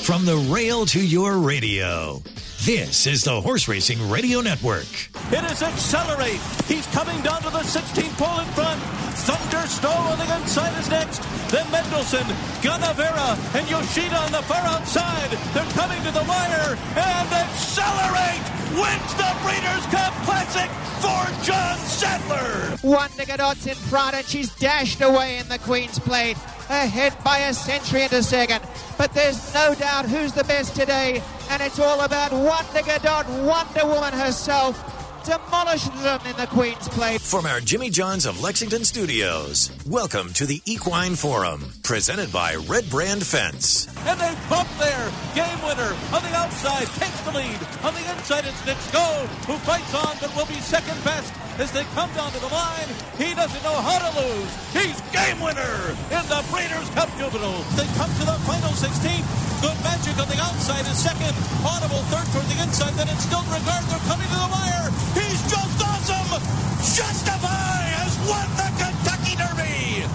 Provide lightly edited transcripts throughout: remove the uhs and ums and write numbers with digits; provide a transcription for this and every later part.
From the rail to your radio, this is the Horse Racing Radio Network. It is Accelerate. He's coming down to the 16th pole in front. Thunder Snow on the inside is next. Then Mendelssohn, Ganavera, and Yoshida on the far outside. They're coming to the wire. And Accelerate wins the Breeders' Cup Classic for John Sadler. Wonder Godot's in front, and she's dashed away in the Queen's Plate. Ahead by a century into second. But there's no doubt who's the best today. And it's all about Wonder Godot, Wonder Woman herself. Demolishes them in the Queen's Plate. From our Jimmy John's of Lexington studios, welcome to the Equine Forum, presented by Red Brand Fence. And they bump there. Game winner on the outside takes the lead. On the inside it's Nick Skoll, who fights on but will be second best as they come down to the line. He doesn't know how to lose. He's game winner in the Breeders' Cup Juvenile. They come to the final 16th. Good Magic on the outside is second. Audible third toward the inside. Then Instilled Regard. They're coming to the wire. He's just awesome. Justify has won the Kentucky Derby.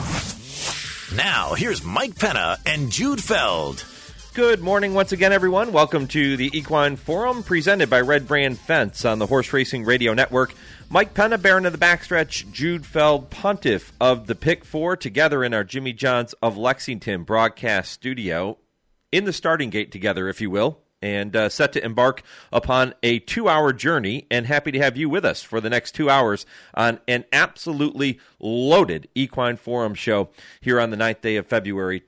Now, here's Mike Penna and Jude Feld. Good morning once again, everyone. Welcome to the Equine Forum, presented by Red Brand Fence on the Horse Racing Radio Network. Mike Penna, Baron of the Backstretch, Jude Feld, Pontiff of the Pick Four, together in our Jimmy John's of Lexington broadcast studio, in the starting gate together, if you will, and set to embark upon a 2-hour journey, and happy to have you with us for the next 2 hours on an absolutely loaded Equine Forum show here on the 9th day of February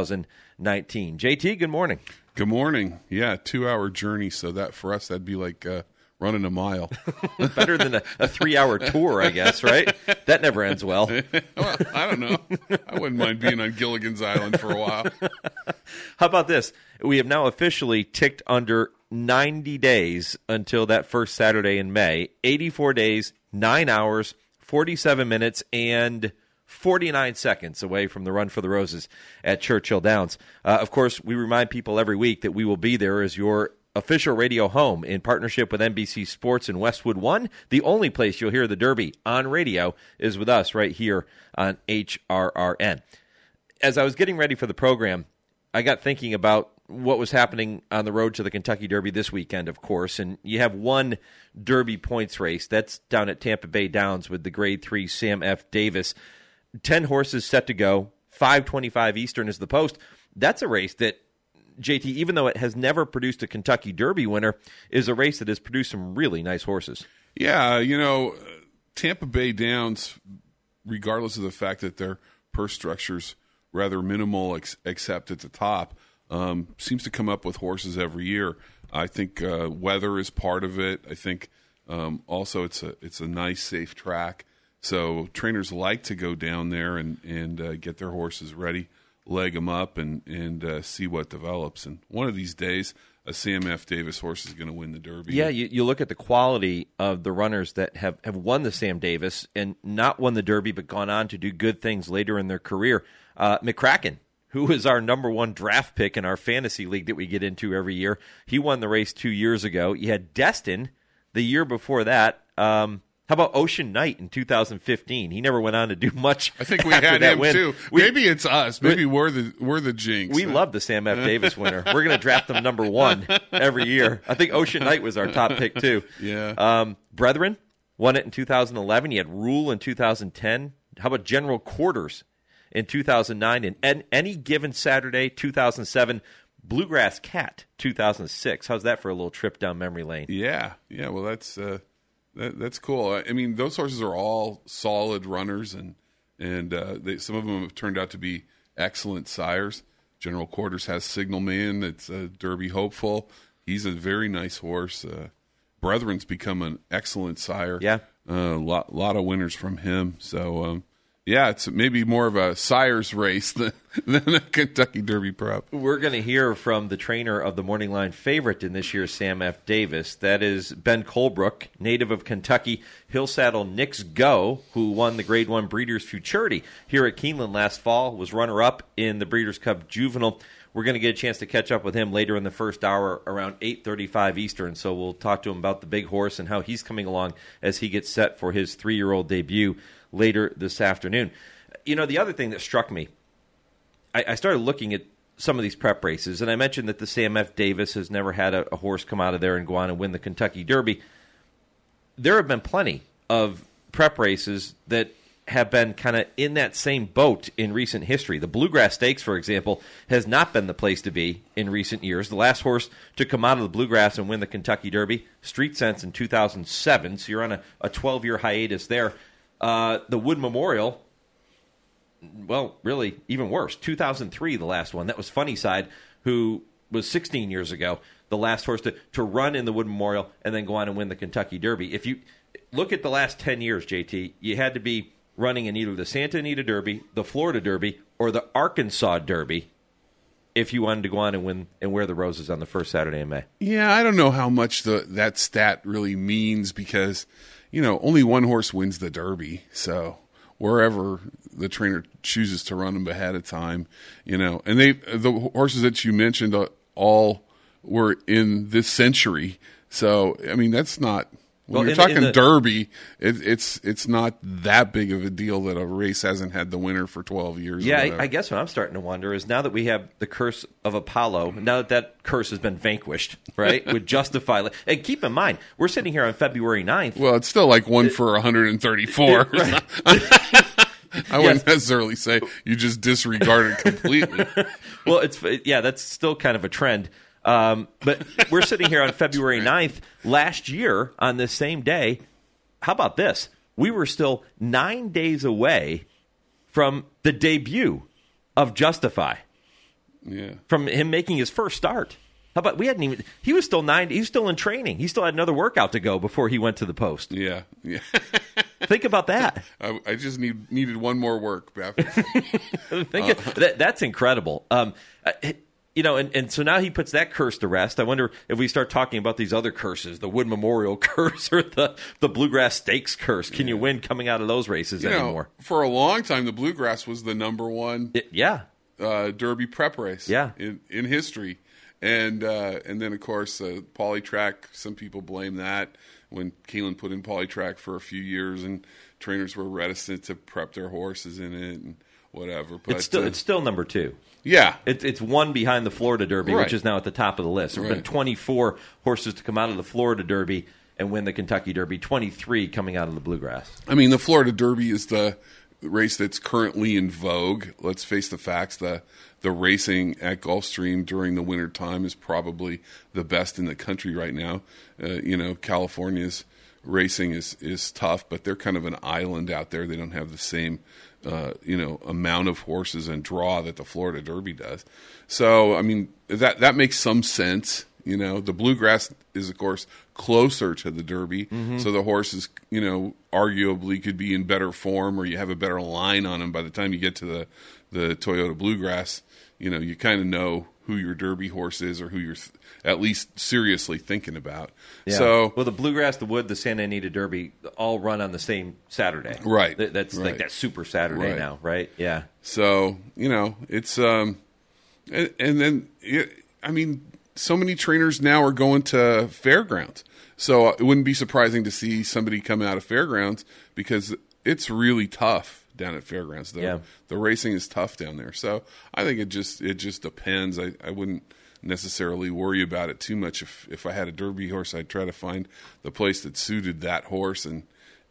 2019. JT, good morning. Good morning. Yeah, 2-hour journey, so that for us, that'd be like running a mile. Better than a 3-hour tour, I guess, right? That never ends well. Well, I don't know. I wouldn't mind being on Gilligan's Island for a while. How about this? We have now officially ticked under 90 days until that first Saturday in May. 84 days, 9 hours, 47 minutes, and 49 seconds away from the Run for the Roses at Churchill Downs. Of course, we remind people every week that we will be there as your official radio home in partnership with NBC Sports and Westwood One. The only place you'll hear the Derby on radio is with us right here on HRRN. As I was getting ready for the program, I got thinking about what was happening on the road to the Kentucky Derby this weekend, of course, and you have one Derby points race. That's down at Tampa Bay Downs with the Grade 3 Sam F. Davis. 10 horses set to go. 5:25 Eastern is the post. That's a race that, JT, even though it has never produced a Kentucky Derby winner, is a race that has produced some really nice horses. Yeah, Tampa Bay Downs, regardless of the fact that their purse structure's rather minimal except at the top, seems to come up with horses every year. I think weather is part of it. I think also it's a nice, safe track. So trainers like to go down there and get their horses ready, leg them up, and see what develops. And one of these days, a Sam F. Davis horse is going to win the Derby. Yeah, you look at the quality of the runners that have won the Sam Davis and not won the Derby but gone on to do good things later in their career. McCracken, who is our number one draft pick in our fantasy league that we get into every year, he won the race 2 years ago. You had Destin the year before that. How about Ocean Knight in 2015? He never went on to do much. I think we after had that him win. too. Maybe it's us. Maybe we're the jinx. We love the Sam F. Davis winner. We're going to draft them number one every year. I think Ocean Knight was our top pick too. Yeah. Brethren won it in 2011. You had Rule in 2010. How about General Quarters in 2009? And Any Given Saturday, 2007. Bluegrass Cat, 2006. How's that for a little trip down memory lane? Yeah. Well, that's cool. I mean, those horses are all solid runners, and some of them have turned out to be excellent sires. General Quarters has Signalman. It's a Derby hopeful. He's a very nice horse. Brethren's become an excellent sire. Yeah. A lot of winners from him. So, it's maybe more of a sire's race than a Kentucky Derby prep. We're going to hear from the trainer of the Morning Line favorite in this year's Sam F. Davis. That is Ben Colebrook, native of Kentucky. He'll saddle Nick's Go, who won the Grade 1 Breeders' Futurity here at Keeneland last fall, was runner-up in the Breeders' Cup Juvenile. We're going to get a chance to catch up with him later in the first hour around 8:35 Eastern, so we'll talk to him about the big horse and how he's coming along as he gets set for his 3-year-old debut later this afternoon. The other thing that struck me, I started looking at some of these prep races, and I mentioned that the Sam F. Davis has never had a horse come out of there and go on and win the Kentucky Derby. There have been plenty of prep races that have been kind of in that same boat in recent history. The Bluegrass Stakes, for example, has not been the place to be in recent years. The last horse to come out of the Bluegrass and win the Kentucky Derby, Street Sense, in 2007, so you're on a 12-year hiatus there. The Wood Memorial, well, really, even worse. 2003, the last one. That was Funnyside, who was 16 years ago, the last horse to run in the Wood Memorial and then go on and win the Kentucky Derby. If you look at the last 10 years, JT, you had to be running in either the Santa Anita Derby, the Florida Derby, or the Arkansas Derby if you wanted to go on and win and wear the roses on the first Saturday in May. Yeah, I don't know how much that stat really means because, only one horse wins the Derby. So wherever the trainer chooses to run them ahead of time, and the horses that you mentioned all were in this century. So, that's not... When you're talking Derby, it's not that big of a deal that a race hasn't had the winner for 12 years. Yeah, I guess what I'm starting to wonder is now that we have the curse of Apollo, now that curse has been vanquished, right, would justify. And keep in mind, we're sitting here on February 9th. Well, it's still like 1 for 134. Right. I wouldn't necessarily say you just disregard it completely. Well, that's still kind of a trend. But we're sitting here on February 9th. Last year, on this same day, how about this? We were still 9 days away from the debut of Justify. Yeah. From him making his first start. How about he was still in training. He still had another workout to go before he went to the post. Yeah. Think about that. I just needed one more work, Beth. That's incredible. And so now he puts that curse to rest. I wonder if we start talking about these other curses, the Wood Memorial curse or the Bluegrass Stakes curse. Can you win coming out of those races anymore? For a long time, the Bluegrass was the number one Derby prep race in history. And then, of course, Polytrack, some people blame that when Keeneland put in Polytrack for a few years and trainers were reticent to prep their horses in it and whatever. But it's still number two. Yeah. It's one behind the Florida Derby, which is now at the top of the list. There have been 24 horses to come out of the Florida Derby and win the Kentucky Derby, 23 coming out of the Bluegrass. I mean, the Florida Derby is the race that's currently in vogue. Let's face the facts. The racing at Gulfstream during the winter time is probably the best in the country right now. California's racing is tough, but they're kind of an island out there. They don't have the same amount of horses and draw that the Florida Derby does. So, I mean, that makes some sense. The Bluegrass is, of course, closer to the Derby. Mm-hmm. So the horses, arguably could be in better form or you have a better line on them by the time you get to the Toyota Bluegrass. You kind of know who your Derby horse is or who you're at least seriously thinking about. Yeah. So, well, the Bluegrass, the Wood, the Santa Anita Derby all run on the same Saturday. Right. That's like that Super Saturday now, right? Yeah. So, it's and then, I mean, so many trainers now are going to fairgrounds. So it wouldn't be surprising to see somebody come out of fairgrounds because it's really tough down at fairgrounds. The racing is tough down there. So I think it just depends. I wouldn't necessarily worry about it too much. If I had a Derby horse, I'd try to find the place that suited that horse and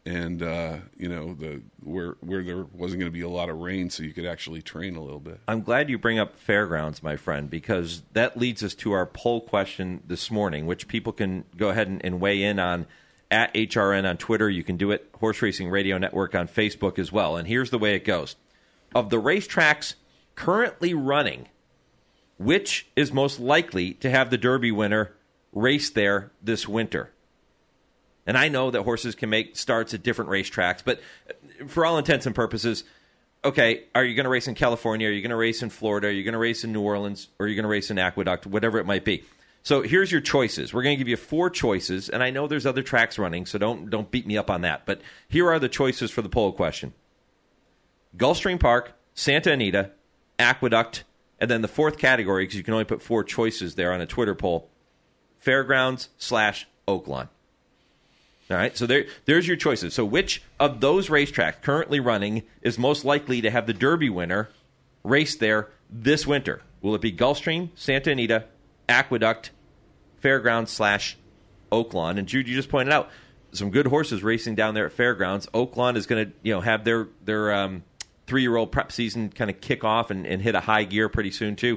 where there wasn't going to be a lot of rain so you could actually train a little bit. I'm glad you bring up fairgrounds, my friend, because that leads us to our poll question this morning, which people can go ahead and weigh in on at HRN on Twitter. You can do it, Horse Racing Radio Network on Facebook as well. And here's the way it goes. Of the racetracks currently running, which is most likely to have the Derby winner race there this winter? And I know that horses can make starts at different racetracks, but for all intents and purposes, okay, are you going to race in California? Are you going to race in Florida? Are you going to race in New Orleans? Or are you going to race in Aqueduct? Whatever it might be. So here's your choices. We're going to give you 4 choices, and I know there's other tracks running, so don't beat me up on that. But here are the choices for the poll question. Gulfstream Park, Santa Anita, Aqueduct, and then the fourth category, because you can only put 4 choices there on a Twitter poll, Fairgrounds/Oaklawn. All right, so there's your choices. So which of those racetracks currently running is most likely to have the Derby winner race there this winter? Will it be Gulfstream, Santa Anita, Aqueduct, Fairgrounds / Oaklawn? And Jude, you just pointed out some good horses racing down there at Fairgrounds. Oaklawn is going to have their 3-year-old prep season kind of kick off and hit a high gear pretty soon too.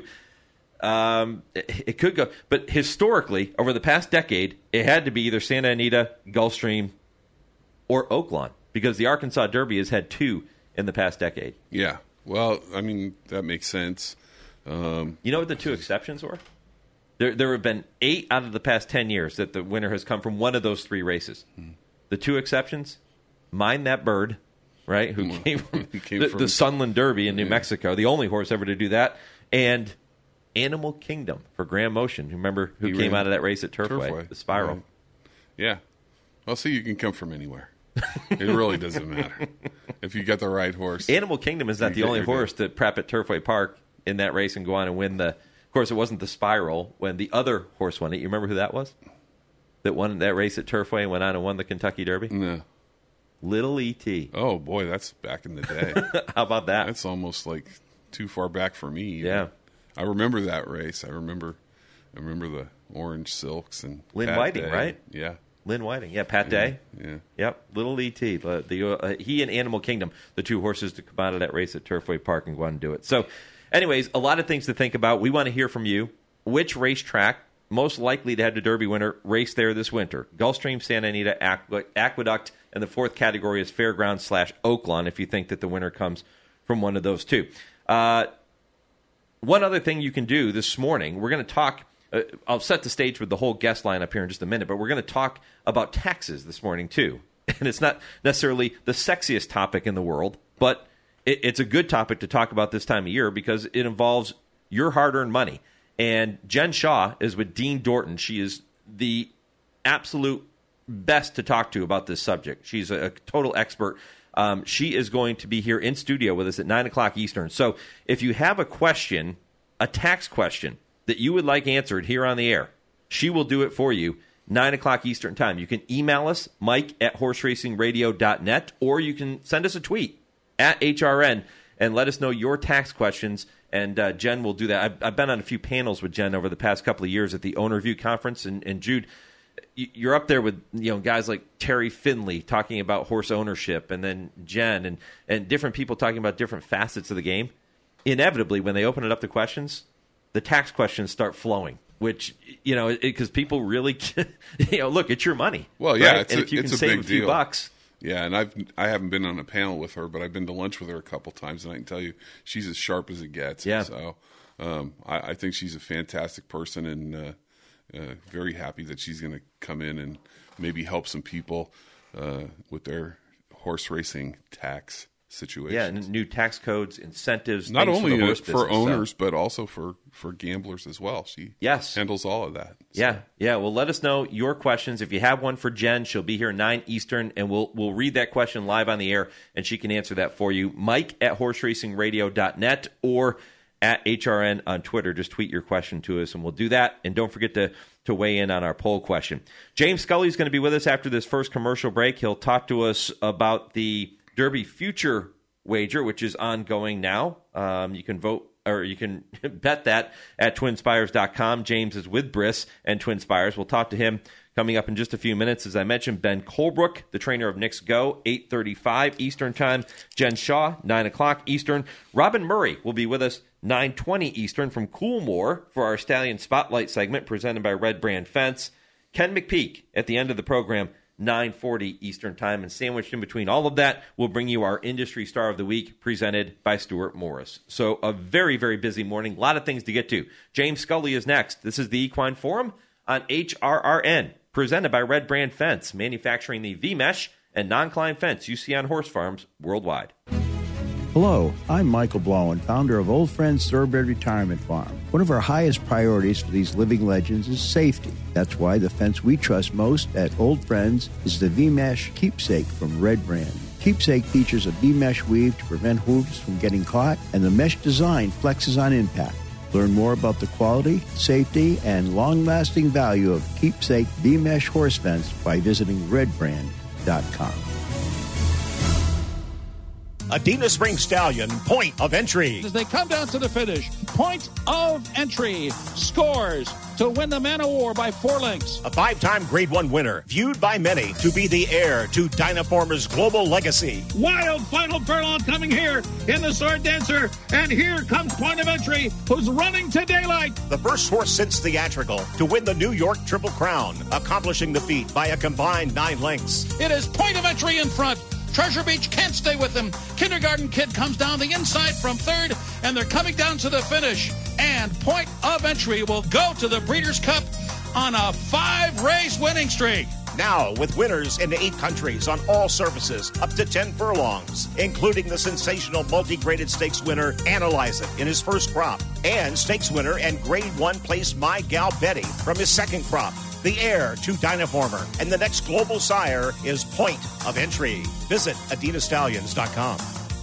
It could go, but historically, over the past decade, it had to be either Santa Anita, Gulfstream, or Oaklawn, because the Arkansas Derby has had 2 in the past decade. Yeah, well, I mean, that makes sense. You know what the 2 exceptions were? There have been 8 out of the past 10 years that the winner has come from one of those 3 races. The 2 exceptions, Mind That Bird, right, who came from the Sunland Derby in New Mexico, the only horse ever to do that, and Animal Kingdom for Graham Motion. Remember who came out of that race at Turfway. The Spiral. Right. Yeah. Well, see, you can come from anywhere. It really doesn't matter if you get the right horse. Animal Kingdom is not the only horse to prep at Turfway Park in that race and go on and win the. Of course, it wasn't the Spiral when the other horse won it. You remember who that was? That won that race at Turfway and went on and won the Kentucky Derby? No. Little E.T. Oh, boy, that's back in the day. How about that? That's almost like too far back for me. Yeah. I remember that race. I remember the orange silks and Lynn Pat Whiting, Day. right? Yeah. Lynn Whiting. Yeah, Pat Day. Yeah. Yep, Little E.T. He and Animal Kingdom, the 2 horses to come out of that race at Turfway Park and go on and do it. So, anyways, a lot of things to think about. We want to hear from you. Which racetrack most likely to have the Derby winner race there this winter? Gulfstream, Santa Anita, Aqueduct, and the 4th category is Fairgrounds / Oaklawn if you think that the winner comes from one of those 2. One other thing you can do this morning, we're going to talk, I'll set the stage with the whole guest line up here in just a minute, but we're going to talk about taxes this morning too. And it's not necessarily the sexiest topic in the world, but it's a good topic to talk about this time of year because it involves your hard-earned money. And Jen Shaw is with Dean Dorton. She is the absolute best to talk to about this subject. She's a total expert. She is going to be here in studio with us at 9 o'clock Eastern. So if you have a question, a tax question that you would like answered here on the air, she will do it for you, 9 o'clock Eastern time. You can email us, mike@horseracingradio.net, or you can send us a tweet at HRN and let us know your tax questions, and Jen will do that. I've been on a few panels with Jen over the past couple of years at the Owner View Conference, and Jude, you're up there with guys like Terry Finley talking about horse ownership, and then Jen and different people talking about different facets of the game. Inevitably, when they open it up to questions, the tax questions start flowing, which because people really look, it's your money. Well, yeah, right? And if you can save a few bucks. Yeah, and I haven't been on a panel with her, but I've been to lunch with her a couple times, and I can tell you she's as sharp as it gets. Yeah. So I think she's a fantastic person, and very happy that she's going to come in and maybe help some people with their horse racing tax situations. Yeah, and new tax codes, incentives. Not only for owners, but also for gamblers as well. She handles all of that. So. Yeah. Well, let us know your questions. If you have one for Jen, she'll be here 9 Eastern, and we'll read that question live on the air, and she can answer that for you. Mike@horseracingradio.net or at HRN on Twitter. Just tweet your question to us, and we'll do that. And don't forget to weigh in on our poll question. James Scully is going to be with us after this first commercial break. He'll talk to us about the Derby Future Wager, which is ongoing now. You can vote, or you can bet that at TwinSpires.com. James is with Briss and Twin Spires. We'll talk to him coming up in just a few minutes. As I mentioned, Ben Colebrook, the trainer of Knicks Go, 8:35 Eastern Time. Jen Shaw, 9 o'clock Eastern. Robin Murray will be with us 9:20 Eastern from Coolmore for our Stallion Spotlight segment presented by Red Brand Fence. Ken McPeak at the end of the program, 9:40 Eastern Time, and sandwiched in between all of that, we'll bring you our Industry Star of the Week presented by Stuart Morris. So a very, very busy morning. A lot of things to get to. James Scully is next. This is the Equine Forum on HRRN, presented by Red Brand Fence, manufacturing the V-Mesh and non-climb fence you see on horse farms worldwide. Hello, I'm Michael Blowen, founder of Old Friends Thoroughbred Retirement Farm. One of our highest priorities for these living legends is safety. That's why the fence we trust most at Old Friends is the V-Mesh Keepsake from Red Brand. Keepsake features a V-Mesh weave to prevent hooves from getting caught, and the mesh design flexes on impact. Learn more about the quality, safety, and long-lasting value of Keepsake V-Mesh horse fence by visiting redbrand.com. Adena Spring Stallion, Point of Entry. As they come down to the finish, Point of Entry scores to win the Man of War by 4 lengths. A 5-time Grade 1 winner, viewed by many to be the heir to Dynaformer's global legacy. Wild final furlong coming here in the Sword Dancer, and here comes Point of Entry, who's running to daylight. The first horse since Theatrical to win the New York Triple Crown, accomplishing the feat by a combined 9 lengths. It is Point of Entry in front. Treasure Beach can't stay with them. Kindergarten Kid comes down the inside from third, and they're coming down to the finish. And Point of Entry will go to the Breeders' Cup on a 5-race winning streak. Now, with winners in 8 countries on all surfaces, up to 10 furlongs, including the sensational multi-graded stakes winner, Analyze It, in his first crop, and stakes winner and Grade 1 place My Gal Betty from his second crop. The heir to Dynaformer, and the next global sire is Point of Entry. Visit AdenaStallions.com.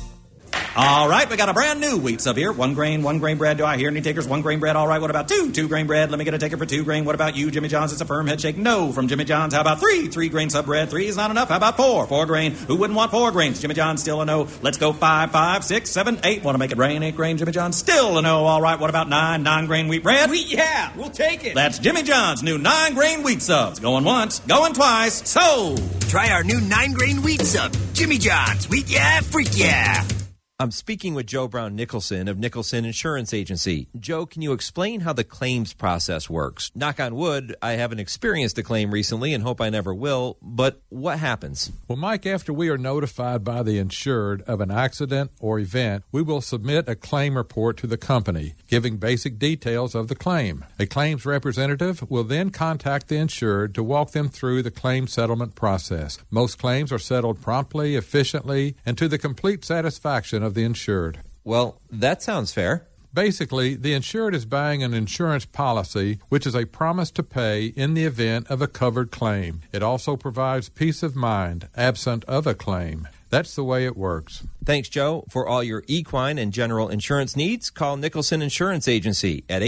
All right, we got a brand new wheat sub here. 1 grain bread. Do I hear any takers? 1 grain bread. All right, what about 2 grain bread? Let me get a taker for 2 grain. What about you, Jimmy John's? It's a firm head shake. No from Jimmy John's. How about 3 grain sub bread? 3 is not enough. How about 4 grain? Who wouldn't want 4 grains? Jimmy John's still a no. Let's go 5, 6, 7, 8. Want to make it rain? 8 grain. Jimmy John's still a no. All right, what about 9 grain wheat bread? Yeah, we'll take it. That's Jimmy John's new 9 grain wheat subs. Going once, going twice. So try our new 9 grain wheat sub. Jimmy John's. Wheat yeah, freak yeah. I'm speaking with Joe Brown Nicholson of Nicholson Insurance Agency. Joe, can you explain how the claims process works? Knock on wood, I haven't experienced a claim recently and hope I never will, but what happens? Well, Mike, after we are notified by the insured of an accident or event, we will submit a claim report to the company, giving basic details of the claim. A claims representative will then contact the insured to walk them through the claim settlement process. Most claims are settled promptly, efficiently, and to the complete satisfaction of the insured. Well, that sounds fair. Basically, the insured is buying an insurance policy, which is a promise to pay in the event of a covered claim. It also provides peace of mind, absent of a claim. That's the way it works. Thanks, Joe. For all your equine and general insurance needs, call Nicholson Insurance Agency at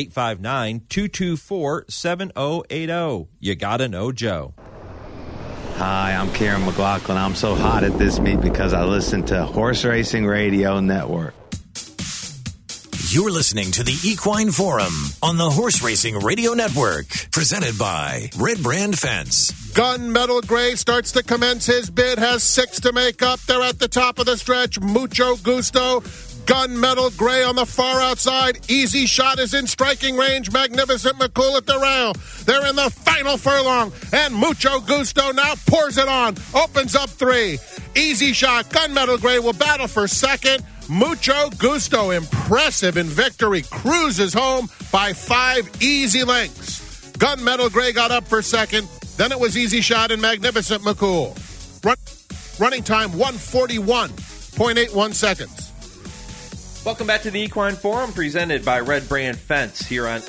859-224-7080. You gotta know Joe. Hi, I'm Karen McLaughlin. I'm so hot at this meet because I listen to Horse Racing Radio Network. You're listening to the Equine Forum on the Horse Racing Radio Network, presented by Red Brand Fence. Gunmetal Gray starts to commence his bid, has 6 to make up. They're at the top of the stretch. Mucho Gusto. Gunmetal Gray on the far outside. Easy Shot is in striking range. Magnificent McCool at the rail. They're in the final furlong, and Mucho Gusto now pours it on. Opens up 3. Easy Shot. Gunmetal Gray will battle for second. Mucho Gusto, impressive in victory, cruises home by 5 easy lengths. Gunmetal Gray got up for second. Then it was Easy Shot and Magnificent McCool. Running time 1:41.81 seconds. Welcome back to the Equine Forum, presented by Red Brand Fence here on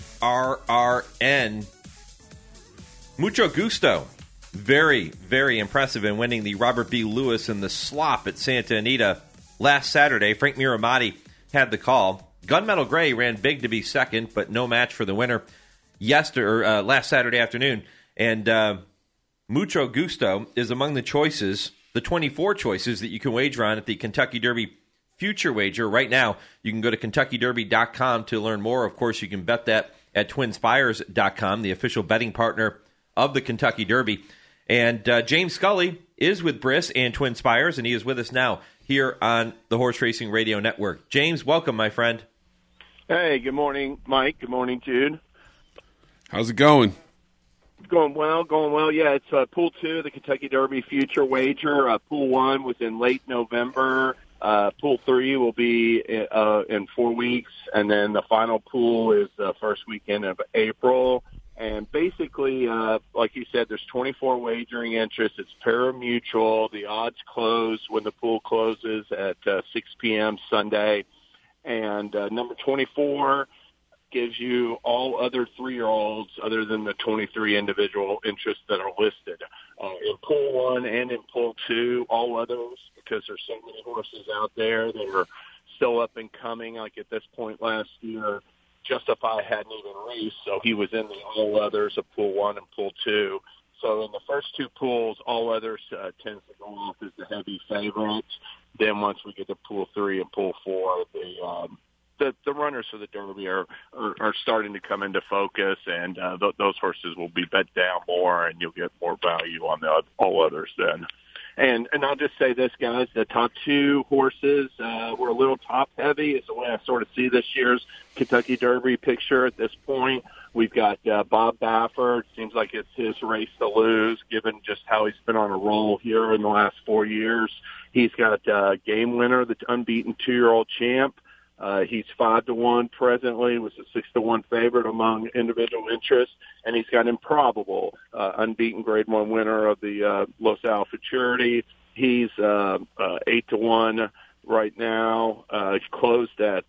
HRRN. Mucho Gusto, very, very impressive in winning the Robert B. Lewis in the slop at Santa Anita last Saturday. Frank Miramati had the call. Gunmetal Gray ran big to be second, but no match for the winner last Saturday afternoon. And Mucho Gusto is among the choices, the 24 choices that you can wager on at the Kentucky Derby Future Wager. Right now, you can go to KentuckyDerby.com to learn more. Of course, you can bet that at TwinSpires.com, the official betting partner of the Kentucky Derby. And James Scully is with Briss and Twin Spires, and he is with us now here on the Horse Racing Radio Network. James, welcome, my friend. Hey, good morning, Mike. Good morning, Jude. How's it going? Going well. Yeah, it's Pool 2, the Kentucky Derby Future Wager. Pool 1 was in late November. Pool 3 will be in 4 weeks, and then the final pool is the first weekend of April. And basically, like you said, there's 24 wagering interests. It's pari-mutuel. The odds close when the pool closes at 6 p.m. Sunday. And number 24 gives you all other 3-year-olds other than the 23 individual interests that are listed. In Pool 1 and in Pool 2, all others, because there's so many horses out there that are still up and coming. Like at this point last year, Justify hadn't even raced, so he was in the all others of Pool 1 and Pool 2. So in the first 2 pools, all others tends to go off as the heavy favorites. then once we get to Pool 3 and Pool 4, the runners for the Derby are starting to come into focus, and those horses will be bet down more, and you'll get more value on all others then. And I'll just say this, guys, the top 2 horses were a little top-heavy. It's the way I sort of see this year's Kentucky Derby picture at this point. We've got Bob Baffert. Seems like it's his race to lose, given just how he's been on a roll here in the last 4 years. He's got Game Winner, the unbeaten 2-year-old champ. He's 5-1 presently, was a 6-1 favorite among individual interests, and he's got Improbable, unbeaten Grade 1 winner of the Los Al Futurity. He's 8-1 right now. He's closed at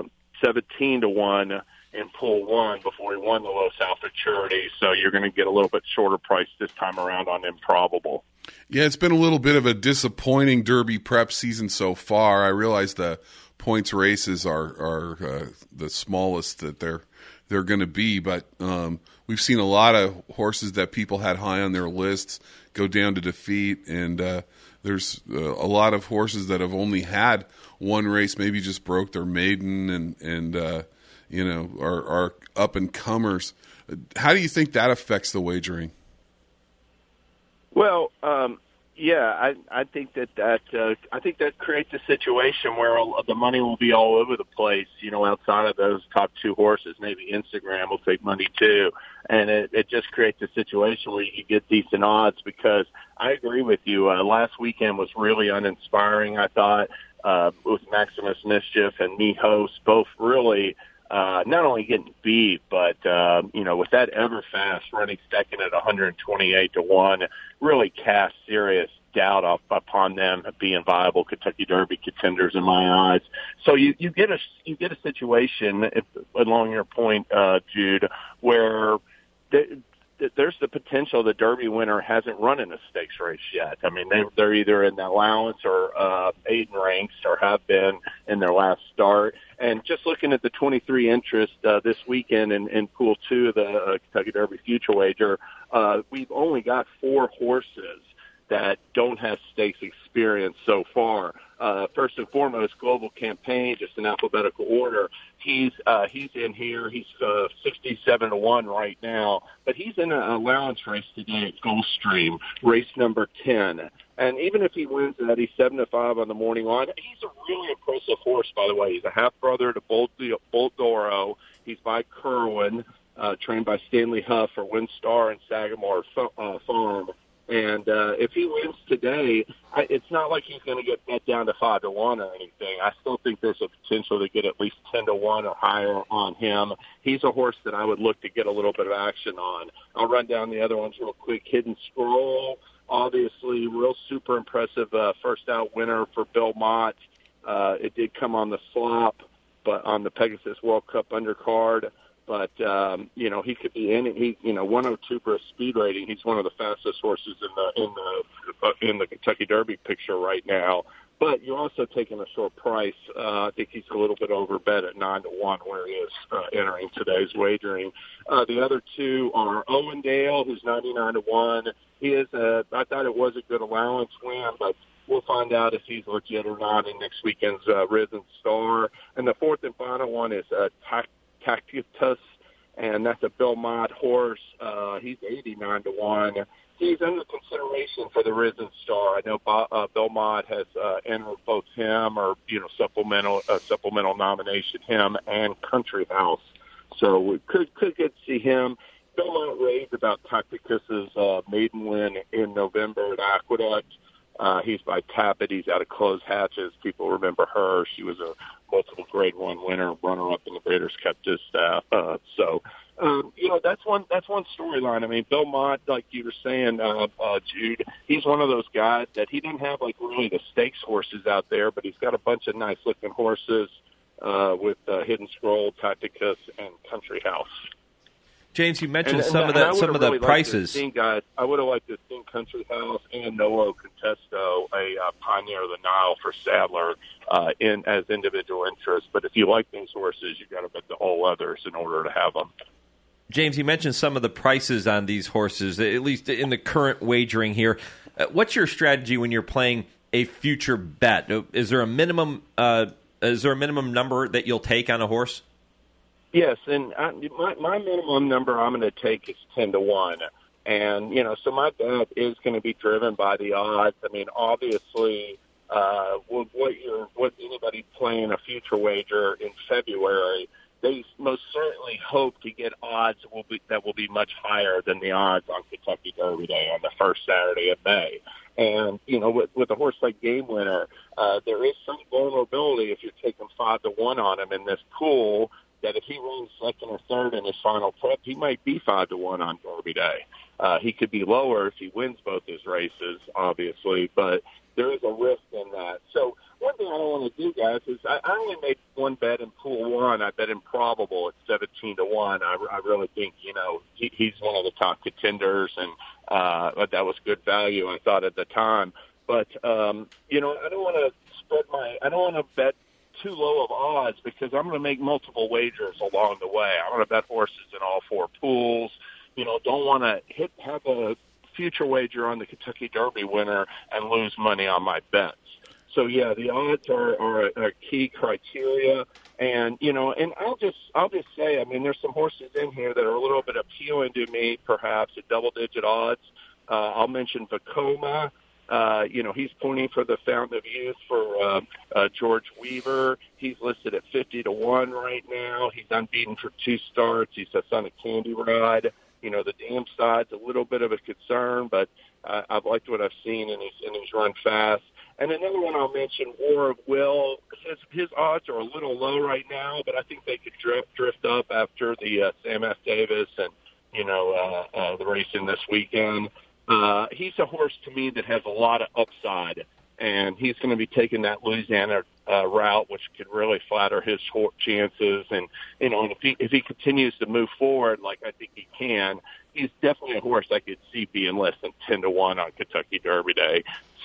17-1 in Pool 1 before he won the Los Al Futurity, so you're going to get a little bit shorter price this time around on Improbable. Yeah, it's been a little bit of a disappointing Derby prep season so far. I realize the points races are the smallest that they're going to be, but we've seen a lot of horses that people had high on their lists go down to defeat, and there's a lot of horses that have only had one race, maybe just broke their maiden, and are up and comers. How do you think that affects the wagering? Well, I think that creates a situation where the money will be all over the place, outside of those top 2 horses. Maybe Instagram will take money too. And it just creates a situation where you get decent odds, because I agree with you. Last weekend was really uninspiring, I thought, with Maximus Mischief and Mijos both really not only getting beat, but, with that Everfast running second at 128-1, really cast serious doubt upon them being viable Kentucky Derby contenders in my eyes. So you get a situation, along your point, Jude, where there's the potential the Derby winner hasn't run in a stakes race yet. I mean, they're either in the allowance or maiden ranks, or have been in their last start. And just looking at the 23 interest this weekend in Pool 2 of the Kentucky Derby Future Wager, we've only got 4 horses that don't have stakes experience so far. First and foremost, Global Campaign, just in alphabetical order. He's in here. He's 67-1 right now, but he's in an allowance race today at Gulfstream, race number 10. And even if he wins that, he's 7-5 on the morning line. He's a really impressive horse, by the way. He's a half brother to Boldoro. He's by Kerwin, trained by Stanley Huff for Windstar and Sagamore Farm. And if he wins today, it's not like he's going to get bet down to 5-1 or anything. I still think there's a potential to get at least 10-1 or higher on him. He's a horse that I would look to get a little bit of action on. I'll run down the other ones real quick. Hidden Scroll, obviously, real super impressive first out winner for Bill Mott. It did come on the slop, but on the Pegasus World Cup undercard. But, he could be in it. He, 102 for a speed rating. He's one of the fastest horses in the Kentucky Derby picture right now. But you're also taking a short price. I think he's a little bit overbet at 9-1 where he is entering today's wagering. The other 2 are Owendale, who's 99-1. He is I thought it was a good allowance win, but we'll find out if he's legit or not in next weekend's Risen Star. And the 4th and final one is Tacitus, and that's a Bill Mott horse. He's 89-1. He's under consideration for the Risen Star. I know Bill Mott has entered both him or supplemental nomination, him and Country House. So we could get to see him. Bill Mott raved about Tacitus's maiden win in November at Aqueduct. He's by Tappet. He's out of Closed Hatches. People remember her. She was a multiple Grade 1 winner, runner-up in the Breeders' Cup Distaff. That's one storyline. I mean, Bill Mott, like you were saying, Jude, he's one of those guys that he didn't have, really the stakes horses out there, but he's got a bunch of nice-looking horses with Hidden Scroll, Tacticus, and Country House. James, you mentioned some of the prices. I would have liked to have seen Country House and Noah Contesto, a Pioneer of the Nile for Sadler, as individual interests. But if you like these horses, you've got to bet the all others in order to have them. James, you mentioned some of the prices on these horses, at least in the current wagering here. What's your strategy when you're playing a future bet? Is there a minimum number that you'll take on a horse? Yes, and my minimum number I'm going to take is 10-1. And, so my bet is going to be driven by the odds. I mean, obviously, what anybody playing a future wager in February, they most certainly hope to get odds that will be much higher than the odds on Kentucky Derby Day on the first Saturday of May. And, with a horse like Game Winner, there is some vulnerability if you're taking 5-1 on him in this pool, that if he runs second or third in his final prep, he might be 5-1 on Derby Day. He could be lower if he wins both his races, obviously, but there is a risk in that. So one thing I don't want to do, guys, is I only made one bet in Pool 1. I bet Improbable at 17-1. I really think, he's one of the top contenders, and that was good value, I thought, at the time. But, I don't want to bet too low of odds, because I'm going to make multiple wagers along the way. I'm going to bet horses in all four pools. Don't want to have a future wager on the Kentucky Derby winner and lose money on my bets. So yeah, the odds are a key criteria, and and I'll just say, I mean, there's some horses in here that are a little bit appealing to me, perhaps at double-digit odds. I'll mention Vekoma. He's pointing for the Fountain of Youth for George Weaver. He's listed at 50-1 right now. He's unbeaten for 2 starts. He's the son of Candy Ride. The dam side's a little bit of a concern, but I've liked what I've seen, and he's run fast. And another one I'll mention, War of Will. His odds are a little low right now, but I think they could drift up after the Sam F. Davis and the racing this weekend. He's a horse to me that has a lot of upside, and he's going to be taking that Louisiana route, which could really flatter his chances. And if he continues to move forward like I think he can, he's definitely a horse I could see being less than 10-1 on Kentucky Derby Day.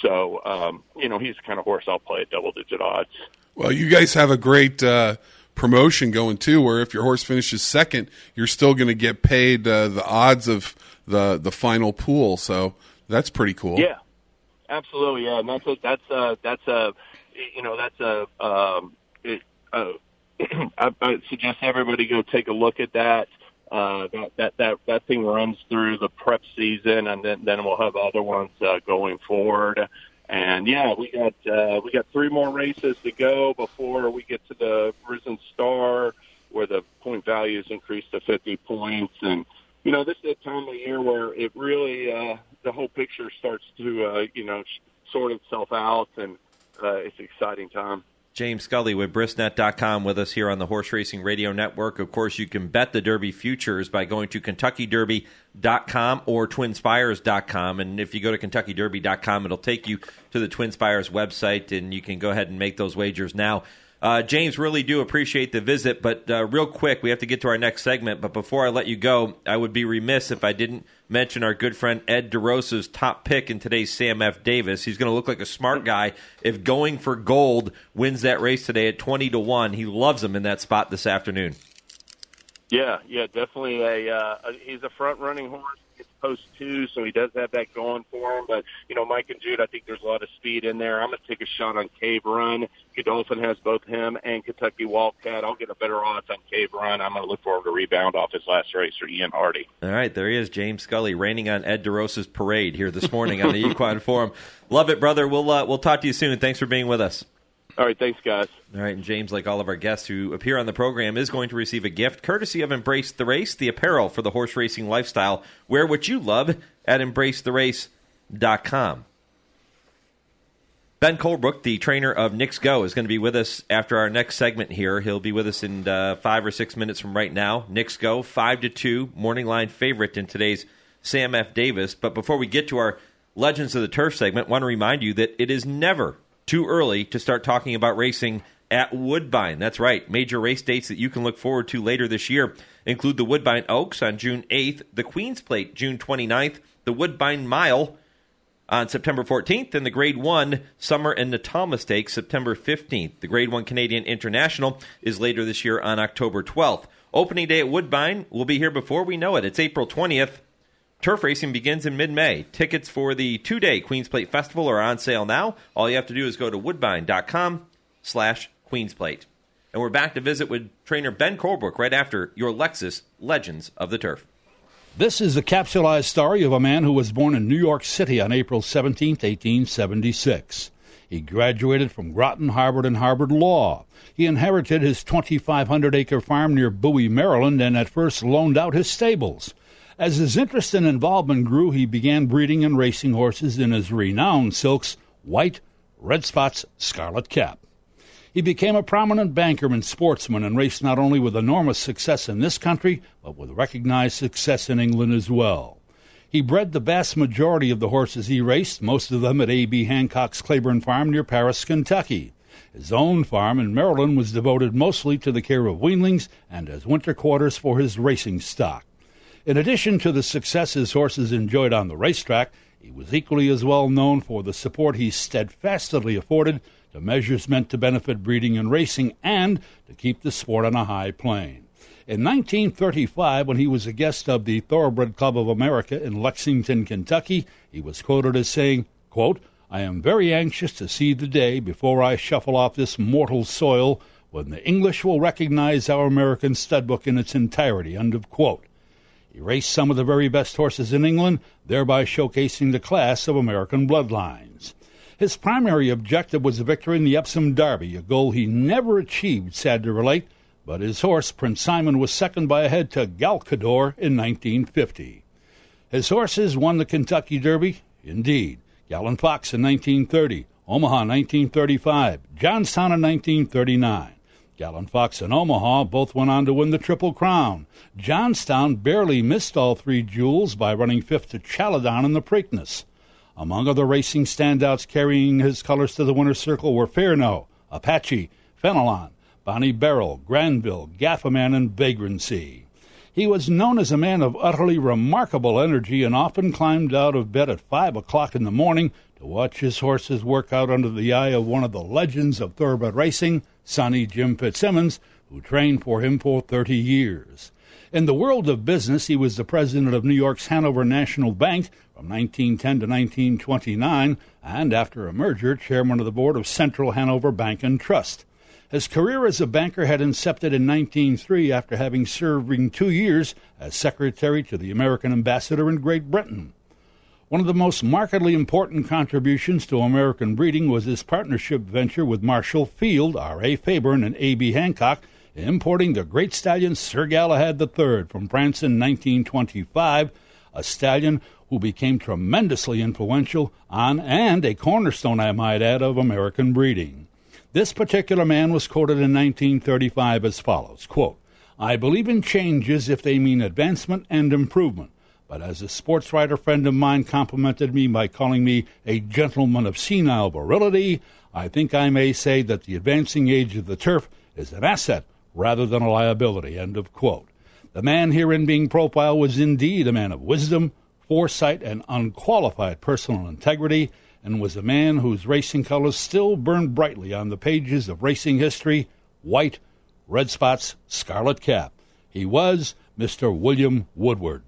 So he's the kind of horse I'll play at double-digit odds. Well, you guys have a great promotion going too, where if your horse finishes second, you're still going to get paid the odds of the final pool. So that's pretty cool. Yeah, absolutely. Yeah, and I suggest everybody go take a look at that. That thing runs through the prep season, and then we'll have other ones going forward. And yeah, we got 3 more races to go before we get to the Risen Star, where the point value is increased to 50 points. And this is a time of year where it really the whole picture starts to sort itself out, and it's an exciting time. James Scully with Brisnet.com with us here on the Horse Racing Radio Network. Of course, you can bet the Derby futures by going to KentuckyDerby.com or TwinSpires.com. And if you go to KentuckyDerby.com, it'll take you to the Twin Spires website, and you can go ahead and make those wagers now. James, really do appreciate the visit, but real quick, we have to get to our next segment. But before I let you go, I would be remiss if I didn't mention our good friend Ed DeRosa's top pick in today's Sam F. Davis. He's going to look like a smart guy if Going for Gold wins that race today at 20-1. He loves him in that spot this afternoon. Yeah, definitely. He's a front-running horse. It's post 2, so he does have that going for him. But, Mike and Jude, I think there's a lot of speed in there. I'm going to take a shot on Cave Run. Godolphin has both him and Kentucky Wildcat. I'll get a better odds on Cave Run. I'm going to look forward to rebound off his last race for Ian Hardy. All right, there he is, James Scully, raining on Ed DeRosa's parade here this morning on the Equine Forum. Love it, brother. We'll talk to you soon. Thanks for being with us. All right, thanks, guys. All right, and James, like all of our guests who appear on the program, is going to receive a gift courtesy of Embrace the Race, the apparel for the horse racing lifestyle. Wear what you love at EmbraceTheRace.com. Ben Colebrook, the trainer of Knicks Go, is going to be with us after our next segment here. He'll be with us in 5 or 6 minutes from right now. Knicks Go, 5-2, morning line favorite in today's Sam F. Davis. But before we get to our Legends of the Turf segment, I want to remind you that it is never too early to start talking about racing at Woodbine. That's right. Major race dates that you can look forward to later this year include the Woodbine Oaks on June 8th, the Queen's Plate June 29th, the Woodbine Mile on September 14th, and the Grade 1 Summer and Natalma Stakes September 15th. The Grade 1 Canadian International is later this year on October 12th. Opening day at Woodbine will be here before we know it. It's April 20th. Turf racing begins in mid-May. Tickets for the 2-day Queens Plate Festival are on sale now. All you have to do is go to woodbine.com/QueensPlate. And we're back to visit with trainer Ben Colebrook right after your Lexus Legends of the Turf. This is a capsulized story of a man who was born in New York City on April 17, 1876. He graduated from Groton, Harvard, and Harvard Law. He inherited his 2,500-acre farm near Bowie, Maryland, and at first loaned out his stables. As his interest and involvement grew, he began breeding and racing horses in his renowned silks, White, Red Spots, Scarlet Cap. He became a prominent banker and sportsman and raced not only with enormous success in this country, but with recognized success in England as well. He bred the vast majority of the horses he raced, most of them at A.B. Hancock's Claiborne Farm near Paris, Kentucky. His own farm in Maryland was devoted mostly to the care of weanlings and as winter quarters for his racing stock. In addition to the success his horses enjoyed on the racetrack, he was equally as well known for the support he steadfastly afforded to measures meant to benefit breeding and racing and to keep the sport on a high plane. In 1935, when he was a guest of the Thoroughbred Club of America in Lexington, Kentucky, he was quoted as saying, quote, "I am very anxious to see the day before I shuffle off this mortal soil when the English will recognize our American stud book in its entirety," end of quote. He raced some of the very best horses in England, thereby showcasing the class of American bloodlines. His primary objective was a victory in the Epsom Derby, a goal he never achieved, sad to relate, but his horse, Prince Simon, was second by a head to Galcador in 1950. His horses won the Kentucky Derby, indeed. Gallant Fox in 1930, Omaha 1935, Johnstown in 1939. Gallant Fox and Omaha both went on to win the Triple Crown. Johnstown barely missed all three jewels by running fifth to Chaladon in the Preakness. Among other racing standouts carrying his colors to the winner's circle were Fairno, Apache, Fenelon, Bonnie Beryl, Granville, Gafferman, and Vagrancy. He was known as a man of utterly remarkable energy and often climbed out of bed at 5 o'clock in the morning to watch his horses work out under the eye of one of the legends of thoroughbred racing, Sonny Jim Fitzsimmons, who trained for him for 30 years. In the world of business, he was the president of New York's Hanover National Bank from 1910 to 1929, and after a merger, chairman of the board of Central Hanover Bank and Trust. His career as a banker had incepted in 1903 after having served 2 years as secretary to the American ambassador in Great Britain. One of the most markedly important contributions to American breeding was his partnership venture with Marshall Field, R.A. Faburn, and A.B. Hancock, importing the great stallion Sir Galahad III from France in 1925, a stallion who became tremendously influential on and a cornerstone, I might add, of American breeding. This particular man was quoted in 1935 as follows, quote, "I believe in changes if they mean advancement and improvement, but as a sports writer friend of mine complimented me by calling me a gentleman of senile virility, I think I may say that the advancing age of the turf is an asset rather than a liability," end of quote. The man herein being profiled was indeed a man of wisdom, foresight, and unqualified personal integrity, and was a man whose racing colors still burn brightly on the pages of racing history, White, Red Spots, Scarlet Cap. He was Mr. William Woodward.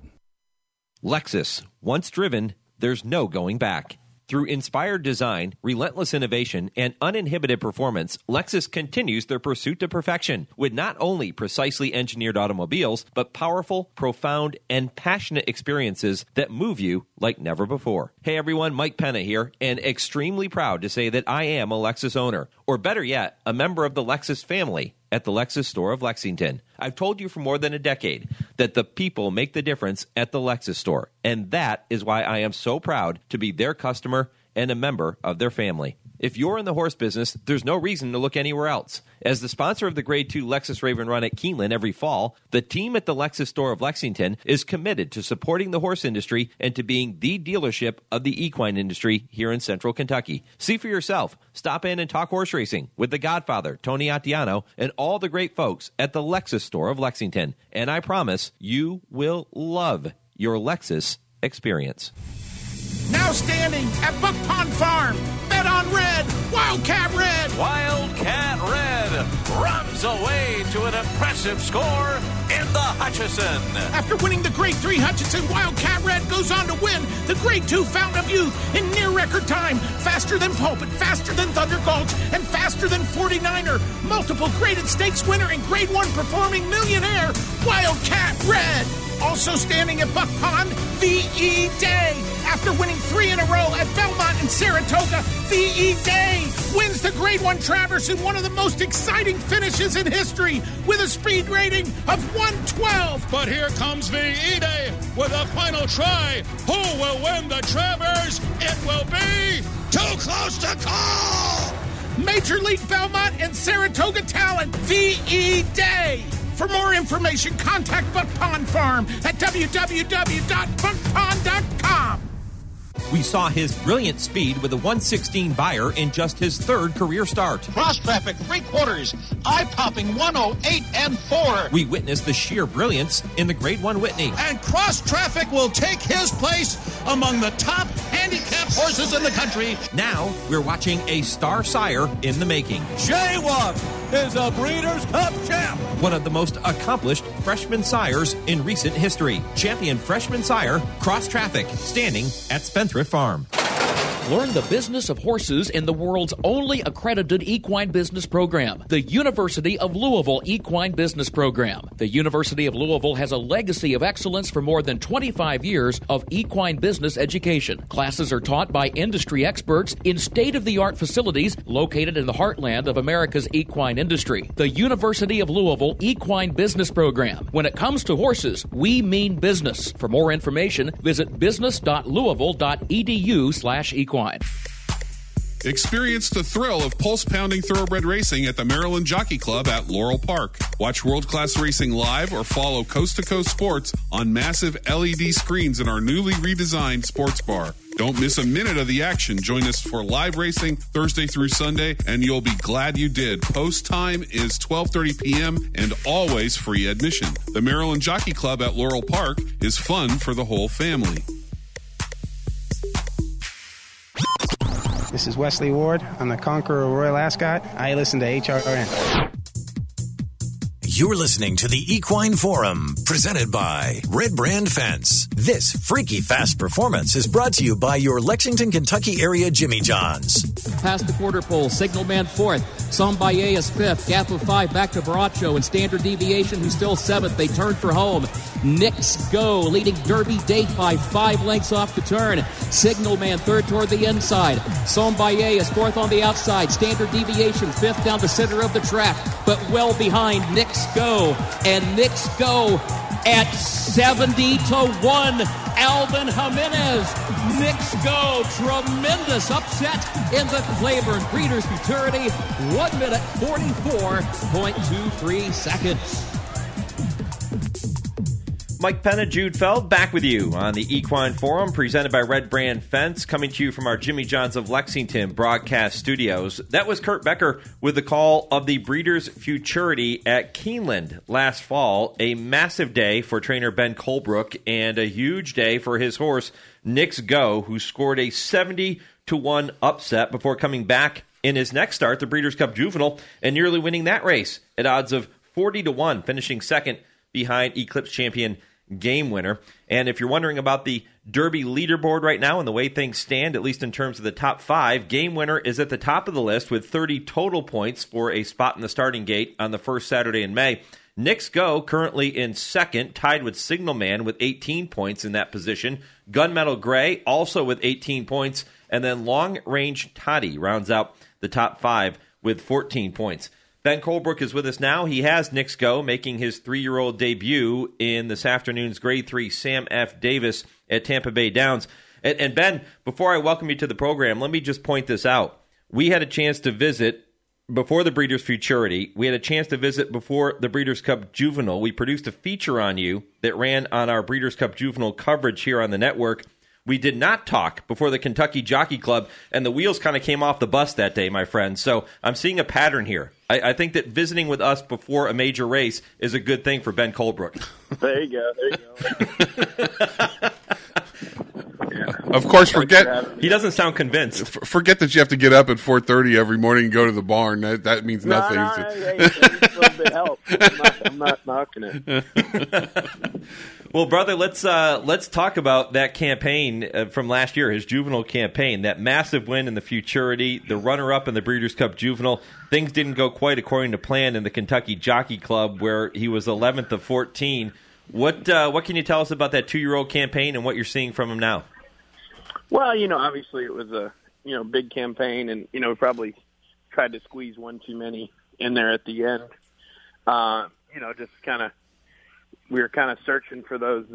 Lexus. Once driven, there's no going back. Through inspired design, relentless innovation, and uninhibited performance, Lexus continues their pursuit to perfection with not only precisely engineered automobiles, but powerful, profound, and passionate experiences that move you like never before. Hey everyone, Mike Penna here, and extremely proud to say that I am a Lexus owner, or better yet, a member of the Lexus family at the Lexus store of Lexington. I've told you for more than a decade that the people make the difference at the Lexus store, and that is why I am so proud to be their customer and a member of their family. If you're in the horse business, there's no reason to look anywhere else. As the sponsor of the Grade 2 Lexus Raven Run at Keeneland every fall, the team at the Lexus store of Lexington is committed to supporting the horse industry and to being the dealership of the equine industry here in central Kentucky. See for yourself. Stop in and talk horse racing with the Godfather, Tony Attiano, and all the great folks at the Lexus store of Lexington. And I promise you will love your Lexus experience. Now standing at Buck Pond Farm, Red on red. Wildcat Red. Wildcat Red runs away to an impressive score in the Hutchison. After winning the Grade 3 Hutchison, Wildcat Red goes on to win the Grade 2 Fountain of Youth in near record time. Faster than Pulpit, faster than Thunder Gulch, and faster than 49er. Multiple graded stakes winner and Grade 1 performing millionaire, Wildcat Red. Also standing at Buck Pond, V.E. Day. After winning 3 in a row at Belmont and Saratoga, V.E. Day wins the Grade 1 Traverse in one of the most exciting finishes in history with a speed rating of 112. But here comes V.E. Day with a final try. Who will win the Traverse? It will be Too Close to Call. Major League Belmont and Saratoga talent, V.E. Day. For more information, contact Buck Pond Farm at www.buckpond.com. We saw his brilliant speed with a 116 Beyer in just his third career start. Cross traffic, 3/4, eye-popping 108 and 4. We witnessed the sheer brilliance in the Grade 1 Whitney. And cross traffic will take his place among the top handicap horses in the country. Now we're watching a star sire in the making. Jaywalk is a Breeders' Cup champ. One of the most accomplished freshman sires in recent history. Champion freshman sire, Cross Traffic, standing at Spendthrift Farm. Learn the business of horses in the world's only accredited equine business program, the University of Louisville Equine Business Program. The University of Louisville has a legacy of excellence for more than 25 years of equine business education. Classes are taught by industry experts in state-of-the-art facilities located in the heartland of America's equine industry. The University of Louisville Equine Business Program. When it comes to horses, we mean business. For more information, visit business.louisville.edu/equine. Experience the thrill of pulse-pounding thoroughbred racing at the Maryland Jockey Club at Laurel Park. Watch world-class racing live or follow coast-to-coast sports on massive LED screens in our newly redesigned sports bar. Don't miss a minute of the action. Join us for live racing Thursday through Sunday, and you'll be glad you did. Post time is 12:30 p.m. and always free admission. The Maryland Jockey Club at Laurel Park is fun for the whole family. This is Wesley Ward. I'm the Conqueror Royal Ascot. I listen to HRN. You're listening to the Equine Forum, presented by Red Brand Fence. This freaky fast performance is brought to you by your Lexington, Kentucky area Jimmy John's. Past the quarter pole, Signal Man fourth. Sombaye is fifth. Gap of 5 back to Baracho and Standard Deviation, who's still seventh. They turn for home. Knicks Go leading Derby Date by 5 lengths off the turn. Signal Man third toward the inside. Sombaye is fourth on the outside. Standard Deviation fifth down the center of the track, but well behind Knicks Go. And Knicks Go at 70-1. Alvin Jimenez. Knicks Go. Tremendous upset in the Claiborne Breeders' Futurity. 1 minute 44.23 seconds. Mike Penna, Jude Feld, back with you on the Equine Forum, presented by Red Brand Fence, coming to you from our Jimmy John's of Lexington broadcast studios. That was Kurt Becker with the call of the Breeders' Futurity at Keeneland last fall. A massive day for trainer Ben Colebrook and a huge day for his horse, Knicks Go, who scored a 70-1 upset before coming back in his next start, the Breeders' Cup Juvenile, and nearly winning that race at odds of 40-1, finishing second behind Eclipse champion Game Winner. And if you're wondering about the Derby leaderboard right now and the way things stand, at least in terms of the top 5, Game Winner is at the top of the list with 30 total points for a spot in the starting gate on the first Saturday in May. Knicks Go currently in second, tied with Signal Man with 18 points in that position. Gunmetal Gray also with 18 points. And then Long Range Toddy rounds out the top 5 with 14 points. Ben Colebrook is with us now. He has Knicks Go making his 3-year-old debut in this afternoon's Grade 3 Sam F. Davis at Tampa Bay Downs. And Ben, before I welcome you to the program, let me just point this out. We had a chance to visit before the Breeders' Futurity. We had a chance to visit before the Breeders' Cup Juvenile. We produced a feature on you that ran on our Breeders' Cup Juvenile coverage here on the network. We did not talk before the Kentucky Jockey Club, and the wheels kind of came off the bus that day, my friend. So I'm seeing a pattern here. I think that visiting with us before a major race is a good thing for Ben Colebrook. There you go. Of course, forget he doesn't sound convinced. Forget that you have to get up at 4:30 every morning and go to the barn. That means nothing. Hey, a little bit help. I'm not knocking it. Well, brother, let's talk about that campaign from last year, his juvenile campaign, that massive win in the Futurity, the runner-up in the Breeders' Cup Juvenile. Things didn't go quite according to plan in the Kentucky Jockey Club, where he was 11th of 14. What can you tell us about that 2-year-old campaign and what you're seeing from him now? Well, obviously it was a big campaign, and we probably tried to squeeze one too many in there at the end. Just kind of. We were kind of searching for those,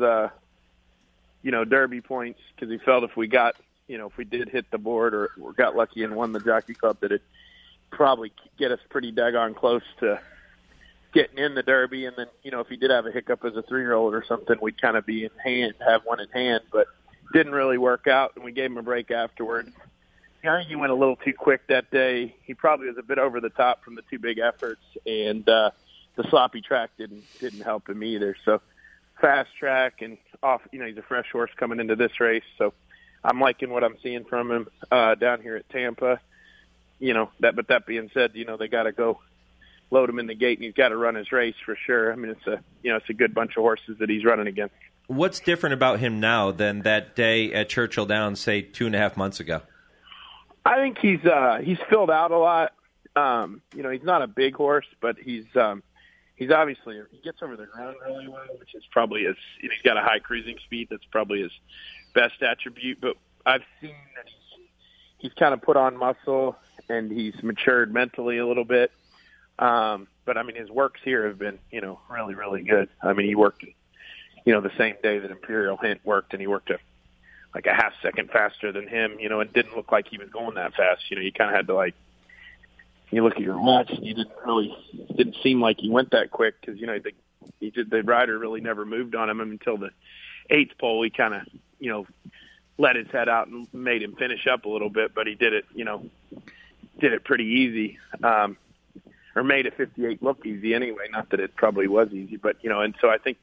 Derby points because he felt if we got, if we did hit the board or got lucky and won the Jockey Cup, that it'd probably get us pretty daggone close to getting in the Derby. And then, if he did have a hiccup as a 3-year-old or something, we'd kind of be in hand, have one in hand. But didn't really work out, and we gave him a break afterward. I think he went a little too quick that day. He probably was a bit over the top from the 2 big efforts, and the sloppy track didn't help him either. So fast track and off, he's a fresh horse coming into this race. So I'm liking what I'm seeing from him down here at Tampa. But that being said, they got to go load him in the gate, and he's got to run his race for sure. I mean, it's a good bunch of horses that he's running against. What's different about him now than that day at Churchill Downs, say 2.5 months ago? I think he's filled out a lot. He's not a big horse, but he's obviously, he gets over the ground really well, which is probably he's got a high cruising speed. That's probably his best attribute. But I've seen that he's kind of put on muscle and he's matured mentally a little bit. But I mean, his works here have been, really, really good. I mean, he worked, the same day that Imperial Hint worked, and he worked like a half second faster than him, and didn't look like he was going that fast. You kind of had to you look at your watch, and didn't seem like he went that quick because the rider really never moved on him until the 8th pole. He kind of let his head out and made him finish up a little bit, but he did it pretty easy, or made a 58 look easy anyway. Not that it probably was easy, but and so I think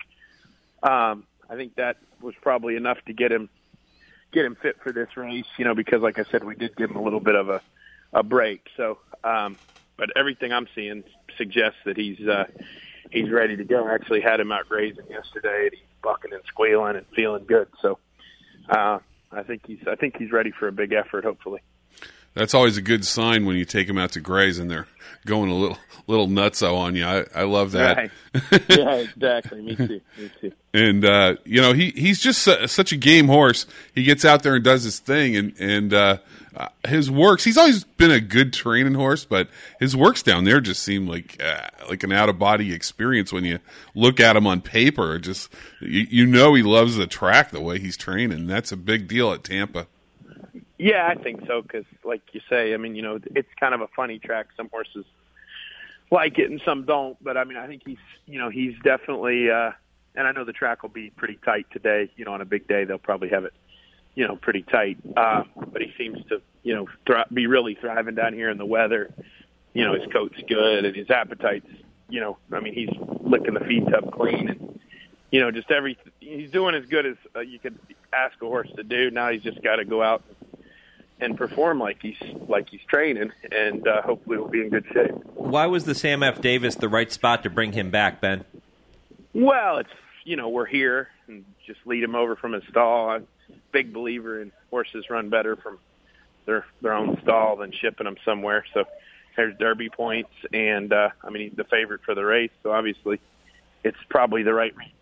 that was probably enough to get him fit for this race. Because like I said, we did give him a little bit of a break. So, but everything I'm seeing suggests that he's ready to go. I actually had him out grazing yesterday, and he's bucking and squealing and feeling good. So, I think he's ready for a big effort, hopefully. That's always a good sign when you take them out to graze and they're going a little nutso on you. I love that. Right. Yeah, exactly. Me too. And he's just such a game horse. He gets out there and does his thing, and his works. He's always been a good training horse, but his works down there just seem like an out of body experience when you look at him on paper. Just he loves the track the way he's training. That's a big deal at Tampa. Yeah, I think so, because like you say, I mean, it's kind of a funny track. Some horses like it and some don't, but I mean, I think he's definitely, and I know the track will be pretty tight today. On a big day, they'll probably have it, pretty tight. But he seems to, be really thriving down here in the weather. His coat's good and his appetite's, I mean, he's licking the feed tub clean and, just everything. He's doing as good as you could ask a horse to do. Now he's just got to go out and perform like he's training, and hopefully we'll be in good shape. Why was the Sam F. Davis the right spot to bring him back, Ben? Well, it's we're here and just lead him over from his stall. I'm a big believer in horses run better from their own stall than shipping them somewhere. So there's Derby points, and I mean he's the favorite for the race, so obviously it's probably the right reason.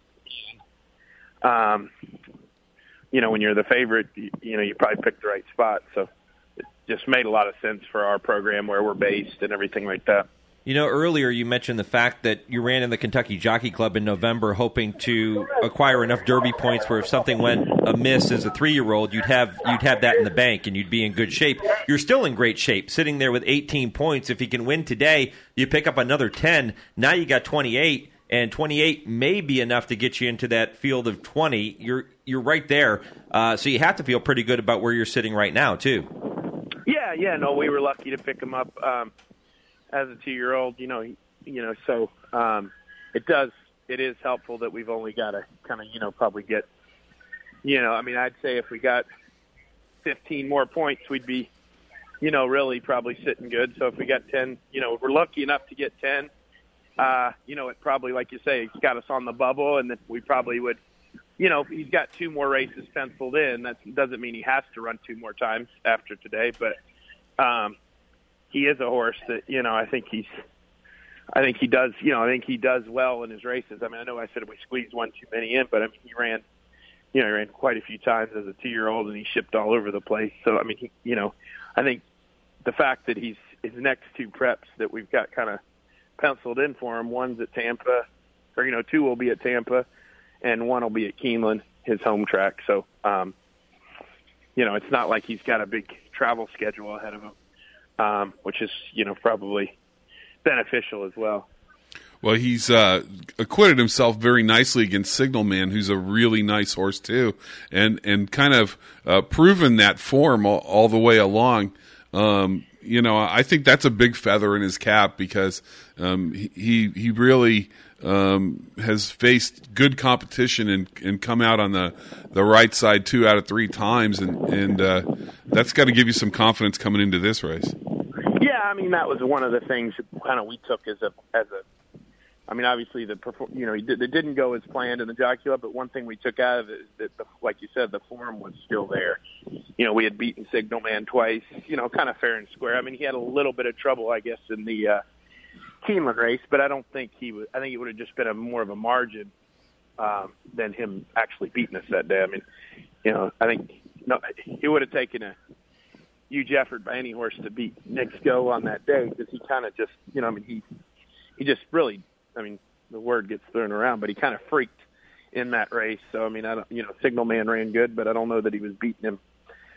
When you're the favorite, you probably picked the right spot. So it just made a lot of sense for our program where we're based and everything like that. Earlier you mentioned the fact that you ran in the Kentucky Jockey Club in November hoping to acquire enough Derby points where if something went amiss as a 3-year-old, you'd have that in the bank and you'd be in good shape. You're still in great shape, sitting there with 18 points. If you can win today, you pick up another 10. Now you got 28. And 28 may be enough to get you into that field of 20. You're right there, so you have to feel pretty good about where you're sitting right now, too. Yeah. No, we were lucky to pick him up as a 2-year-old. So it is helpful that we've only got to kind of probably get. I mean, I'd say if we got 15 more points, we'd be, really probably sitting good. So if we got 10, if we're lucky enough to get 10, it probably, like you say, it's got us on the bubble, and then we probably would, if he's got 2 more races penciled in, that doesn't mean he has to run 2 more times after today, but he is a horse that, I think he does well in his races. I mean, I know I said we squeezed 1 too many in, but I mean, he ran quite a few times as a 2-year-old, and he shipped all over the place. So, I mean, I think the fact that his next 2 preps that we've got kind of penciled in for him, one's at Tampa, or 2 will be at Tampa, and 1 will be at Keeneland, his home track. So, it's not like he's got a big travel schedule ahead of him, which is, probably beneficial as well. Well, he's acquitted himself very nicely against Signal Man, who's a really nice horse too, and kind of proven that form all the way along. I think that's a big feather in his cap because he really has faced good competition and come out on the right side 2 out of 3 times, and that's got to give you some confidence coming into this race. Yeah, I mean, that was one of the things kind of we took as a. I mean, obviously, it didn't go as planned in the Jockey Club, but one thing we took out of it is that, like you said, the form was still there. We had beaten Signal Man twice, kind of fair and square. I mean, he had a little bit of trouble, I guess, in the Keeneland race, but I don't think I think it would have just been more of a margin than him actually beating us that day. I mean, I think it would have taken a huge effort by any horse to beat Nick Go on that day because he kind of just, he just really. I mean, the word gets thrown around, but he kind of freaked in that race. So, I mean, Signal Man ran good, but I don't know that he was beating him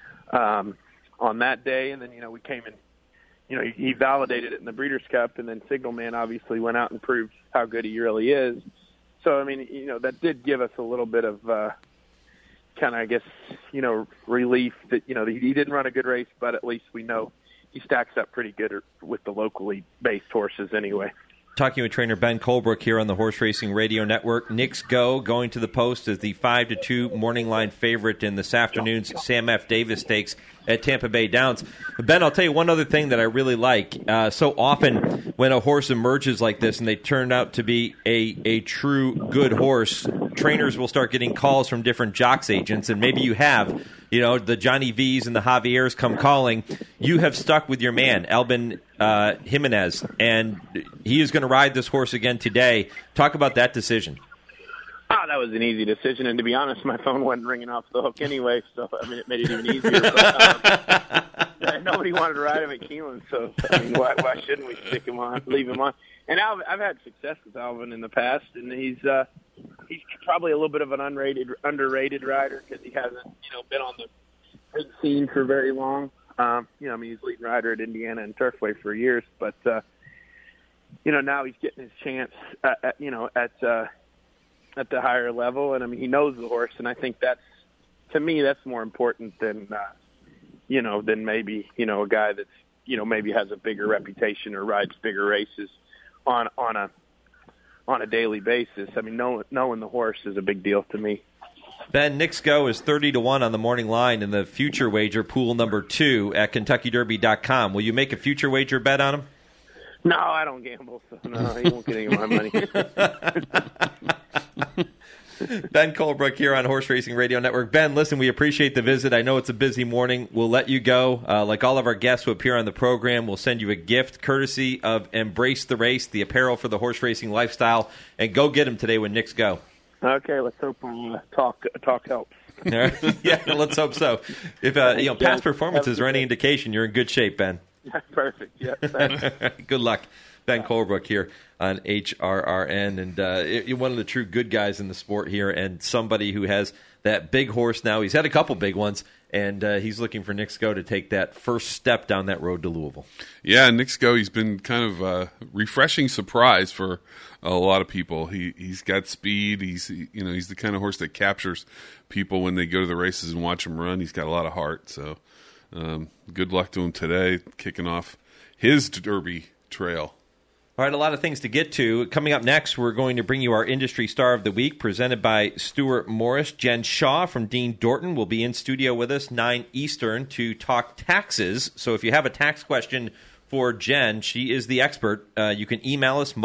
on that day. And then, we came in, he validated it in the Breeders' Cup, and then Signal Man obviously went out and proved how good he really is. So, I mean, that did give us a little bit of kind of, I guess, relief that, he didn't run a good race, but at least we know he stacks up pretty good with the locally based horses anyway. Talking with trainer Ben Colebrook here on the Horse Racing Radio Network. Knicks Go going to the post as the 5-2 morning line favorite in this afternoon's Sam F. Davis Stakes at Tampa Bay Downs. Ben, I'll tell you one other thing that I really like. So often when a horse emerges like this and they turn out to be a true good horse, trainers will start getting calls from different jocks agents, and maybe you have. The Johnny V's and the Javiers come calling. You have stuck with your man, Albin Jimenez, and he is going to ride this horse again today. Talk about that decision. Oh, that was an easy decision, and to be honest, my phone wasn't ringing off the hook anyway, so I mean, it made it even easier. But, nobody wanted to ride him at Keeneland, so I mean, why shouldn't we leave him on? And I've had success with Alvin in the past, and he's probably a little bit of an underrated rider because he hasn't, been on the big scene for very long. I mean, he's leading rider at Indiana and Turfway for years, but now he's getting his chance, at the higher level, and I mean, he knows the horse, and I think to me, that's more important than than maybe a guy that's maybe has a bigger reputation or rides bigger races on a daily basis. I mean, knowing the horse is a big deal to me. Ben, Knicks Go is 30-1 on the morning line in the future wager pool number 2 at KentuckyDerby.com. Will you make a future wager bet on him? No, I don't gamble, so no, he won't get any of my money. Ben Colebrook here on Horse Racing Radio Network. Ben, listen, we appreciate the visit. I know it's a busy morning. We'll let you go. Like all of our guests who appear on the program, we'll send you a gift courtesy of Embrace the Race, the apparel for the horse racing lifestyle, and go get them today when Knicks Go. Okay, let's hope talk helps. Yeah, let's hope so. If past performances are any indication, you're in good shape, Ben. Perfect. Yeah. Thanks. Good luck. Ben Colebrook here on HRRN, and one of the true good guys in the sport here, and somebody who has that big horse now. He's had a couple big ones, and he's looking for Knicks Go to take that first step down that road to Louisville. Yeah, Knicks Go, he's been kind of a refreshing surprise for a lot of people. He's got speed. He's the kind of horse that captures people when they go to the races and watch him run. He's got a lot of heart, so good luck to him today, kicking off his Derby trail. All right, a lot of things to get to. Coming up next, we're going to bring you our Industry Star of the Week, presented by Stuart Morris. Jen Shaw from Dean Dorton will be in studio with us 9 Eastern to talk taxes. So if you have a tax question for Jen, she is the expert. You can email us,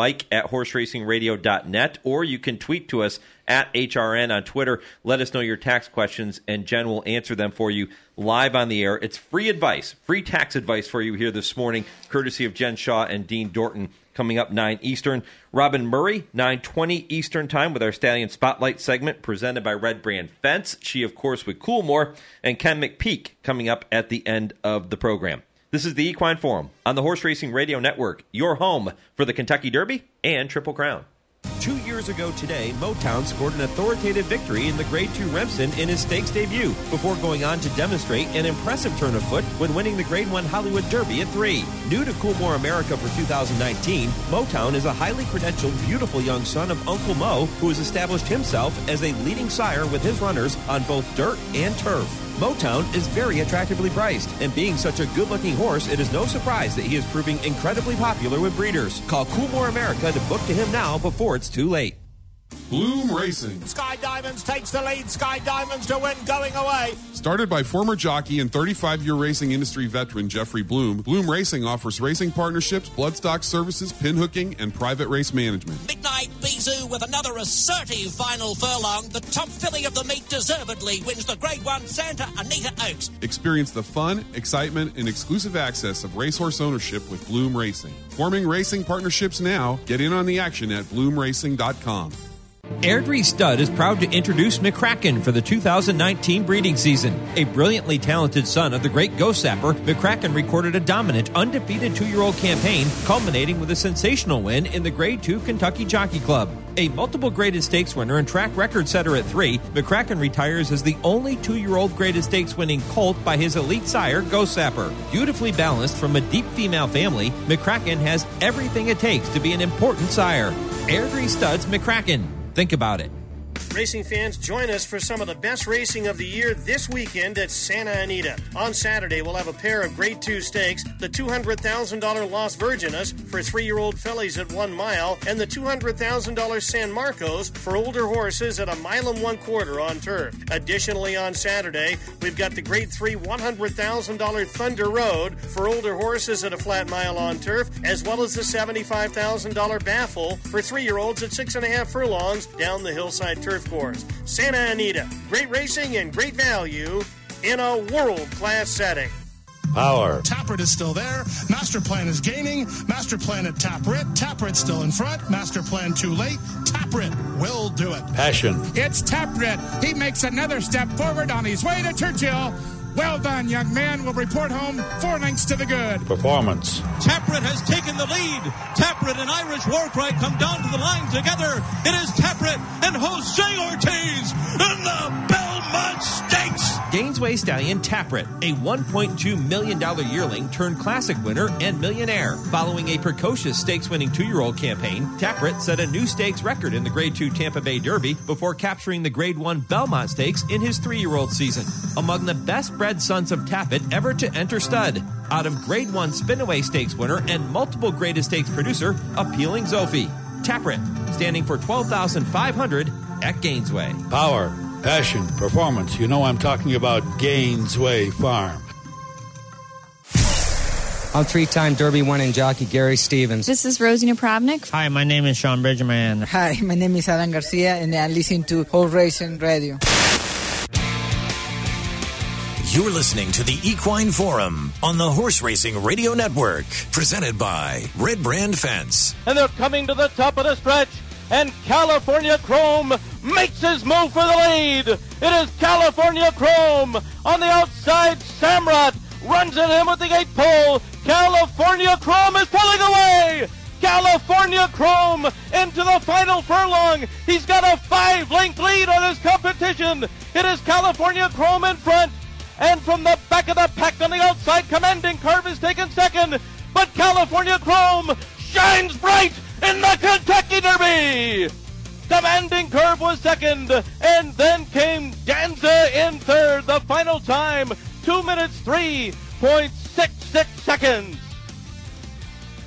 mike@horseracingradio.net, or you can tweet to us at HRN on Twitter. Let us know your tax questions, and Jen will answer them for you live on the air. It's free advice, free tax advice for you here this morning, courtesy of Jen Shaw and Dean Dorton. Coming up 9 Eastern, Robin Murray, 9:20 Eastern Time with our Stallion Spotlight segment presented by Red Brand Fence. She, of course, with Coolmore, and Ken McPeak coming up at the end of the program. This is the Equine Forum on the Horse Racing Radio Network, your home for the Kentucky Derby and Triple Crown. 2 years ago today, Motown scored an authoritative victory in the Grade 2 Remsen in his stakes debut, before going on to demonstrate an impressive turn of foot when winning the Grade 1 Hollywood Derby at 3. New to Coolmore America for 2019, Motown is a highly credentialed, beautiful young son of Uncle Mo, who has established himself as a leading sire with his runners on both dirt and turf. Motown is very attractively priced, and being such a good-looking horse, it is no surprise that he is proving incredibly popular with breeders. Call Coolmore America to book to him now before it's too late. Bloom Racing. Sky Diamonds takes the lead. Sky Diamonds to win, going away. Started by former jockey and 35-year racing industry veteran Jeffrey Bloom, Bloom Racing offers racing partnerships, bloodstock services, pinhooking, and private race management. Midnight Bizou with another assertive final furlong. The top filly of the meet deservedly wins the Grade 1 Santa Anita Oaks. Experience the fun, excitement, and exclusive access of racehorse ownership with Bloom Racing. Forming racing partnerships now. Get in on the action at bloomracing.com. Airdrie Stud is proud to introduce McCracken for the 2019 breeding season. A brilliantly talented son of the great Ghost Sapper, McCracken recorded a dominant, undefeated 2-year-old campaign, culminating with a sensational win in the Grade 2 Kentucky Jockey Club. A multiple graded stakes winner and track record setter at 3, McCracken retires as the only 2-year-old graded stakes winning colt by his elite sire, Ghost Sapper. Beautifully balanced from a deep female family, McCracken has everything it takes to be an important sire. Airdrie Stud's McCracken. Think about it. Racing fans, join us for some of the best racing of the year this weekend at Santa Anita. On Saturday, we'll have a pair of Grade 2 stakes, the $200,000 Las Virginas for 3-year-old fillies at 1 mile, and the $200,000 San Marcos for older horses at 1 1/4 on turf. Additionally, on Saturday, we've got the Grade 3 $100,000 Thunder Road for older horses at a flat mile on turf, as well as the $75,000 Baffle for 3-year-olds at 6.5 furlongs down the hillside turf course. Santa Anita, great racing and great value in a world-class setting. Power. Taprit is still there. Master Plan is gaining. Master Plan at Taprit. Taprit still in front. Master Plan too late. Taprit will do it. Passion. It's Taprit. He makes another step forward on his way to Churchill. Well done, young man. We'll report home 4 lengths to the good. Performance. Taprit has taken the lead. Taprit and Irish Warcry come down to the line together. It is Taprit and Jose Ortiz in the Belmont Stakes. Gainesway Stallion Taprit, a $1.2 million yearling turned classic winner and millionaire. Following a precocious stakes-winning 2-year-old campaign, Taprit set a new stakes record in the Grade 2 Tampa Bay Derby before capturing the Grade 1 Belmont Stakes in his 3-year-old season. Among the best-bred sons of Tapit ever to enter stud. Out of Grade 1 Spinaway Stakes winner and multiple graded stakes producer, Appealing Zophie. Taprit, standing for $12,500 at Gainesway. Power. Passion. Performance. You know I'm talking about Gainesway Farm. I'm 3-time Derby winning jockey Gary Stevens. This is Rosie Napravnik. Hi, my name is Sean Bridgerman. Hi, my name is Alan Garcia, and I listen to Horse Racing Radio. You're listening to the Equine Forum on the Horse Racing Radio Network, presented by Red Brand Fence. And they're coming to the top of the stretch, and California Chrome makes his move for the lead. It is California Chrome. On the outside, Samrat runs at him with the 8 pole. California Chrome is pulling away. California Chrome into the final furlong. He's got a 5-length lead on his competition. It is California Chrome in front. And from the back of the pack on the outside, Commanding Curve is taken second. But California Chrome shines bright in the Kentucky Derby. Commanding Curve was second, and then came Danza in third. The final time, 2 minutes, 3.66 seconds.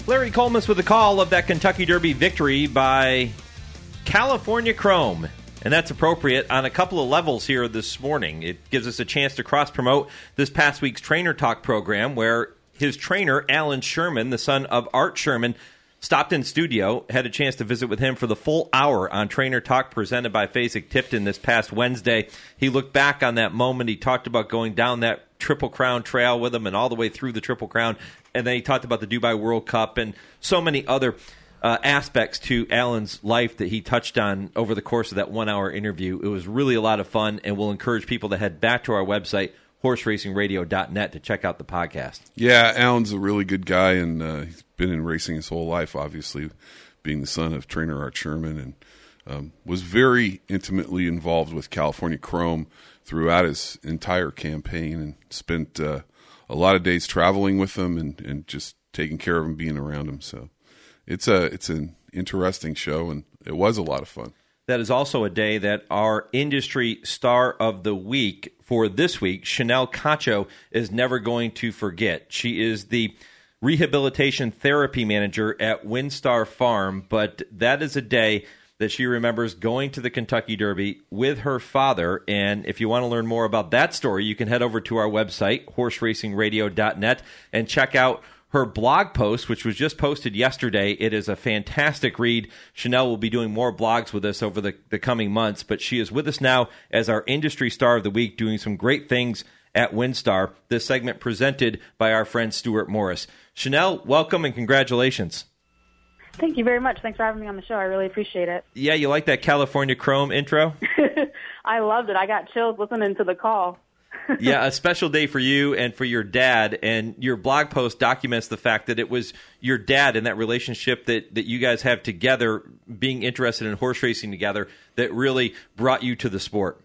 Larry Colmus with a call of that Kentucky Derby victory by California Chrome. And that's appropriate on a couple of levels here this morning. It gives us a chance to cross-promote this past week's Trainer Talk program, where his trainer, Alan Sherman, the son of Art Sherman, stopped in studio, had a chance to visit with him for the full hour on Trainer Talk presented by Fasig-Tipton this past Wednesday. He looked back on that moment. He talked about going down that Triple Crown trail with him and all the way through the Triple Crown. And then he talked about the Dubai World Cup and so many other aspects to Alan's life that he touched on over the course of that 1 hour interview. It was really a lot of fun, and we'll encourage people to head back to our website, horseracingradio.net, to check out the podcast. Yeah, Alan's a really good guy, and he's been in racing his whole life, obviously, being the son of trainer Art Sherman, and was very intimately involved with California Chrome throughout his entire campaign, and spent a lot of days traveling with him and just taking care of him, being around him. So it's an interesting show, and it was a lot of fun. That is also a day that our industry star of the week for this week, Chanel Cacho, is never going to forget. She is the rehabilitation therapy manager at WinStar Farm, but that is a day that she remembers going to the Kentucky Derby with her father. And if you want to learn more about that story, you can head over to our website, horseracingradio.net, and check out her blog post, which was just posted yesterday. It is a fantastic read. Chanel will be doing more blogs with us over the coming months, but she is with us now as our industry star of the week, doing some great things at WinStar. This segment presented by our friend Stuart Morris. Chanel, welcome and congratulations. Thank you very much. Thanks for having me on the show. I really appreciate it. Yeah, you like that California Chrome intro? I loved it. I got chills listening to the call. Yeah, a special day for you and for your dad. And your blog post documents the fact that it was your dad and that relationship that you guys have together, being interested in horse racing together, that really brought you to the sport.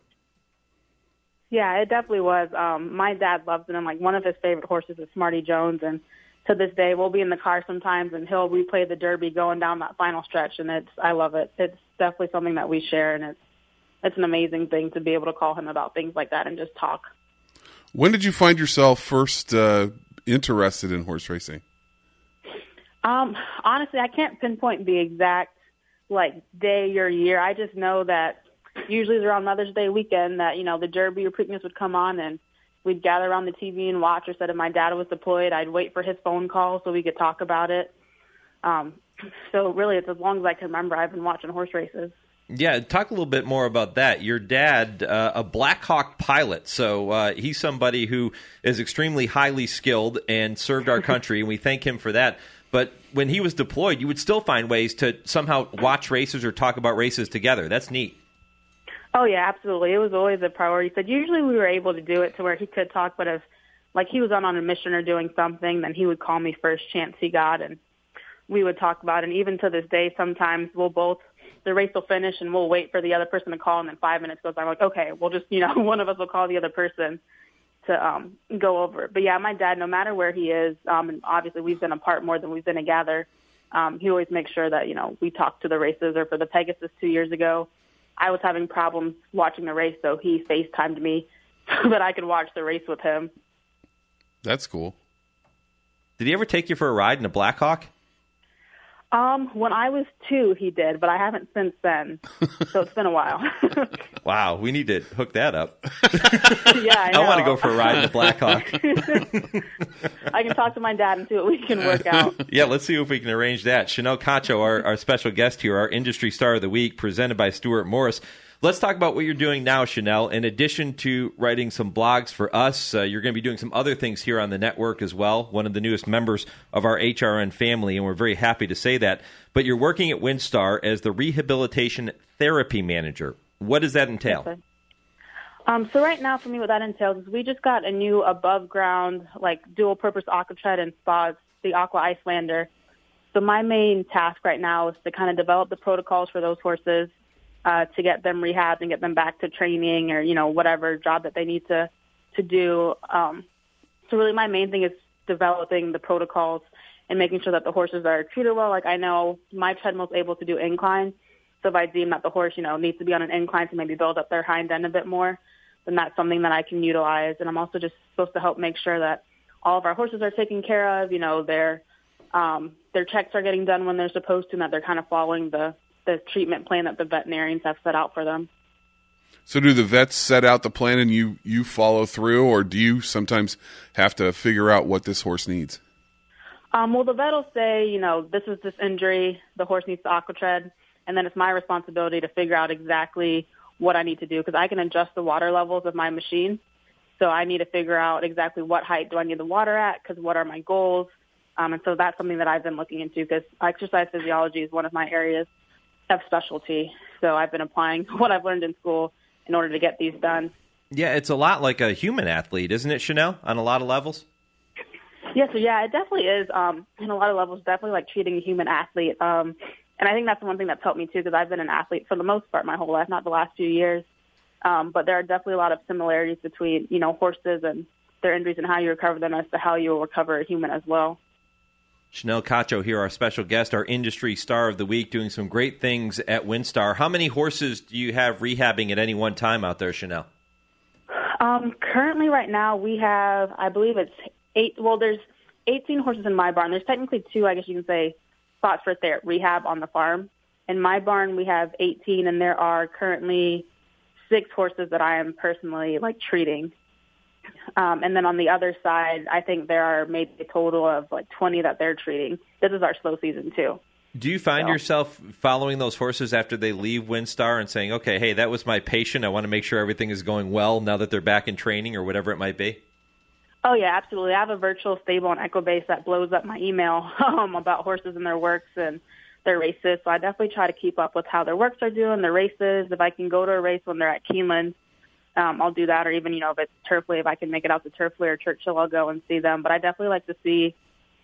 Yeah, it definitely was. My dad loves it, and like one of his favorite horses is Smarty Jones. And to this day, we'll be in the car sometimes, and he'll replay the Derby going down that final stretch. And I love it. It's definitely something that we share, and it's an amazing thing to be able to call him about things like that and just talk. When did you find yourself first interested in horse racing? Honestly, I can't pinpoint the exact day or year. I just know that usually it's around Mother's Day weekend that, the Derby or Preakness would come on, and we'd gather around the TV and watch. Or said if my dad was deployed, I'd wait for his phone call so we could talk about it. So really, it's as long as I can remember, I've been watching horse races. Yeah, talk a little bit more about that. Your dad, a Black Hawk pilot, so he's somebody who is extremely highly skilled and served our country, and we thank him for that. But when he was deployed, you would still find ways to somehow watch races or talk about races together. That's neat. Oh, yeah, absolutely. It was always a priority. So usually we were able to do it to where he could talk, but if he was on a mission or doing something, then he would call me first chance he got, and we would talk about it. And even to this day, sometimes the race will finish and we'll wait for the other person to call, and then 5 minutes goes by. I'm like, okay, we'll just, one of us will call the other person to go over it. But yeah, my dad, no matter where he is, and obviously we've been apart more than we've been together, he always makes sure that, we talk to the races. Or for the Pegasus 2 years ago, I was having problems watching the race, so he FaceTimed me so that I could watch the race with him. That's cool. Did he ever take you for a ride in a Black Hawk? When I was 2, he did, but I haven't since then, so it's been a while. Wow, we need to hook that up. Yeah, I know. I want to go for a ride in the Black Hawk. I can talk to my dad and see what we can work out. Yeah, let's see if we can arrange that. Chanel Cacho, our special guest here, our industry star of the week, presented by Stuart Morris. Let's talk about what you're doing now, Chanel. In addition to writing some blogs for us, you're going to be doing some other things here on the network as well, one of the newest members of our HRN family, and we're very happy to say that. But you're working at WinStar as the rehabilitation therapy manager. What does that entail? So right now, for me, what that entails is we just got a new above-ground, dual-purpose aqua tread and spa, the Aqua Icelander. So my main task right now is to kind of develop the protocols for those horses, to get them rehabbed and get them back to training or, whatever job that they need to do. So really my main thing is developing the protocols and making sure that the horses are treated well. I know my treadmill is able to do incline. So if I deem that the horse, needs to be on an incline to maybe build up their hind end a bit more, then that's something that I can utilize. And I'm also just supposed to help make sure that all of our horses are taken care of. They're their checks are getting done when they're supposed to, and that they're kind of following the treatment plan that the veterinarians have set out for them. So do the vets set out the plan and you follow through, or do you sometimes have to figure out what this horse needs? Well, the vet will say, this is this injury, the horse needs to aquatread, and then it's my responsibility to figure out exactly what I need to do, because I can adjust the water levels of my machine. So I need to figure out exactly what height do I need the water at, because what are my goals. And so that's something that I've been looking into, because exercise physiology is one of my areas of specialty. So I've been applying what I've learned in school in order to get these done. Yeah, it's a lot like a human athlete, isn't it, Chanel, on a lot of levels? Yeah, so it definitely is. In a lot of levels, definitely like treating a human athlete. And I think that's one thing that's helped me, too, because I've been an athlete for the most part my whole life, not the last few years. But there are definitely a lot of similarities between, horses and their injuries and how you recover them as to how you will recover a human as well. Chanel Cacho here, our special guest, our industry star of the week, doing some great things at WinStar. How many horses do you have rehabbing at any one time out there, Chanel? Currently right now we have, I believe it's 8. Well, there's 18 horses in my barn. There's technically 2, I guess you can say, spots for rehab on the farm. In my barn we have 18, and there are currently 6 horses that I am personally treating. And then on the other side, I think there are maybe a total of 20 that they're treating. This is our slow season too. Do you find yourself following those horses after they leave WinStar and saying, okay, hey, that was my patient. I want to make sure everything is going well now that they're back in training or whatever it might be? Oh, yeah, absolutely. I have a virtual stable on Equibase that blows up my email about horses and their works and their races. So I definitely try to keep up with how their works are doing, their races. If I can go to a race when they're at Keeneland, I'll do that. Or even, if it's Turfway, if I can make it out to Turfway or Churchill, I'll go and see them. But I definitely like to see,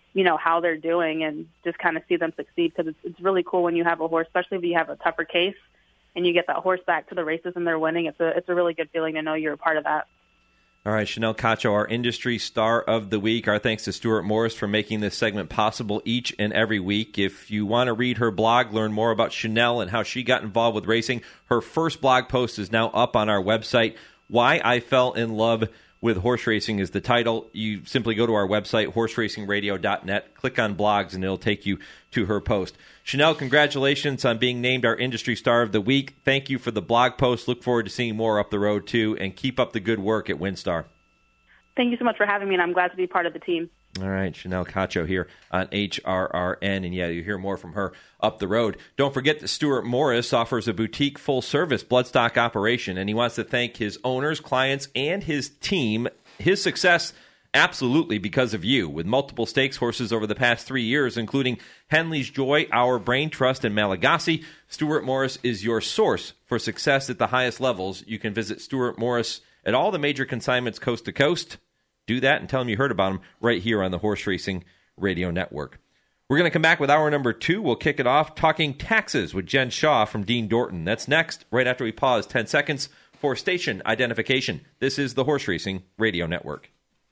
how they're doing and just kind of see them succeed, because it's really cool when you have a horse, especially if you have a tougher case and you get that horse back to the races and they're winning. It's a really good feeling to know you're a part of that. All right, Chanel Cacho, our industry star of the week. Our thanks to Stuart Morris for making this segment possible each and every week. If you want to read her blog, learn more about Chanel and how she got involved with racing, her first blog post is now up on our website. Why I Fell in Love with Horse Racing is the title. You simply go to our website, horseracingradio.net, click on blogs, and it'll take you to her post. Chanel, congratulations on being named our industry star of the week. Thank you for the blog post. Look forward to seeing more up the road, too, and keep up the good work at WinStar. Thank you so much for having me, and I'm glad to be part of the team. All right, Chanel Cacho here on HRRN, and you'll hear more from her up the road. Don't forget that Stuart Morris offers a boutique full-service bloodstock operation, and he wants to thank his owners, clients, and his team. His success, absolutely because of you, with multiple stakes horses over the past 3 years, including Henley's Joy, Our Brain Trust, and Malagasy. Stuart Morris is your source for success at the highest levels. You can visit Stuart Morris at all the major consignments coast to coast. Do that and tell them you heard about them right here on the Horse Racing Radio Network. We're going to come back with hour number 2. We'll kick it off talking taxes with Jen Shaw from Dean Dorton. That's next, right after we pause 10 seconds for station identification. This is the Horse Racing Radio Network.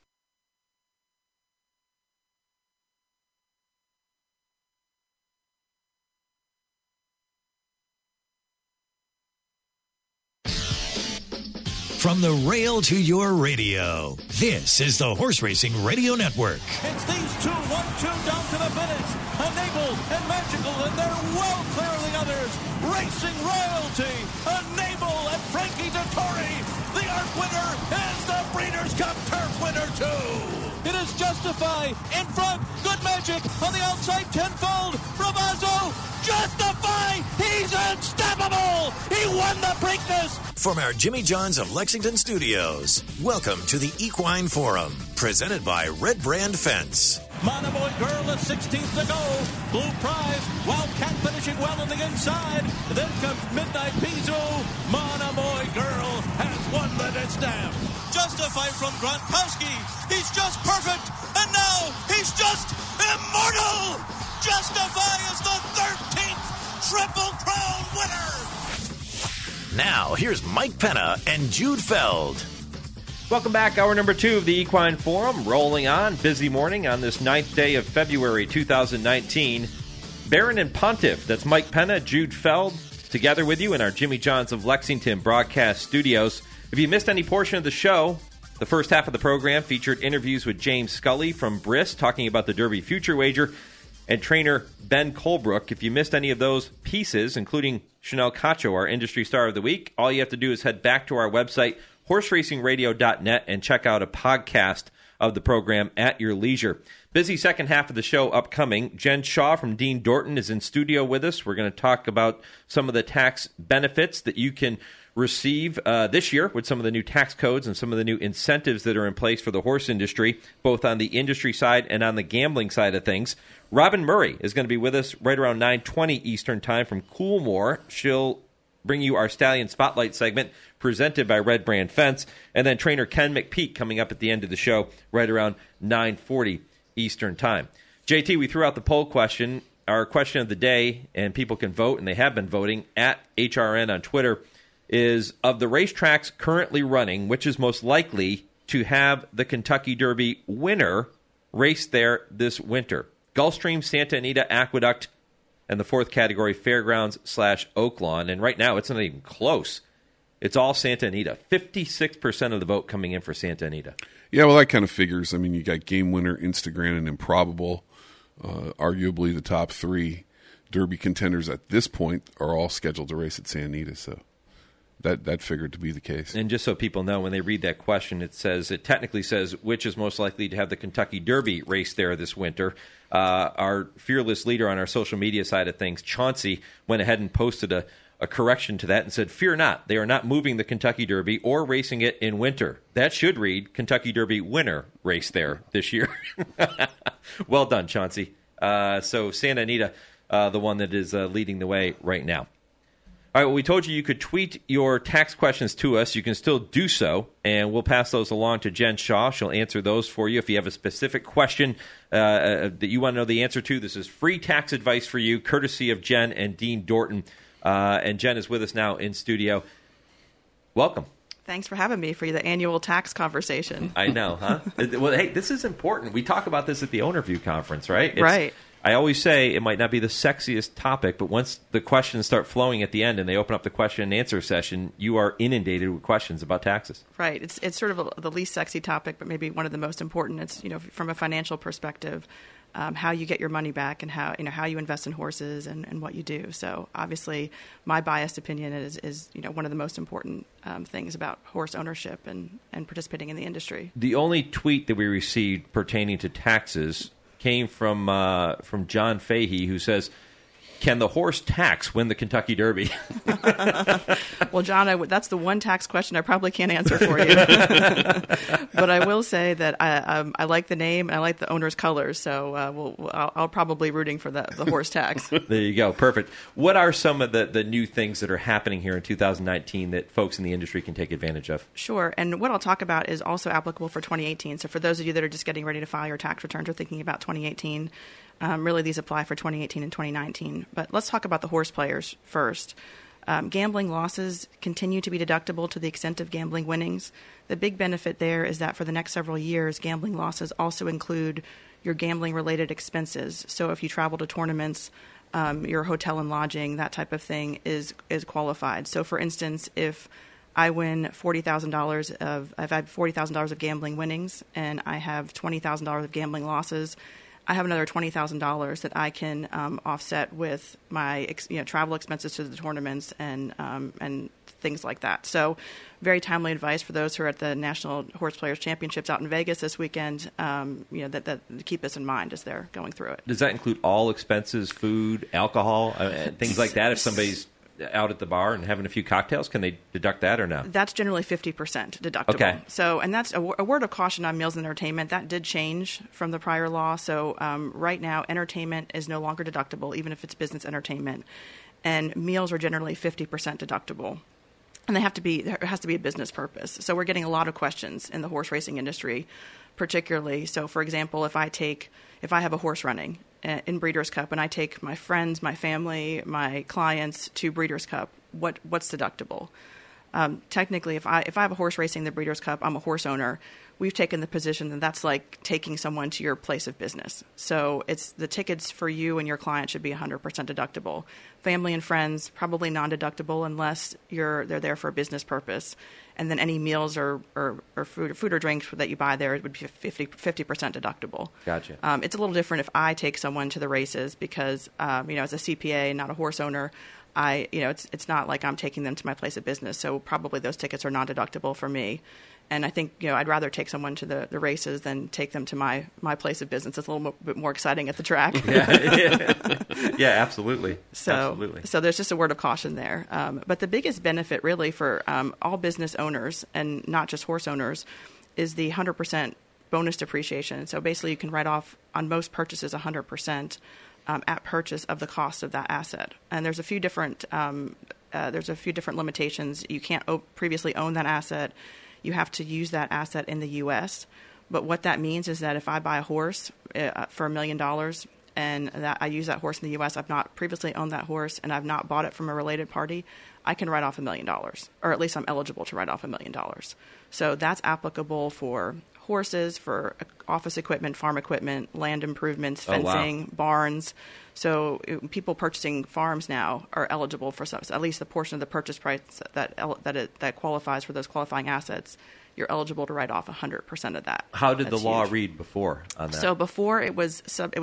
From the rail to your radio, this is the Horse Racing Radio Network. It's these two, 1-2 down to the finish. Enable and Magical, and they're well clear of the others. Racing Royalty, Enable, and Frankie Dettori. The ARC winner is the Breeders' Cup Turf winner, too. It is Justify in front. Good Magic on the outside, Tenfold. Bravazzo, Justify. He's unstoppable. He won the Preakness. From our Jimmy John's of Lexington studios, welcome to the Equine Forum, presented by Red Brand Fence. Monomoy Girl at 16th to go. Blue Prize. Wildcat finishing well on the inside. Then comes Midnight Pizu. Monomoy Girl has won the stamp. Justify from Gronkowski. He's just perfect. And now he's just immortal. Justify is the 13th Triple Crown winner. Now, here's Mike Penna and Jude Feld. Welcome back. Hour number 2 of the Equine Forum. Rolling on. Busy morning on this 9th day of February 2019. Baron and Pontiff. That's Mike Penna, Jude Feld, together with you in our Jimmy John's of Lexington broadcast studios. If you missed any portion of the show, the first half of the program featured interviews with James Scully from Briss talking about the Derby Future Wager. and trainer Ben Colebrook. If you missed any of those pieces, including Chanel Cacho, our industry star of the week, all you have to do is head back to our website, horseracingradio.net, and check out a podcast of the program at your leisure. Busy second half of the show upcoming. Jen Shaw from Dean Dorton is in studio with us. We're going to talk about some of the tax benefits that you can receive this year with some of the new tax codes and some of the new incentives that are in place for the horse industry, both on the industry side and on the gambling side of things. Robin Murray is going to be with us right around 9:20 Eastern Time from Coolmore. She'll bring you our Stallion Spotlight segment presented by Red Brand Fence, and then trainer Ken McPeak coming up at the end of the show right around 9:40 Eastern Time. JT, we threw out the poll question, our question of the day, and people can vote, and they have been voting at HRN on Twitter, is of the racetracks currently running, which is most likely to have the Kentucky Derby winner race there this winter? Gulfstream, Santa Anita, Aqueduct, and the fourth category, Fairgrounds/Oaklawn. And right now, it's not even close. It's all Santa Anita. 56% of the vote coming in for Santa Anita. Yeah, well, that kind of figures. I mean, you got Game Winner, Instagram, and Improbable. Arguably the top three Derby contenders at this point are all scheduled to race at Santa Anita, so that figured to be the case. And just so people know, when they read that question, it technically says which is most likely to have the Kentucky Derby race there this winter. Our fearless leader on our social media side of things, Chauncey, went ahead and posted a correction to that and said, "Fear not, they are not moving the Kentucky Derby or racing it in winter." That should read Kentucky Derby winner race there this year. Well done, Chauncey. So Santa Anita, the one that is leading the way right now. All right, well, we told you could tweet your tax questions to us. You can still do so, and we'll pass those along to Jen Shaw. She'll answer those for you. If you have a specific question that you want to know the answer to, this is free tax advice for you, courtesy of Jen and Dean Dorton. And Jen is with us now in studio. Welcome. Thanks for having me for the annual tax conversation. I know, huh? Well, hey, this is important. We talk about this at the Ownerview conference, right? Right. I always say it might not be the sexiest topic, but once the questions start flowing at the end and they open up the question and answer session, you are inundated with questions about taxes. Right. It's sort of the least sexy topic, but maybe one of the most important. It's, from a financial perspective, how you get your money back and how you invest in horses and what you do. So obviously my biased opinion is one of the most important things about horse ownership and participating in the industry. The only tweet that we received pertaining to taxes came from John Fahey, who says, "Can the horse tax win the Kentucky Derby?" Well, John, that's the one tax question I probably can't answer for you. But I will say that I like the name and I like the owner's colors, so I'll probably rooting for the horse tax. There you go. Perfect. What are some of the new things that are happening here in 2019 that folks in the industry can take advantage of? Sure. And what I'll talk about is also applicable for 2018. So for those of you that are just getting ready to file your tax returns or thinking about 2018, really, these apply for 2018 and 2019. But let's talk about the horse players first. Gambling losses continue to be deductible to the extent of gambling winnings. The big benefit there is that for the next several years, gambling losses also include your gambling-related expenses. So if you travel to tournaments, your hotel and lodging, that type of thing is qualified. So for instance, if I win $40,000 I've had $40,000 of gambling winnings and I have $20,000 of gambling losses, I have another $20,000 that I can offset with my travel expenses to the tournaments and things like that. So very timely advice for those who are at the National Horse Players Championships out in Vegas this weekend, that keep this in mind as they're going through it. Does that include all expenses, food, alcohol, things like that? If somebody's out at the bar and having a few cocktails, can they deduct that or no? That's generally 50% deductible. Okay. So, and that's a word of caution on meals and entertainment. That did change from the prior law. So right now, entertainment is no longer deductible, even if it's business entertainment. And meals are generally 50% deductible. And there has to be a business purpose. So we're getting a lot of questions in the horse racing industry, particularly. So, for example, if I have a horse running in Breeders' Cup and I take my friends, my family, my clients to Breeders' Cup, what's deductible? technically, if I have a horse racing the Breeders' Cup, I'm a horse owner. We've taken the position that that's like taking someone to your place of business. So it's the tickets for you and your client should be 100% deductible. Family and friends, probably non-deductible unless they're there for a business purpose. And then any meals or food or drinks that you buy there, it would be 50% deductible. Gotcha. It's a little different if I take someone to the races because, as a CPA, not a horse owner, it's not like I'm taking them to my place of business. So probably those tickets are non-deductible for me. And I think, I'd rather take someone to the races than take them to my place of business. It's a little bit more exciting at the track. Yeah, absolutely. So there's just a word of caution there. But the biggest benefit really for all business owners and not just horse owners is the 100% bonus depreciation. So basically you can write off on most purchases 100% at purchase of the cost of that asset. And there's a few different limitations. You can't previously own that asset. You have to use that asset in the U.S. But what that means is that if I buy a horse for $1 million and that I use that horse in the U.S., I've not previously owned that horse and I've not bought it from a related party, I can write off $1 million, or at least I'm eligible to write off $1 million. So that's applicable for horses, for office equipment, farm equipment, land improvements, fencing, barns. So people purchasing farms now are eligible for at least the portion of the purchase price that qualifies for those qualifying assets. You're eligible to write off 100% of that. How did the law read before on that? So before it was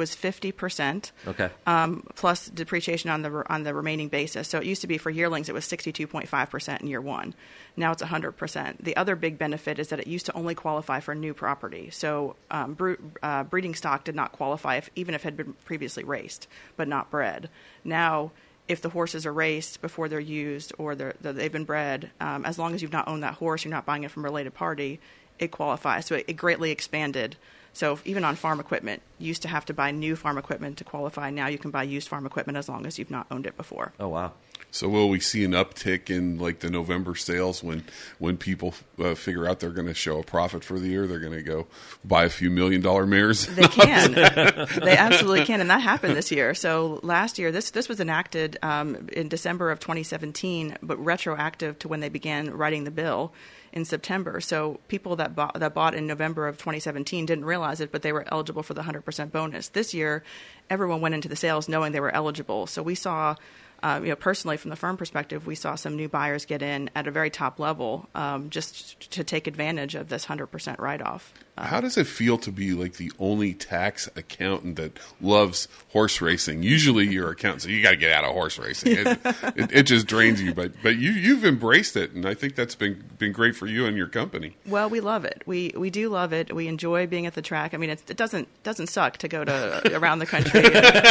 50%. Okay. Plus depreciation on the remaining basis. So it used to be for yearlings it was 62.5% in year one. Now it's 100%. The other big benefit is that it used to only qualify for new property. So breeding stock did not qualify even if it had been previously raced, but not bred. Now, if the horses are raced before they're used or they've been bred, as long as you've not owned that horse, you're not buying it from a related party, it qualifies. So it greatly expanded. So even on farm equipment, you used to have to buy new farm equipment to qualify. Now you can buy used farm equipment as long as you've not owned it before. Oh, wow. So will we see an uptick in like the November sales when people figure out they're going to show a profit for the year? They're going to go buy a few $1 million mares? They can. They absolutely can. And that happened this year. So last year, this was enacted in December of 2017, but retroactive to when they began writing the bill in September. So people that bought in November of 2017 didn't realize it, but they were eligible for the 100% bonus. This year, everyone went into the sales knowing they were eligible. So we saw, personally from the firm perspective, we saw some new buyers get in at a very top level just to take advantage of this 100% write-off. How does it feel to be like the only tax accountant that loves horse racing? Usually your accountant says, you got to get out of horse racing. It just drains you. But you've embraced it, and I think that's been great for you and your company. Well, we love it. We do love it. We enjoy being at the track. I mean, it doesn't suck to go to around the country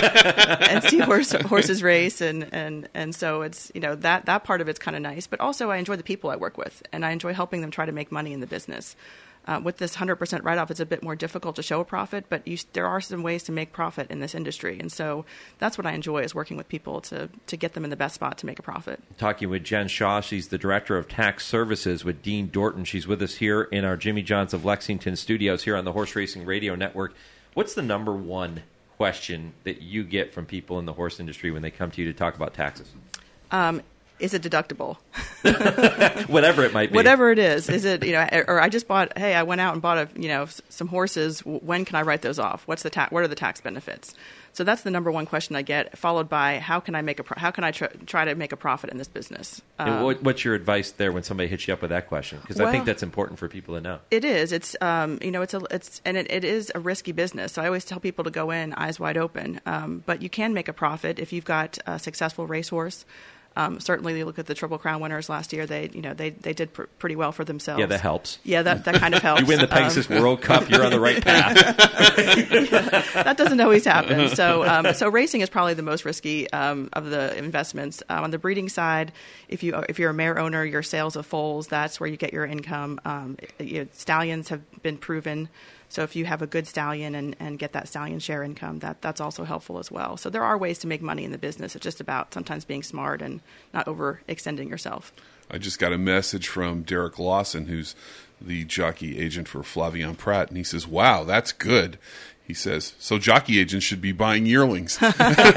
and see horses race, and so it's that part of it's kind of nice. But also, I enjoy the people I work with, and I enjoy helping them try to make money in the business. With this 100% write-off, it's a bit more difficult to show a profit, but there are some ways to make profit in this industry. And so that's what I enjoy, is working with people to get them in the best spot to make a profit. Talking with Jen Shaw. She's the Director of Tax Services with Dean Dorton. She's with us here in our Jimmy John's of Lexington studios here on the Horse Racing Radio Network. What's the number one question that you get from people in the horse industry when they come to you to talk about taxes? Is it deductible? Whatever it might be. Whatever it is it, or I just bought, I went out and bought some horses. When can I write those off? What are the tax benefits? So that's the number one question I get, followed by how can I try to make a profit in this business? What's your advice there when somebody hits you up with that question? Because I think that's important for people to know. It is. It is a risky business. So I always tell people to go in eyes wide open. But you can make a profit if you've got a successful racehorse. Certainly, you look at the Triple Crown winners last year. They did pretty well for themselves. Yeah, that helps. Yeah, that kind of helps. You win the Pegasus World Cup, you're on the right path. That doesn't always happen. So racing is probably the most risky of the investments. On the breeding side, if you're a mare owner, your sales of foals, that's where you get your income. Stallions have been proven. So if you have a good stallion and get that stallion share income, that's also helpful as well. So there are ways to make money in the business. It's just about sometimes being smart and not overextending yourself. I just got a message from Derek Lawson, who's the jockey agent for Flavien Prat, and he says, "Wow, that's good." He says, "So jockey agents should be buying yearlings." We've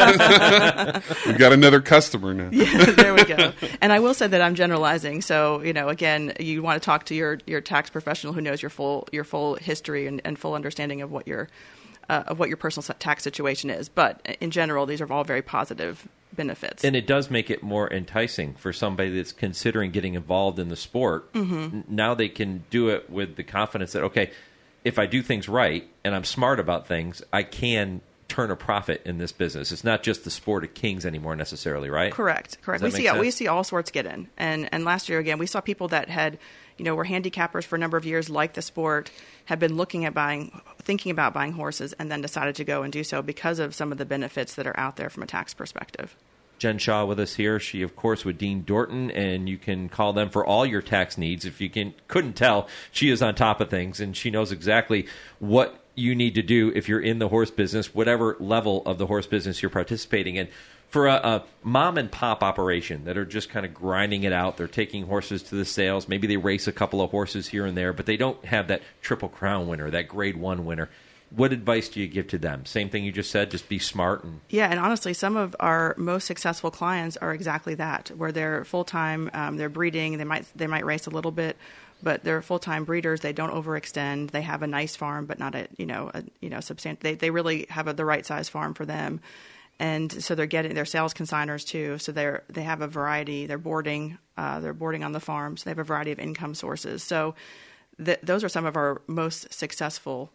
got another customer now. Yeah, there we go. And I will say that I'm generalizing. So, again, you want to talk to your tax professional who knows your full history and full understanding of what your personal tax situation is. But in general, these are all very positive benefits. And it does make it more enticing for somebody that's considering getting involved in the sport. Mm-hmm. Now they can do it with the confidence that, okay, if I do things right and I'm smart about things, I can turn a profit in this business. It's not just the sport of kings anymore necessarily, right? Correct. We see all sorts get in. And last year, again, we saw people that had, were handicappers for a number of years, liked the sport, had been thinking about buying horses, and then decided to go and do so because of some of the benefits that are out there from a tax perspective. Jen Shaw with us here. She, of course, with Dean Dorton, and you can call them for all your tax needs. If you couldn't tell, she is on top of things, and she knows exactly what you need to do if you're in the horse business, whatever level of the horse business you're participating in. For a mom-and-pop operation that are just kind of grinding it out, they're taking horses to the sales. Maybe they race a couple of horses here and there, but they don't have that Triple Crown winner, that Grade 1 winner. What advice do you give to them? Same thing you just said, just be smart. Yeah, and honestly, some of our most successful clients are exactly that, where they're full-time, they're breeding, they might race a little bit, but they're full-time breeders. They don't overextend. They have a nice farm, but not a substantial. They really have the right size farm for them, and so they're getting their sales consignors too. So they have a variety. They're boarding on the farm, so they have a variety of income sources. So those are some of our most successful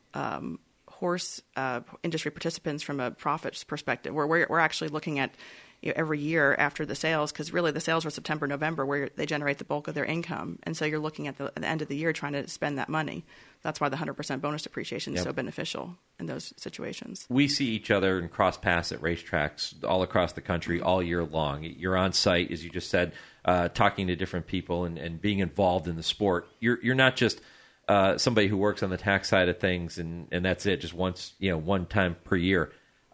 horse industry participants from a profits perspective, where we're actually looking at every year after the sales, because really the sales are September, November, where they generate the bulk of their income. And so you're looking at the end of the year trying to spend that money. That's why the 100% bonus depreciation is so beneficial in those situations. We see each other and cross paths at racetracks all across the country all year long. You're on site, as you just said, talking to different people and being involved in the sport. You're not just somebody who works on the tax side of things and that's it, just once, one time per year.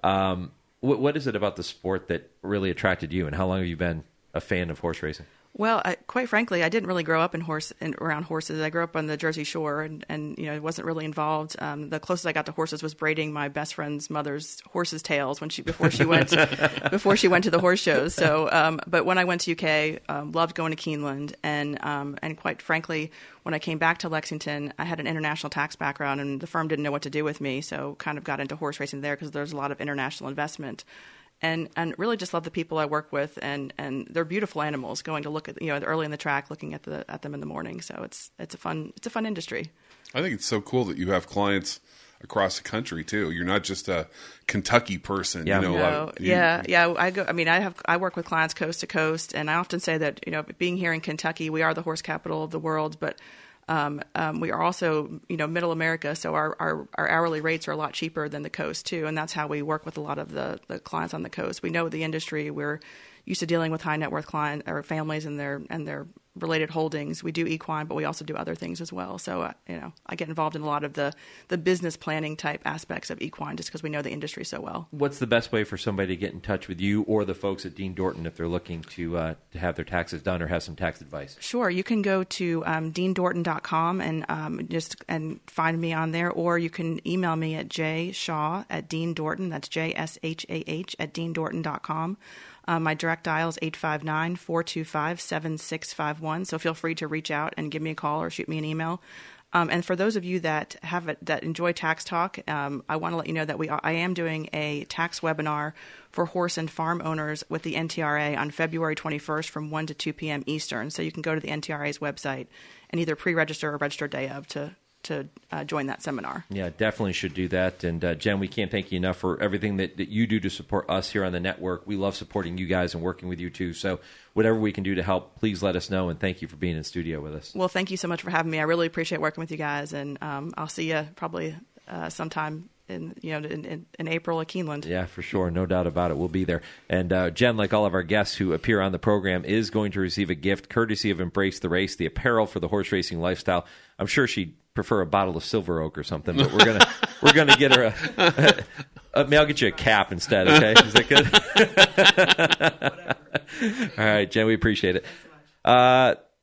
What is it about the sport that really attracted you, and how long have you been a fan of horse racing? Well, quite frankly, I didn't really grow up around horses. I grew up on the Jersey Shore, and I wasn't really involved. The closest I got to horses was braiding my best friend's mother's horses' tails before she went to the horse shows. So, but when I went to UK, loved going to Keeneland, and quite frankly, when I came back to Lexington, I had an international tax background, and the firm didn't know what to do with me, so kind of got into horse racing there because there's a lot of international investment. And really just love the people I work with, and they're beautiful animals. Going to look at early in the track, looking at them in the morning. So it's a fun industry. I think it's so cool that you have clients across the country too. You're not just a Kentucky person. Yeah. I work with clients coast to coast, and I often say that being here in Kentucky, we are the horse capital of the world, but we are also, middle America, so our hourly rates are a lot cheaper than the coast too, and that's how we work with a lot of the clients on the coast. We know the industry. We're used to dealing with high net worth clients or families and their related holdings. We do equine, but we also do other things as well. So I get involved in a lot of the business planning type aspects of equine just because we know the industry so well. What's the best way for somebody to get in touch with you or the folks at Dean Dorton if they're looking to have their taxes done or have some tax advice? Sure, you can go to deandorton.com and find me on there, or you can email me at jshaw@deandorton. That's JSHAH@deandorton.com. My direct dial is 859-425-7651. So feel free to reach out and give me a call or shoot me an email. And for those of you that enjoy Tax Talk, I want to let you know that I am doing a tax webinar for horse and farm owners with the NTRA on February 21st from 1 to 2 p.m. Eastern. So you can go to the NTRA's website and either pre-register or register day of to join that seminar. Yeah, definitely should do that. And Jen, we can't thank you enough for everything that you do to support us here on the network. We love supporting you guys and working with you too. So whatever we can do to help, please let us know. And thank you for being in studio with us. Well, thank you so much for having me. I really appreciate working with you guys. And I'll see you probably sometime in April at Keeneland. Yeah, for sure. No doubt about it. We'll be there. And Jen, like all of our guests who appear on the program, is going to receive a gift courtesy of Embrace the Race, the apparel for the horse racing lifestyle. I'm sure she'd prefer a bottle of Silver Oak or something, but we're gonna get her maybe I'll get you a cap instead. Okay, is that good? All right, Jen, we appreciate it.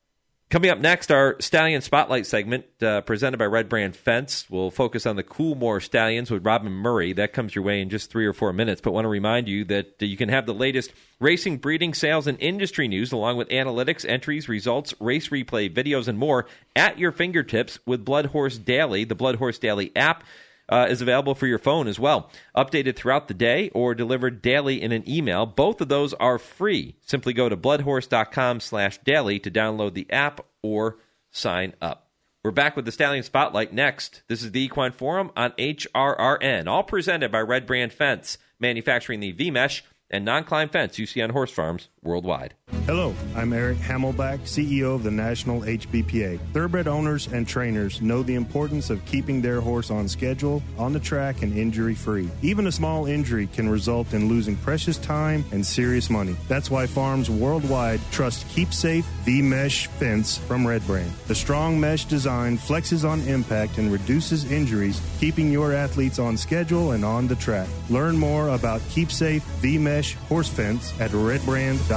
Coming up next, our Stallion Spotlight segment presented by Red Brand Fence. We'll focus on the Coolmore Stallions with Robin Murray. That comes your way in just 3 or 4 minutes. But want to remind you that you can have the latest racing, breeding, sales, and industry news along with analytics, entries, results, race replay, videos, and more at your fingertips with Blood Horse Daily. The Blood Horse Daily app is available for your phone as well. Updated throughout the day or delivered daily in an email. Both of those are free. Simply go to bloodhorse.com/daily to download the app or sign up. We're back with the Stallion Spotlight next. This is the Equine Forum on HRRN, all presented by Red Brand Fence, manufacturing the V-Mesh and non-climb fence you see on horse farms worldwide. Hello, I'm Eric Hamelback, CEO of the National HBPA. Thoroughbred owners and trainers know the importance of keeping their horse on schedule, on the track, and injury-free. Even a small injury can result in losing precious time and serious money. That's why farms worldwide trust Keep Safe V-Mesh fence from Red Brand. The strong mesh design flexes on impact and reduces injuries, keeping your athletes on schedule and on the track. Learn more about Keep Safe V-Mesh horse fence at redbrand.com.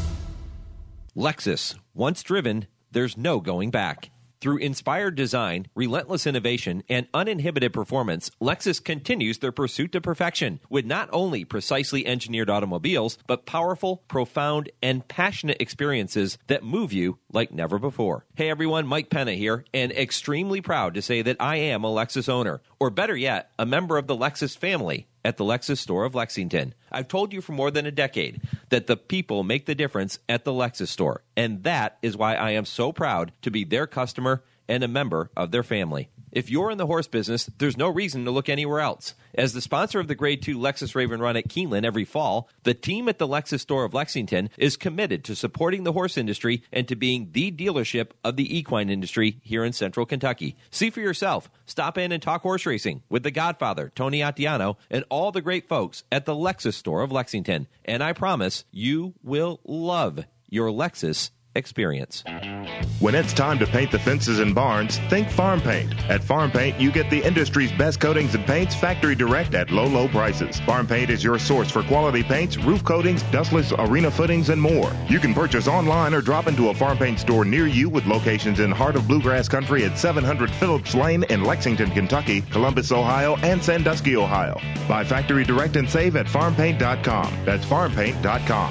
Lexus. Once driven, there's no going back. Through inspired design, relentless innovation, and uninhibited performance, Lexus continues their pursuit to perfection with not only precisely engineered automobiles, but powerful, profound, and passionate experiences that move you like never before. Hey everyone, Mike Penna here, and extremely proud to say that I am a Lexus owner, or better yet, a member of the Lexus family at the Lexus store of Lexington. I've told you for more than a decade that the people make the difference at the Lexus store, and that is why I am so proud to be their customer and a member of their family. If you're in the horse business, there's no reason to look anywhere else. As the sponsor of the Grade 2 Lexus Raven Run at Keeneland every fall, the team at the Lexus store of Lexington is committed to supporting the horse industry and to being the dealership of the equine industry here in central Kentucky. See for yourself. Stop in and talk horse racing with the Godfather, Tony Attiano, and all the great folks at the Lexus store of Lexington. And I promise you will love your Lexus experience. When it's time to paint the fences and barns, think Farm Paint. At Farm Paint, you get the industry's best coatings and paints factory direct at low prices. Farm Paint is your source for quality paints, roof coatings, dustless arena footings, and more. You can purchase online or drop into a Farm Paint store near you with locations in Heart of Bluegrass Country at 700 Phillips Lane in Lexington, Kentucky, Columbus, Ohio, and Sandusky, Ohio. Buy factory direct and save at farmpaint.com. That's farmpaint.com.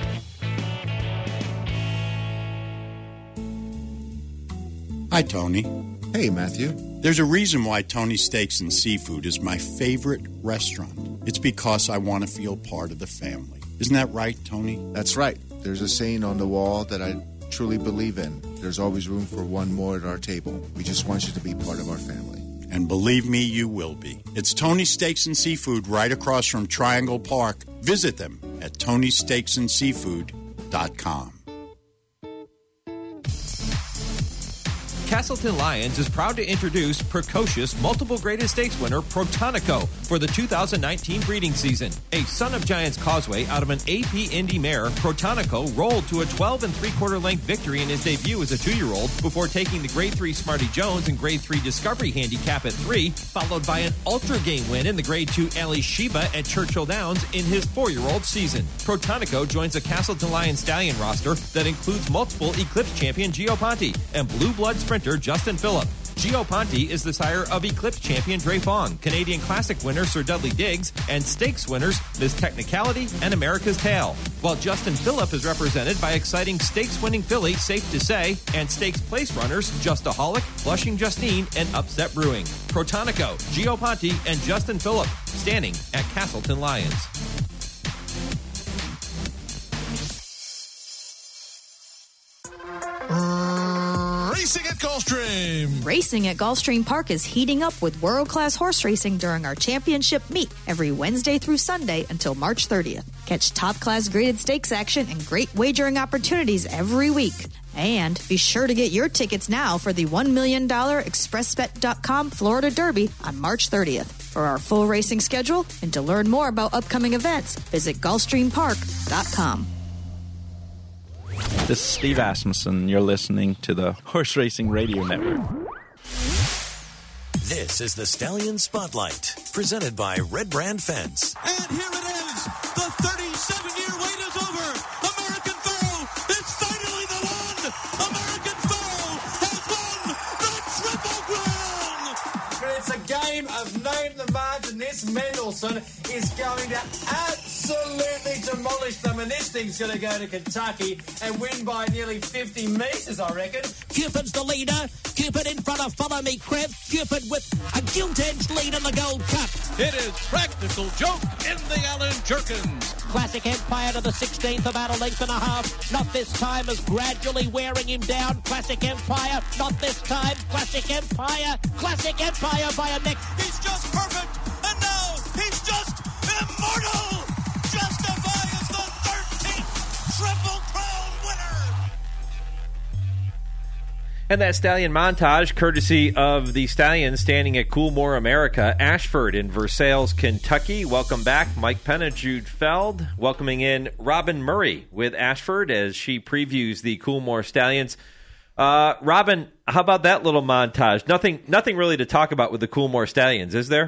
Hi, Tony. Hey, Matthew. There's a reason why Tony's Steaks and Seafood is my favorite restaurant. It's because I want to feel part of the family. Isn't that right, Tony? That's right. There's a saying on the wall that I truly believe in. There's always room for one more at our table. We just want you to be part of our family. And believe me, you will be. It's Tony's Steaks and Seafood right across from Triangle Park. Visit them at Tony'sSteaksandSeafood.com. Castleton Lions is proud to introduce precocious multiple graded stakes winner Protonico for the 2019 breeding season. A Son of Giants Causeway out of an AP Indy mare, Protonico rolled to a 12 3/4 length victory in his debut as a 2-year-old before taking the Grade 3 Smarty Jones and Grade 3 Discovery Handicap at 3, followed by an Ultra Game win in the Grade 2 Ali Sheba at Churchill Downs in his 4-year-old season. Protonico joins a Castleton Lions stallion roster that includes multiple Eclipse champion Gio Ponte and Blue Blood sprinter Justin Phillip. Gio Ponte is the sire of Eclipse champion Dre Fong, Canadian Classic winner Sir Dudley Diggs, and stakes winners Miss Technicality and America's Tale. While Justin Phillip is represented by exciting stakes-winning filly Safe to Say and stakes place runners Justaholic, Blushing Justine, and Upset Brewing. Protonico, Gio Ponte, and Justin Phillip, standing at Castleton Lions. Racing at Gulfstream. Racing at Gulfstream Park is heating up with world-class horse racing during our championship meet every Wednesday through Sunday until March 30th. Catch top-class graded stakes action and great wagering opportunities every week. And be sure to get your tickets now for the $1 million ExpressBet.com Florida Derby on March 30th. For our full racing schedule and to learn more about upcoming events, visit GulfstreamPark.com. This is Steve Asmussen. You're listening to the Horse Racing Radio Network. This is the Stallion Spotlight, presented by Red Brand Fence. And here it is. The 37-year wait is over. American Pharoah is finally the one. American Pharoah game of Name the Margin. This Mendelssohn is going to absolutely demolish them, and this thing's going to go to Kentucky and win by nearly 50 metres, I reckon. Cupid's the leader. Cupid in front of Follow Me Crib. Cupid with a gilt-edged lead in the Gold Cup. It is Practical Joke in the Allen Jerkins. Classic Empire to the 16th, about a length and a half. Not this time, is gradually wearing him down. Classic Empire, not this time. Classic Empire by a neck. He's just perfect, and now he's just immortal. Justify is the 13th Triple Crown winner. And that stallion montage, courtesy of the stallion standing at Coolmore America, Ashford in Versailles, Kentucky. Welcome back, Mike Penna, Jude Feld, welcoming in Robin Murray with Ashford as she previews the Coolmore Stallions. Robin, how about that little montage? Nothing really to talk about with the Coolmore Stallions, is there?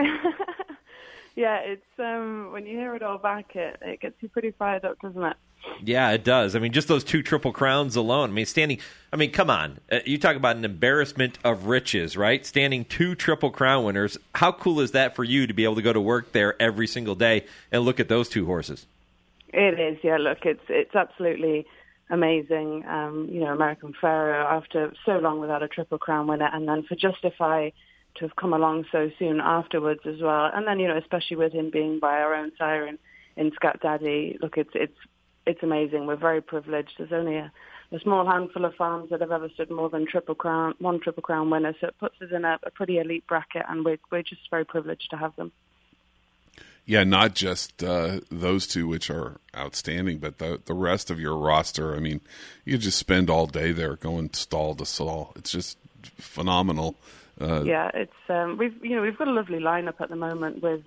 Yeah, it's when you hear it all back, it gets you pretty fired up, doesn't it? Yeah, it does. I mean, just those 2 Triple Crowns alone. I mean, come on. You talk about an embarrassment of riches, right? Standing 2 Triple Crown winners. How cool is that for you to be able to go to work there every single day and look at those 2 horses? It is, yeah. Look, it's absolutely amazing. American Pharoah, after so long without a Triple Crown winner, and then for Justify to have come along so soon afterwards as well. And then, especially with him being by our own sire in Scat Daddy, look, it's amazing. We're very privileged. There's only a small handful of farms that have ever stood more than one Triple Crown winner, so it puts us in a pretty elite bracket, and we're just very privileged to have them. Yeah, not just those 2, which are outstanding, but the rest of your roster. I mean, you just spend all day there going stall to stall. It's just phenomenal. Yeah, it's we've got a lovely lineup at the moment with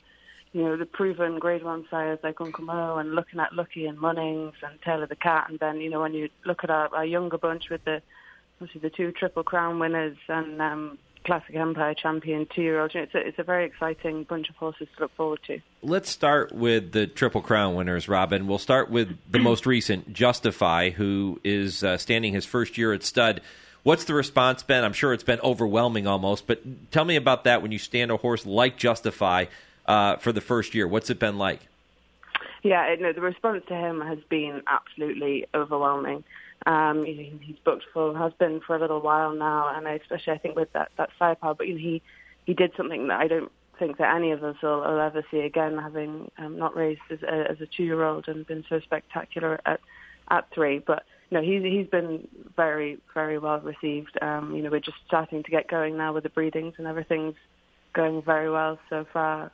the proven Grade 1 sires like Uncle Mo, and looking at Lucky and Munnings and Tail of the Cat, and then when you look at our younger bunch with the 2 Triple Crown winners and Classic Empire champion 2-year-old. It's a very exciting bunch of horses to look forward to. Let's start with the Triple Crown winners, Robin. We'll start with the most recent, Justify, who is standing his first year at stud. What's the response been? I'm sure it's been overwhelming almost, but tell me about that when you stand a horse like Justify for the first year. What's it been like? Yeah, the response to him has been absolutely overwhelming. He's booked full, has been for a little while now, and especially I think with that firepower. But he did something that I don't think that any of us will ever see again, having not raced as a 2-year-old and been so spectacular at 3. But he's been very, very well received. We're just starting to get going now with the breedings, and everything's going very well so far.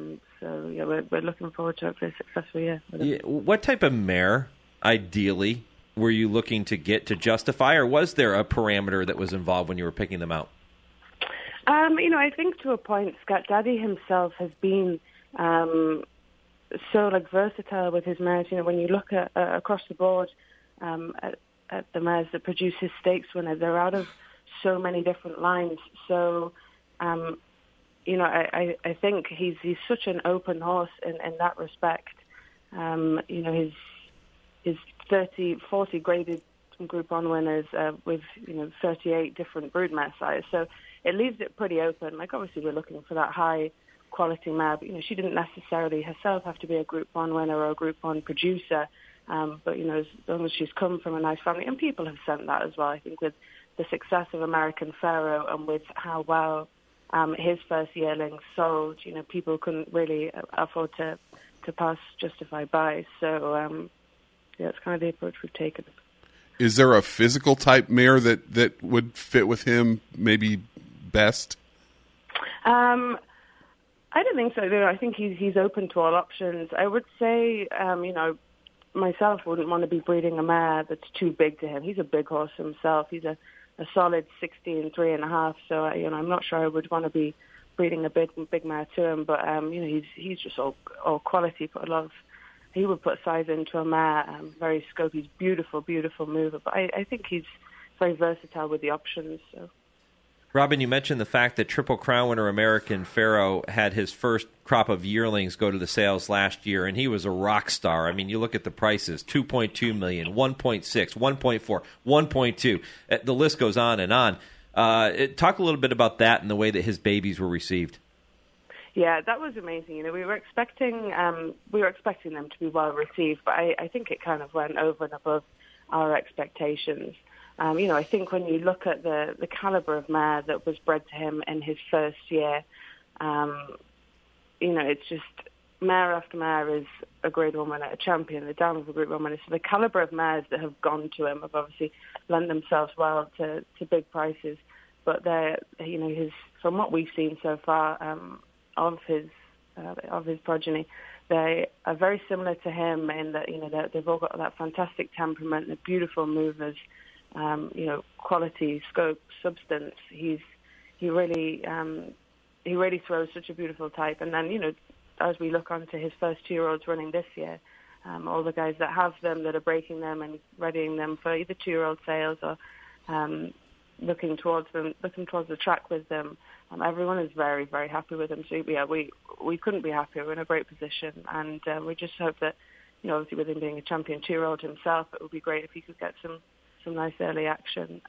We're looking forward to a successful year. Yeah, what type of mare, ideally, were you looking to get to Justify, or was there a parameter that was involved when you were picking them out? I think to a point, Scat Daddy himself has been so versatile with his mares. When you look at across the board at the mares that produce his stakes winners, they're out of so many different lines. So, I think he's such an open horse in that respect. His 40 graded Group 1 winners with 38 different broodmare sires. So it leaves it pretty open. Obviously we're looking for that high quality mare, but she didn't necessarily herself have to be a Group 1 winner or a Group 1 producer. But as long as she's come from a nice family, and people have sent that as well. I think with the success of American Pharoah and with how well his first yearling sold, people couldn't really afford to pass Justify by. So it's kind of the approach we've taken. Is there a physical type mare that would fit with him maybe best? I don't think so. I think he's open to all options. I would say, myself wouldn't want to be breeding a mare that's too big to him. He's a big horse himself. He's a solid 16 3.5. So I'm not sure I would want to be breeding a big mare to him. But he's just all quality. He would put size into a mare. Very scopy. He's beautiful mover. But I think he's very versatile with the options. So. Robin, you mentioned the fact that Triple Crown winner American Pharoah had his first crop of yearlings go to the sales last year, and he was a rock star. I mean, you look at the prices, $2.2 million, $1.6, $1.4, $1.2. The list goes on and on. Talk a little bit about that and the way that his babies were received. Yeah, that was amazing. We were expecting them to be well received, but I think it kind of went over and above our expectations. I think when you look at the caliber of mare that was bred to him in his first year, it's just mare after mare is a Grade 1 winner, a champion, the dam of a Group 1 winner. So the caliber of mares that have gone to him have obviously lent themselves well to big prices. But from what we've seen so far of his progeny, they are very similar to him in that they've all got that fantastic temperament, they're beautiful movers, quality, scope, substance. He really throws such a beautiful type. And then as we look onto his first 2-year-olds running this year, all the guys that have them, that are breaking them and readying them for either 2-year-old sales or looking towards the track with them, everyone is very, very happy with him. So yeah, we couldn't be happier. We're in a great position, and we just hope that, obviously with him being a champion 2-year-old himself, it would be great if he could get some nice early action.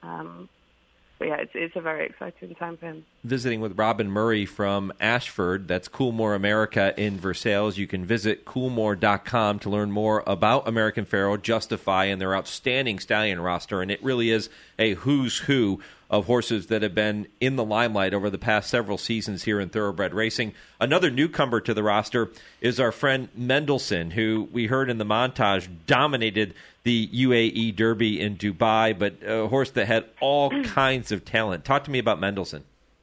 But yeah, it's a very exciting time for him. Visiting with Robin Murray from Ashford, that's Coolmore America in Versailles. You can visit Coolmore.com to learn more about American Pharoah, Justify, and their outstanding stallion roster. And it really is a who's who of horses that have been in the limelight over the past several seasons here in thoroughbred racing. Another newcomer to the roster is our friend Mendelssohn, who we heard in the montage dominated the UAE Derby in Dubai, but a horse that had all kinds of talent. Talk to me about Mendelssohn.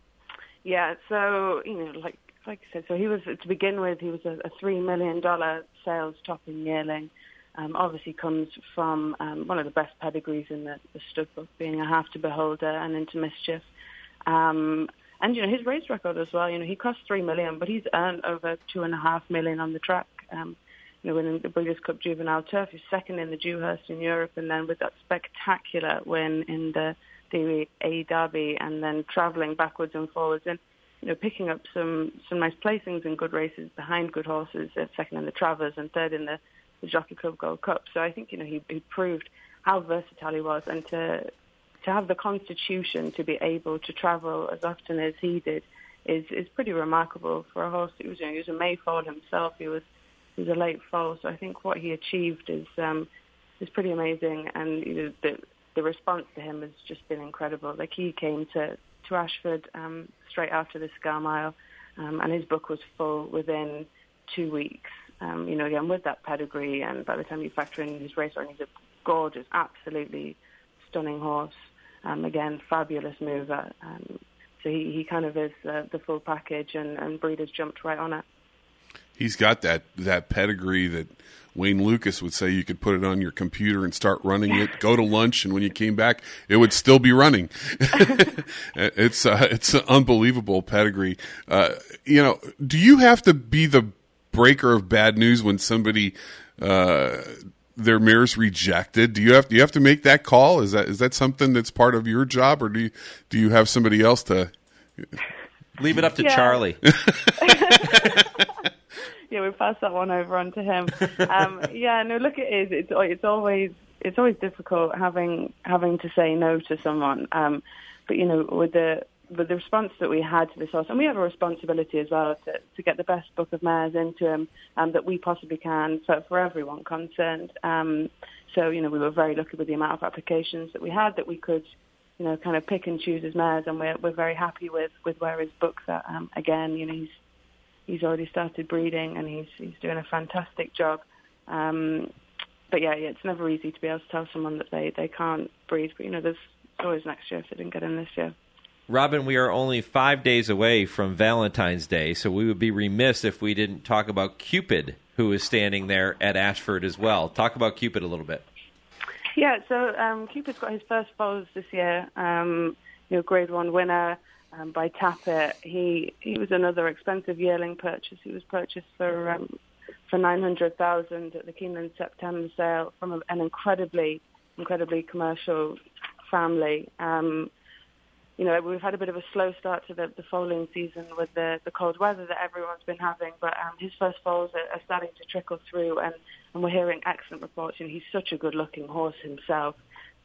Yeah, so, like you said, so he was, to begin with, he was a $3 million sales topping yearling. Obviously comes from one of the best pedigrees in the stud book, being a Half to Beholder and Into Mischief. And, his race record as well, he cost $3 million, but he's earned over $2.5 million on the track. Winning the Breeders' Cup Juvenile Turf, he's second in the Dewhurst in Europe, and then with that spectacular win in the A Derby, and then travelling backwards and forwards and, picking up some nice placings in good races behind good horses, second in the Travers and third in the Jockey Club Gold Cup. So I think, he proved how versatile he was, and to have the constitution to be able to travel as often as he did is pretty remarkable for a horse. He was a May foal himself. He was a late foal. So I think what he achieved is pretty amazing, and the response to him has just been incredible. Like, he came to Ashford straight after the Scar Mile, and his book was full within 2 weeks. Again, with that pedigree, and by the time you factor in his race run, he's a gorgeous, absolutely stunning horse. Again, fabulous mover. So he kind of is the full package, and breeders jumped right on it. He's got that pedigree that Wayne Lucas would say you could put it on your computer and start running it, go to lunch, and when you came back, it would still be running. It's an unbelievable pedigree. Do you have to be the breaker of bad news when somebody their mare's rejected? Do you have to make that call? Is that something that's part of your job, or do you have somebody else to leave it up to Charlie? Yeah, we passed that one over onto him. Look, it is. It's always difficult having to say no to someone. But with the response that we had to this horse, and we have a responsibility as well to get the best book of mares into him that we possibly can for everyone concerned. So we were very lucky with the amount of applications that we had, that we could kind of pick and choose his mares, and we're very happy with where his book's at. Again, he's already started breeding, and he's doing a fantastic job. But it's never easy to be able to tell someone that they can't breed. But there's always next year if they didn't get in this year. Robin, we are only 5 days away from Valentine's Day, so we would be remiss if we didn't talk about Cupid, who is standing there at Ashford as well. Talk about Cupid a little bit. Yeah, so Cupid's got his first foals this year. Grade 1 winner by Tappet. He was another expensive yearling purchase. He was purchased for $900,000 at the Keeneland September sale from an incredibly commercial family. We've had a bit of a slow start to the foaling season with the cold weather that everyone's been having, but his first foals are starting to trickle through, and we're hearing excellent reports. He's such a good-looking horse himself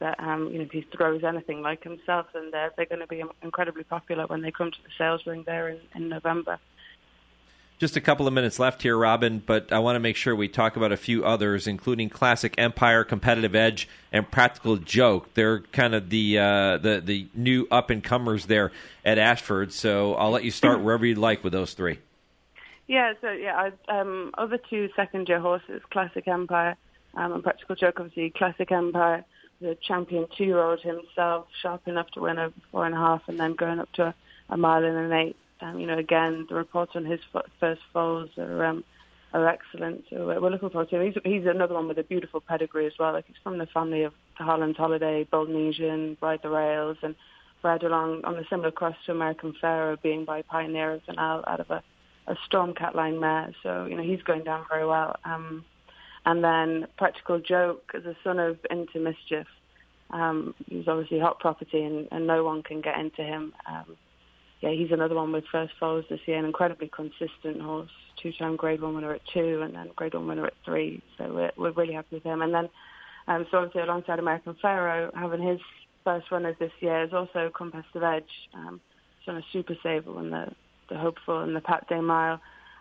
that if he throws anything like himself, then they're going to be incredibly popular when they come to the sales ring there in November. Just a couple of minutes left here, Robin, but I want to make sure we talk about a few others, including Classic Empire, Competitive Edge, and Practical Joke. They're kind of the new up-and-comers there at Ashford, so I'll let you start wherever you'd like with those three. Yeah, other two second-year horses, Classic Empire and Practical Joke. Obviously, Classic Empire, the champion 2-year-old himself, sharp enough to win over 4.5 and then going up to a mile and an 8. Again, the reports on his first foals are excellent. So we're looking forward to him. He's another one with a beautiful pedigree as well. Like, he's from the family of the Harlan's Holiday, Boldenesian, Ride the Rails, and bred along on a similar cross to American Pharaoh, being by Pioneer of Zanal out of a Stormcat line mare. So, he's going down very well. And then Practical Joke is a son of Into Mischief. He's obviously hot property and no one can get into him. He's another one with first foals this year, an incredibly consistent horse, 2-time Grade 1 winner at 2 and then Grade 1 winner at 3. So we're really happy with him. And then, so obviously alongside American Pharaoh, having his first runners this year is also Competitive Edge, son of Super Sable and the Hopeful and the Pat Day Mile.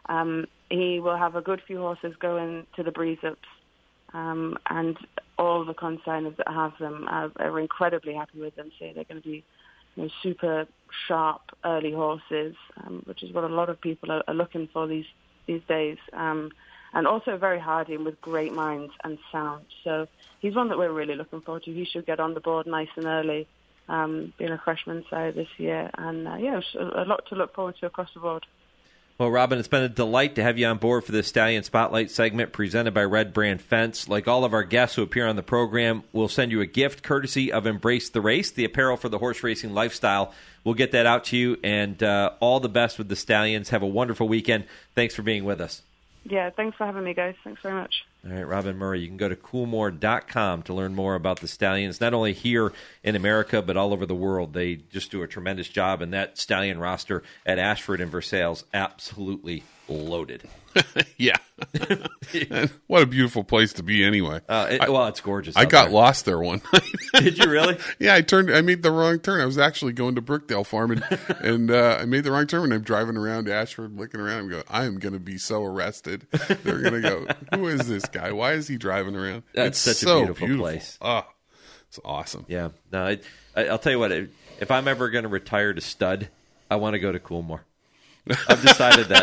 He will have a good few horses going to the Breeze Ups, and all the consignors that have them are incredibly happy with them. So they're going to be super sharp early horses, which is what a lot of people are looking for these days, and also very hardy and with great minds and sound. So he's one that we're really looking forward to. He should get on the board nice and early, being a freshman sire this year, and a lot to look forward to across the board. Well, Robin, it's been a delight to have you on board for this Stallion Spotlight segment presented by Red Brand Fence. Like all of our guests who appear on the program, we'll send you a gift courtesy of Embrace the Race, the apparel for the horse racing lifestyle. We'll get that out to you, and all the best with the Stallions. Have a wonderful weekend. Thanks for being with us. Yeah, thanks for having me, guys. Thanks very much. All right, Robin Murray, you can go to coolmore.com to learn more about the Stallions, not only here in America, but all over the world. They just do a tremendous job, and that Stallion roster at Ashford and Versailles absolutely loaded. Yeah. What a beautiful place to be anyway. It's gorgeous. I got lost there one night. Did you really? Yeah, I made the wrong turn. I was actually going to Brookdale Farm, and I made the wrong turn, and I'm driving around Ashford, looking around, and go, I am going to be so arrested. They're going to go, who is this guy? Why is he driving around? It's such a beautiful place. Oh, it's awesome. Yeah. No, I'll tell you what, if I'm ever going to retire to stud, I want to go to Coolmore. I've decided that.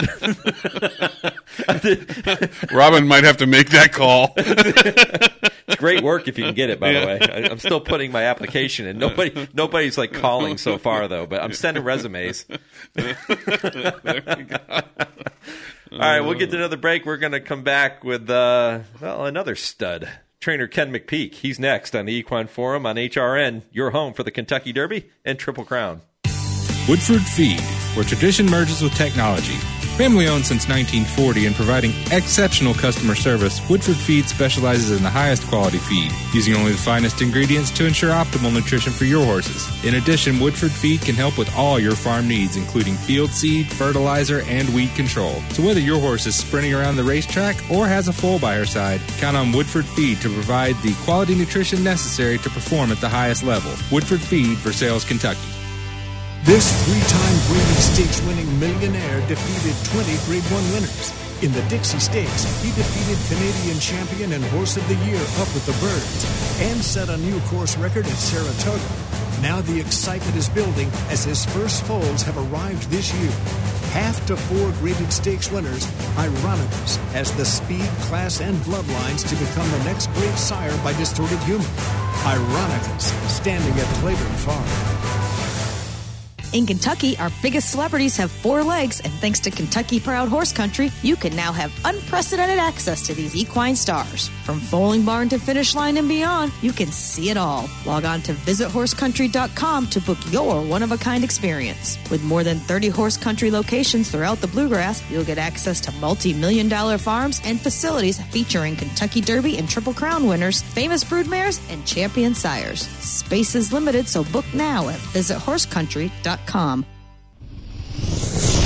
Robin might have to make that call. It's great work if you can get it, by the way. I'm still putting my application in. Nobody's like calling so far, though, but I'm sending resumes. There we go. All right, we'll get to another break. We're going to come back with another stud, trainer Ken McPeak. He's next on the Equine Forum on HRN, your home for the Kentucky Derby and Triple Crown. Woodford Feed, where tradition merges with technology. Family owned since 1940 and providing exceptional customer service, Woodford Feed specializes in the highest quality feed, using only the finest ingredients to ensure optimal nutrition for your horses. In addition, Woodford Feed can help with all your farm needs, including field seed, fertilizer, and weed control. So whether your horse is sprinting around the racetrack or has a foal by her side, count on Woodford Feed to provide the quality nutrition necessary to perform at the highest level. Woodford Feed, Versailles, Kentucky. This 3-time Breeding Stakes winning millionaire defeated 20 Grade 1 winners. In the Dixie Stakes, he defeated Canadian champion and Horse of the Year Up with the Birds and set a new course record at Saratoga. Now the excitement is building as his first foals have arrived this year. Half to 4 graded stakes winners, Ironicus has the speed, class, and bloodlines to become the next great sire by Distorted Humor. Ironicus, standing at Claiborne Farm. In Kentucky, our biggest celebrities have 4 legs, and thanks to Kentucky Proud Horse Country, you can now have unprecedented access to these equine stars. From foaling barn to finish line and beyond, you can see it all. Log on to visithorseCountry.com to book your one-of-a-kind experience. With more than 30 horse country locations throughout the Bluegrass, you'll get access to multi-million-dollar farms and facilities featuring Kentucky Derby and Triple Crown winners, famous broodmares, and champion sires. Space is limited, so book now at visithorseCountry.com.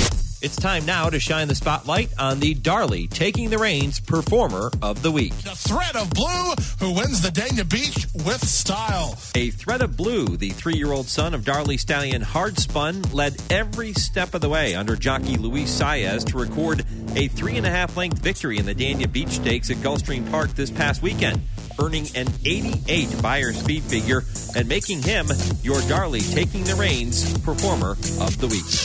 It's time now to shine the spotlight on the Darley Taking the Reins Performer of the Week. The Thread of Blue, who wins the Dania Beach with style. A Thread of Blue, the 3-year-old son of Darley stallion Hard Spun, led every step of the way under jockey Luis Saez to record a 3.5-length victory in the Dania Beach Stakes at Gulfstream Park this past weekend, earning an 88 Beyer speed figure and making him your Darley Taking the Reins Performer of the Week.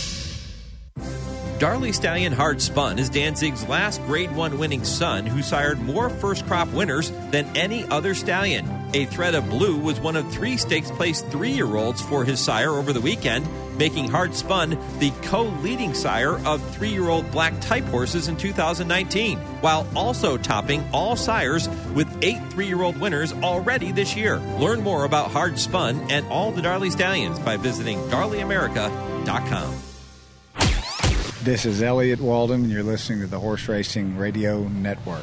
Darley stallion Hard Spun is Danzig's last Grade 1 winning son who sired more first crop winners than any other stallion. A Thread of Blue was one of 3 stakes placed 3-year-olds for his sire over the weekend, making Hard Spun the co-leading sire of 3-year-old black type horses in 2019, while also topping all sires with 8 3-year-old winners already this year. Learn more about Hard Spun and all the Darley stallions by visiting DarleyAmerica.com. This is Elliot Walden, and you're listening to the Horse Racing Radio Network.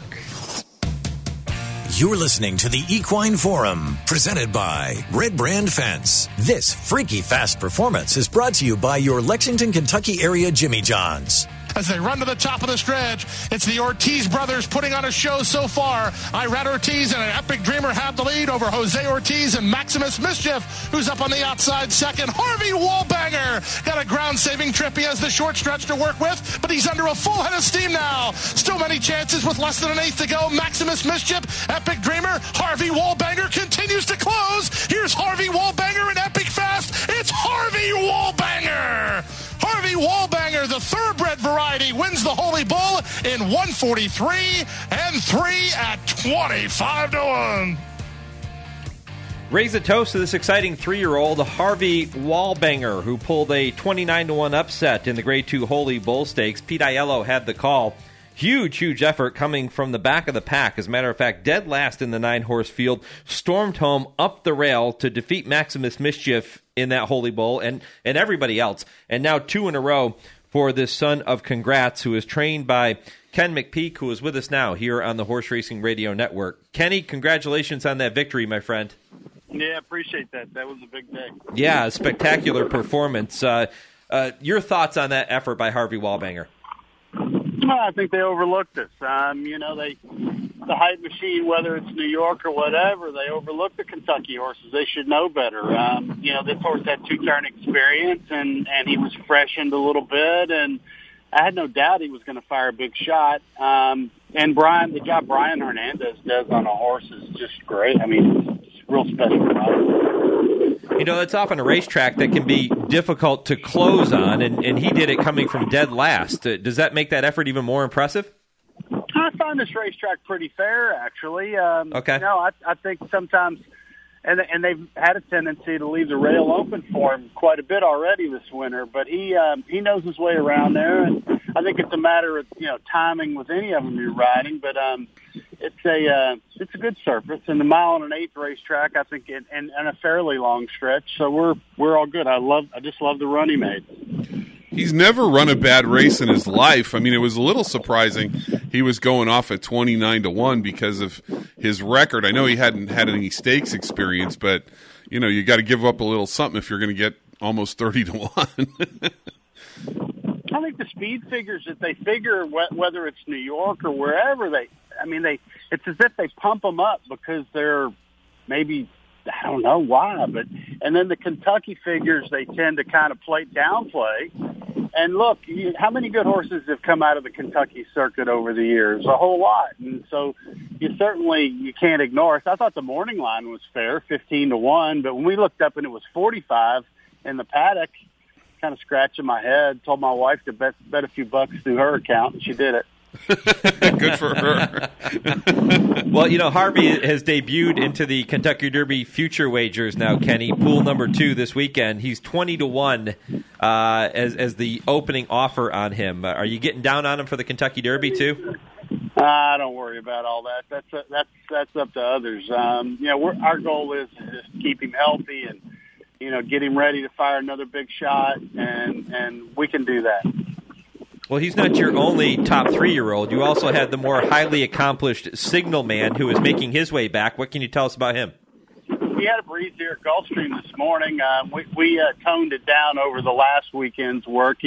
You're listening to the Equine Forum, presented by Red Brand Fence. This freaky fast performance is brought to you by your Lexington, Kentucky area Jimmy John's. As they run to the top of the stretch, it's the Ortiz brothers putting on a show so far. Irad Ortiz and an Epic Dreamer have the lead over Jose Ortiz and Maximus Mischief, who's up on the outside second. Harvey Wallbanger got a ground-saving trip. He has the short stretch to work with, but he's under a full head of steam now. Still many chances with less than an eighth to go. Maximus Mischief, Epic Dreamer, Harvey Wallbanger continues to close. Here's Harvey Wallbanger in Epic Fast. It's Harvey Wallbanger! Harvey Wallbanger, the thoroughbred variety, wins the Holy Bull in 143 and 3 at 25-1. Raise a toast to this exciting 3-year-old, Harvey Wallbanger, who pulled a 29-1 upset in the Grade 2 Holy Bull Stakes. Pete Aiello had the call. Huge effort coming from the back of the pack. As a matter of fact, dead last in the 9-horse field, stormed home up the rail to defeat Maximus Mischief in that Holy Bull and everybody else. And now 2 in a row for this son of Congrats, who is trained by Ken McPeak, who is with us now here on the Horse Racing Radio Network. Kenny, congratulations on that victory, my friend. Yeah, appreciate that. That was a big day. Yeah, a spectacular performance. Your thoughts on that effort by Harvey Wallbanger? Well, I think they overlooked us. The hype machine, whether it's New York or whatever, they overlooked the Kentucky horses. They should know better. This horse had 2-turn experience, and he was freshened a little bit, and I had no doubt he was going to fire a big shot. And the job Brian Hernandez does on a horse is just great. I mean, it's real special product. It's often a racetrack that can be difficult to close on, and he did it coming from dead last. Does that make that effort even more impressive? I find this racetrack pretty fair, actually. Okay. I think sometimes, and they've had a tendency to leave the rail open for him quite a bit already this winter, but he knows his way around there, and I think it's a matter of timing with any of them you're riding, but it's a good surface, and the 1.125 racetrack, I think, and a fairly long stretch, so we're all good. I just love the run he made. He's never run a bad race in his life. I mean, it was a little surprising he was going off at 29-1 because of his record. I know he hadn't had any stakes experience, but you got to give up a little something if you're going to get almost 30-1. I think the speed figures that they figure, whether it's New York or wherever, it's as if they pump them up because they're maybe, I don't know why, and then the Kentucky figures, they tend to kind of downplay. And look, how many good horses have come out of the Kentucky circuit over the years? A whole lot. And so you can't ignore us. I thought the morning line was fair, 15-1, but when we looked up and it was 45 in the paddock, kind of scratching my head, told my wife to bet a few bucks through her account, and she did it. Good for her. Well, Harvey has debuted into the Kentucky Derby future wagers now, Kenny. Pool number 2 this weekend. He's 20-1 as the opening offer on him. Are you getting down on him for the Kentucky Derby too? Don't worry about all that. That's up to others. Our goal is to just keep him healthy and get him ready to fire another big shot, and we can do that. Well, he's not your only top 3-year-old. You also had the more highly accomplished Signal Man who is making his way back. What can you tell us about him? He had a breeze here at Gulfstream this morning. We toned it down over the last weekend's work. He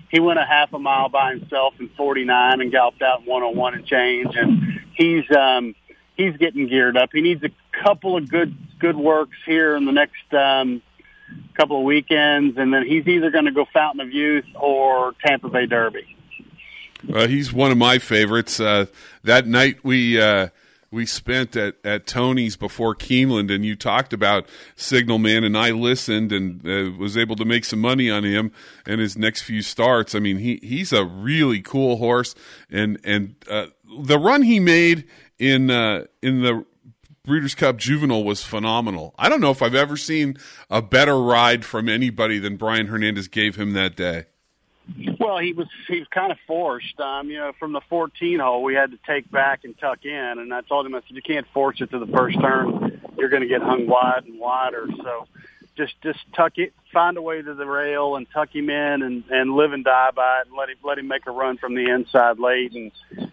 he went a half a mile by himself in 49 and galloped out in 101 and change. And he's getting geared up. He needs a couple of good works here in the next couple of weekends, and then he's either going to go Fountain of Youth or Tampa Bay Derby. He's one of my favorites. That night we spent at Tony's before Keeneland, and you talked about Signal Man, and I listened and was able to make some money on him and his next few starts. I mean, he's a really cool horse, and the run he made in the Breeders' Cup Juvenile was phenomenal. I don't know if I've ever seen a better ride from anybody than Brian Hernandez gave him that day. Well, he was kind of forced. From the 14 hole, we had to take back and tuck in, and I told him, I said, you can't force it to the first turn. You're going to get hung wide and wider. So just tuck it, find a way to the rail, and tuck him in, and live and die by it, and let him make a run from the inside late. And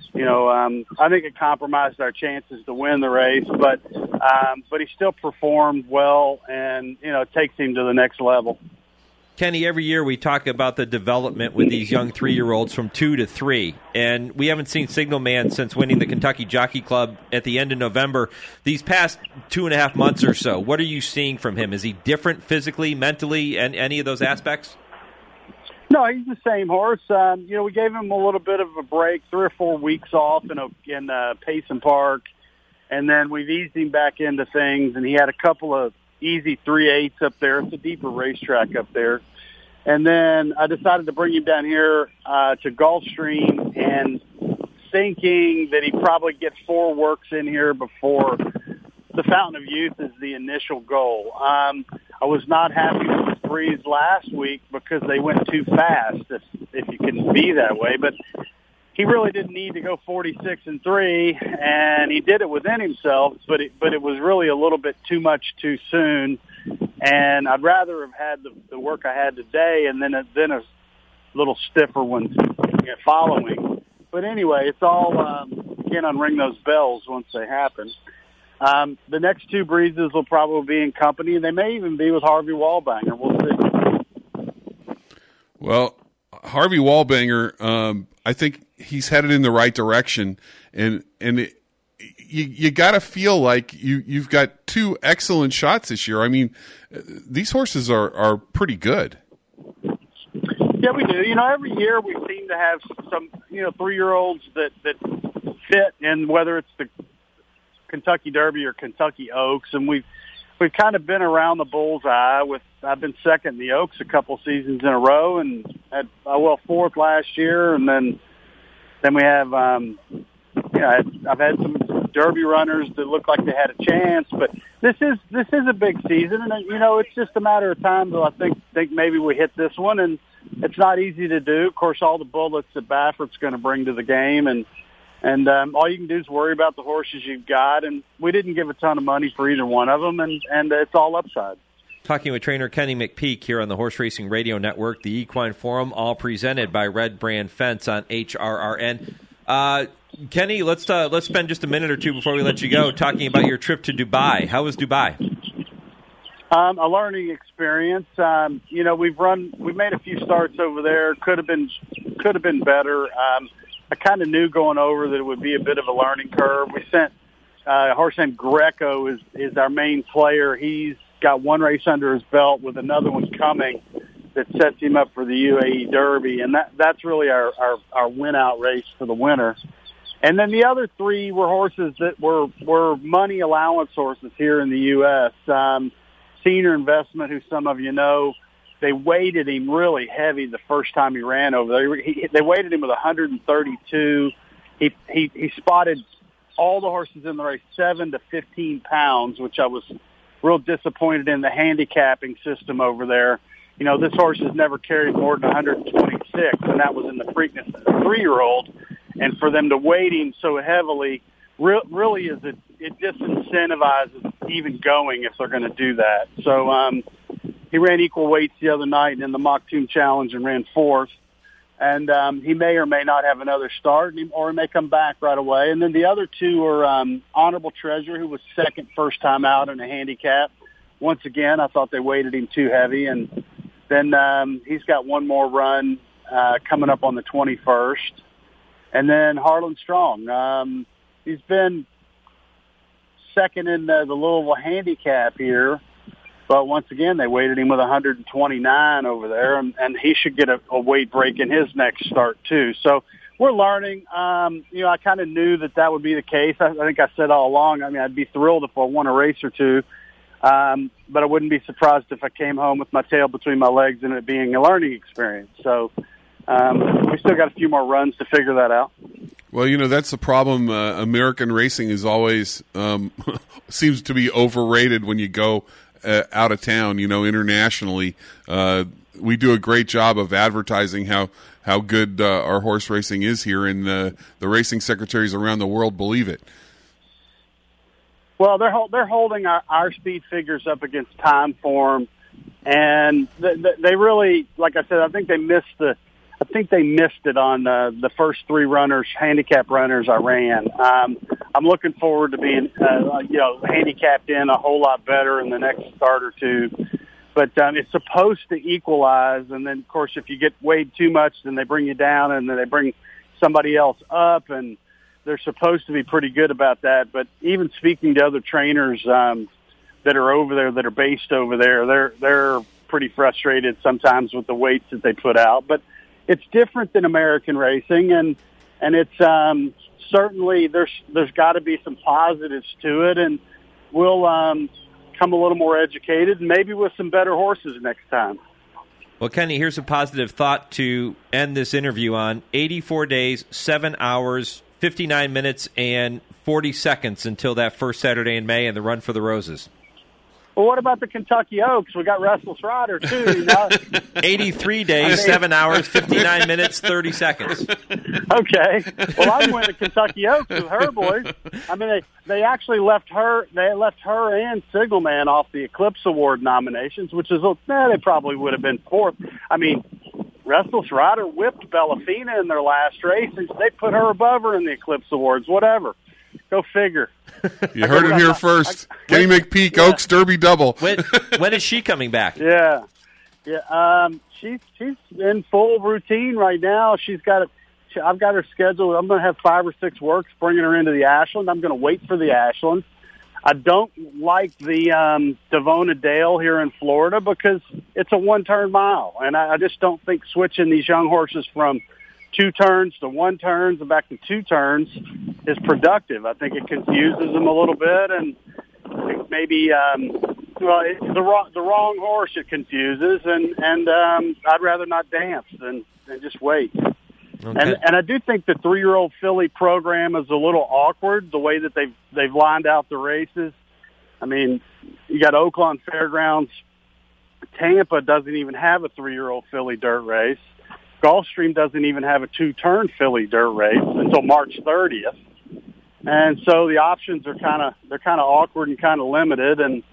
I think it compromised our chances to win the race, but he still performed well, and it takes him to the next level. Kenny, every year we talk about the development with these young 3-year-olds from 2 to 3, and we haven't seen Signal Man since winning the Kentucky Jockey Club at the end of November. These past 2.5 months or so, what are you seeing from him? Is he different physically, mentally, and any of those aspects? No, he's the same horse. We gave him a little bit of a break, 3 or 4 weeks off in Payson Park, and then we've eased him back into things, and he had a couple of easy 3/8 up there. It's a deeper racetrack up there. And then I decided to bring him down here to Gulfstream, and thinking that he'd probably get 4 works in here before the Fountain of Youth is the initial goal. I was not happy with the Breeze last week because they went too fast, if you can be that way. But he really didn't need to go 46-3, and he did it within himself, but it was really a little bit too much too soon. And I'd rather have had the work I had today, and then a little stiffer one following. But anyway, it's all you can't unring those bells once they happen. The next 2 Breezes will probably be in company, and they may even be with Harvey Wallbanger. We'll see. Well, Harvey Wallbanger, I think he's headed in the right direction, and you got to feel like you've got 2 excellent shots this year. I mean, these horses are pretty good. Yeah, we do. Every year we seem to have some 3-year-olds that fit, and whether it's the Kentucky Derby or Kentucky Oaks, and we've kind of been around the bullseye. I've been second in the Oaks a couple seasons in a row, and had 4th last year, and then we have I've had some Derby runners that look like they had a chance, but this is a big season, and it's just a matter of time till I think maybe we hit this one, and it's not easy to do. Of course, all the bullets that Baffert's going to bring to the game, and all you can do is worry about the horses you've got, and we didn't give a ton of money for either one of them, and it's all upside. Talking with trainer Kenny McPeak here on the Horse Racing Radio Network, the Equine Forum, all presented by Red Brand Fence on HRRN. Kenny, let's spend just a minute or two before we let you go talking about your trip to Dubai. How was Dubai? A learning experience. We've made a few starts over there. Could have been better. I kind of knew going over that it would be a bit of a learning curve. We sent a horse named Greco is our main player. He's got 1 race under his belt with another one coming that sets him up for the UAE Derby, and that's really our win-out race for the winter. And then the other 3 were horses that were money allowance horses here in the U.S. Senior Investment, who some of you know, they weighted him really heavy the first time he ran over there. They weighted him with 132. He spotted all the horses in the race 7 to 15 pounds, which I was real disappointed in the handicapping system over there. This horse has never carried more than 126, and that was in the Preakness 3-year-old. And for them to weight him so heavily really is it disincentivizes even going if they're going to do that. So he ran equal weights the other night in the Mokhtoum Challenge and ran 4th. And he may or may not have another start, or he may come back right away. And then the other 2 are Honorable Treasure, who was second first time out in a handicap. Once again, I thought they weighted him too heavy. And then he's got one more run coming up on the 21st. And then Harlan Strong. He's been second in the Louisville handicap here. But once again, they weighted him with 129 over there, and he should get a weight break in his next start, too. So we're learning. I kind of knew that would be the case. I think I said all along, I mean, I'd be thrilled if I won a race or two. But I wouldn't be surprised if I came home with my tail between my legs and it being a learning experience. So we still got a few more runs to figure that out. Well, that's the problem. American racing is always seems to be overrated when you go out of town, internationally. We do a great job of advertising how good our horse racing is here, and the racing secretaries around the world believe it. Well, they're holding our speed figures up against time form, and they really, like I said, I think they missed it on the first three handicap runners I ran. I'm looking forward to being, handicapped in a whole lot better in the next start or two. But it's supposed to equalize, and then, of course, if you get weighed too much, then they bring you down, and then they bring somebody else up, and they're supposed to be pretty good about that. But even speaking to other trainers that are over there, that are based over there, they're pretty frustrated sometimes with the weights that they put out. But it's different than American racing, and it's certainly there's got to be some positives to it, and we'll come a little more educated, and maybe with some better horses next time. Well, Kenny, here's a positive thought to end this interview on. 84 days, 7 hours, 59 minutes, and 40 seconds until that first Saturday in May and the Run for the Roses. Well, what about the Kentucky Oaks? We got Restless Rider, too. 83 days, 7 hours, 59 minutes, 30 seconds. Okay. Well, I went to Kentucky Oaks with her boys. I mean, they actually left her and Sigelman off the Eclipse Award nominations, which is, they probably would have been fourth. I mean, Restless Rider whipped Bellafina in their last race, and they put her above her in the Eclipse Awards, whatever. Go figure. You heard it here first. Kenny McPeak, Oaks Derby double. When is she coming back? Yeah. She's in full routine right now. I've got her scheduled. I'm going to have 5 or 6 works bringing her into the Ashland. I'm going to wait for the Ashland. I don't like the Devona Dale here in Florida because it's a one-turn mile, and I just don't think switching these young horses from 2 turns to 1 turns and back to 2 turns is productive. I think it confuses them a little bit, and maybe it's the wrong horse it confuses, and I'd rather not dance than just wait. Okay. And I do think the 3-year-old filly program is a little awkward, the way that they've lined out the races. I mean, you got Oaklawn Fairgrounds. Tampa doesn't even have a 3-year-old filly dirt race. Gulfstream doesn't even have a 2-turn filly dirt race until March 30th. And so the options are kind of awkward and kind of limited. And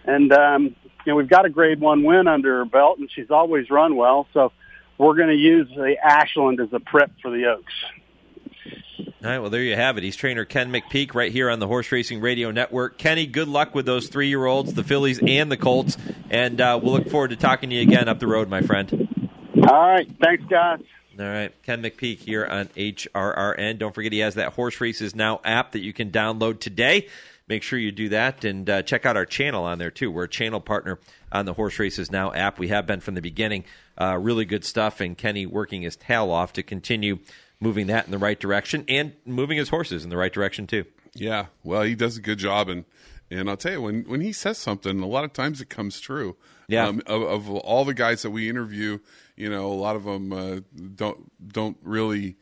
we've got a Grade 1 win under her belt, and she's always run well. So we're going to use the Ashland as a prep for the Oaks. All right, well, there you have it. He's trainer Ken McPeak right here on the Horse Racing Radio Network. Kenny, good luck with those 3-year-olds, the fillies and the colts, and we'll look forward to talking to you again up the road, my friend. All right. Thanks, guys. All right. Ken McPeak here on HRRN. Don't forget he has that Horse Races Now app that you can download today. Make sure you do that, and check out our channel on there, too. We're a channel partner on the Horse Races Now app. We have been from the beginning. Really good stuff, and Kenny working his tail off to continue moving that in the right direction and moving his horses in the right direction, too. Yeah. Well, he does a good job, and I'll tell you, when he says something, a lot of times it comes true. Yeah. Of all the guys that we interview, a lot of them don't really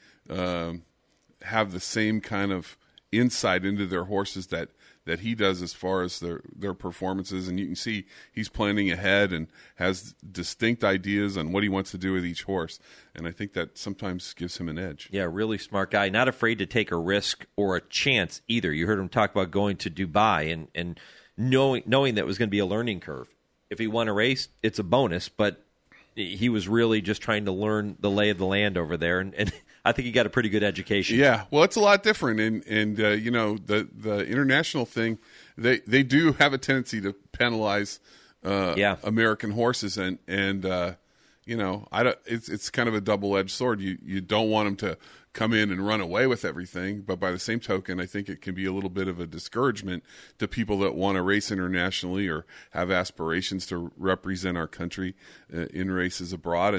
have the same kind of insight into their horses that he does as far as their performances. And you can see he's planning ahead and has distinct ideas on what he wants to do with each horse. And I think that sometimes gives him an edge. Yeah, really smart guy. Not afraid to take a risk or a chance either. You heard him talk about going to Dubai and knowing that it was going to be a learning curve. If he won a race, it's a bonus, but he was really just trying to learn the lay of the land over there, and I think he got a pretty good education. Yeah, well, it's a lot different, and the international thing, they do have a tendency to penalize American horses, and it's kind of a double-edged sword. You don't want them to come in and run away with everything, but by the same token, I think it can be a little bit of a discouragement to people that want to race internationally or have aspirations to represent our country in races abroad,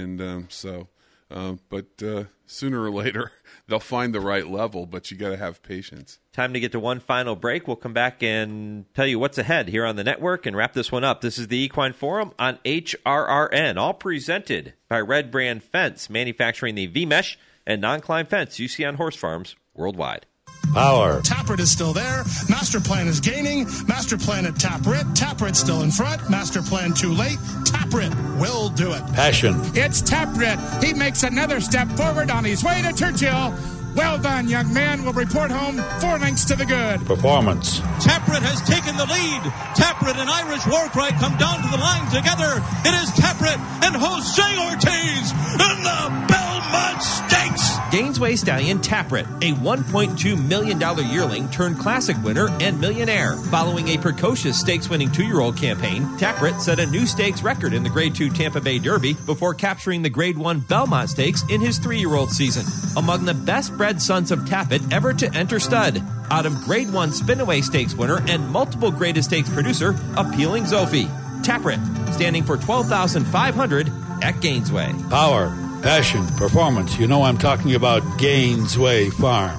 but sooner or later they'll find the right level, but you got to have patience. Time to get to one final break. We'll come back and tell you what's ahead here on the network and wrap this one up. This is the Equine Forum on HRRN, all presented by Red Brand Fence, manufacturing the V-Mesh and non-climb fence you see on horse farms worldwide. Power. Taprit is still there. Master Plan is gaining. Master Plan at Taprit. Taprit still in front. Master Plan too late. Taprit will do it. Passion. It's Taprit. He makes another step forward on his way to Churchill. Well done, young man. We'll report home 4 lengths to the good. Performance. Taprit has taken the lead. Taprit and Irish Warcry come down to the line together. It is Taprit and Jose Ortiz in the Belmont Stakes. Gainesway Stallion Taprit, a $1.2 million yearling turned classic winner and millionaire. Following a precocious stakes-winning 2-year-old campaign, Taprit set a new stakes record in the Grade 2 Tampa Bay Derby before capturing the Grade 1 Belmont Stakes in his 3-year-old season. Among the best-bred sons of Tapit ever to enter stud. Out of Grade 1 Spinaway Stakes winner and multiple Graded Stakes producer, Appealing Zophie. Taprit, standing for $12,500 at Gainesway. Power. Passion, performance. You know I'm talking about Gainesway Farm.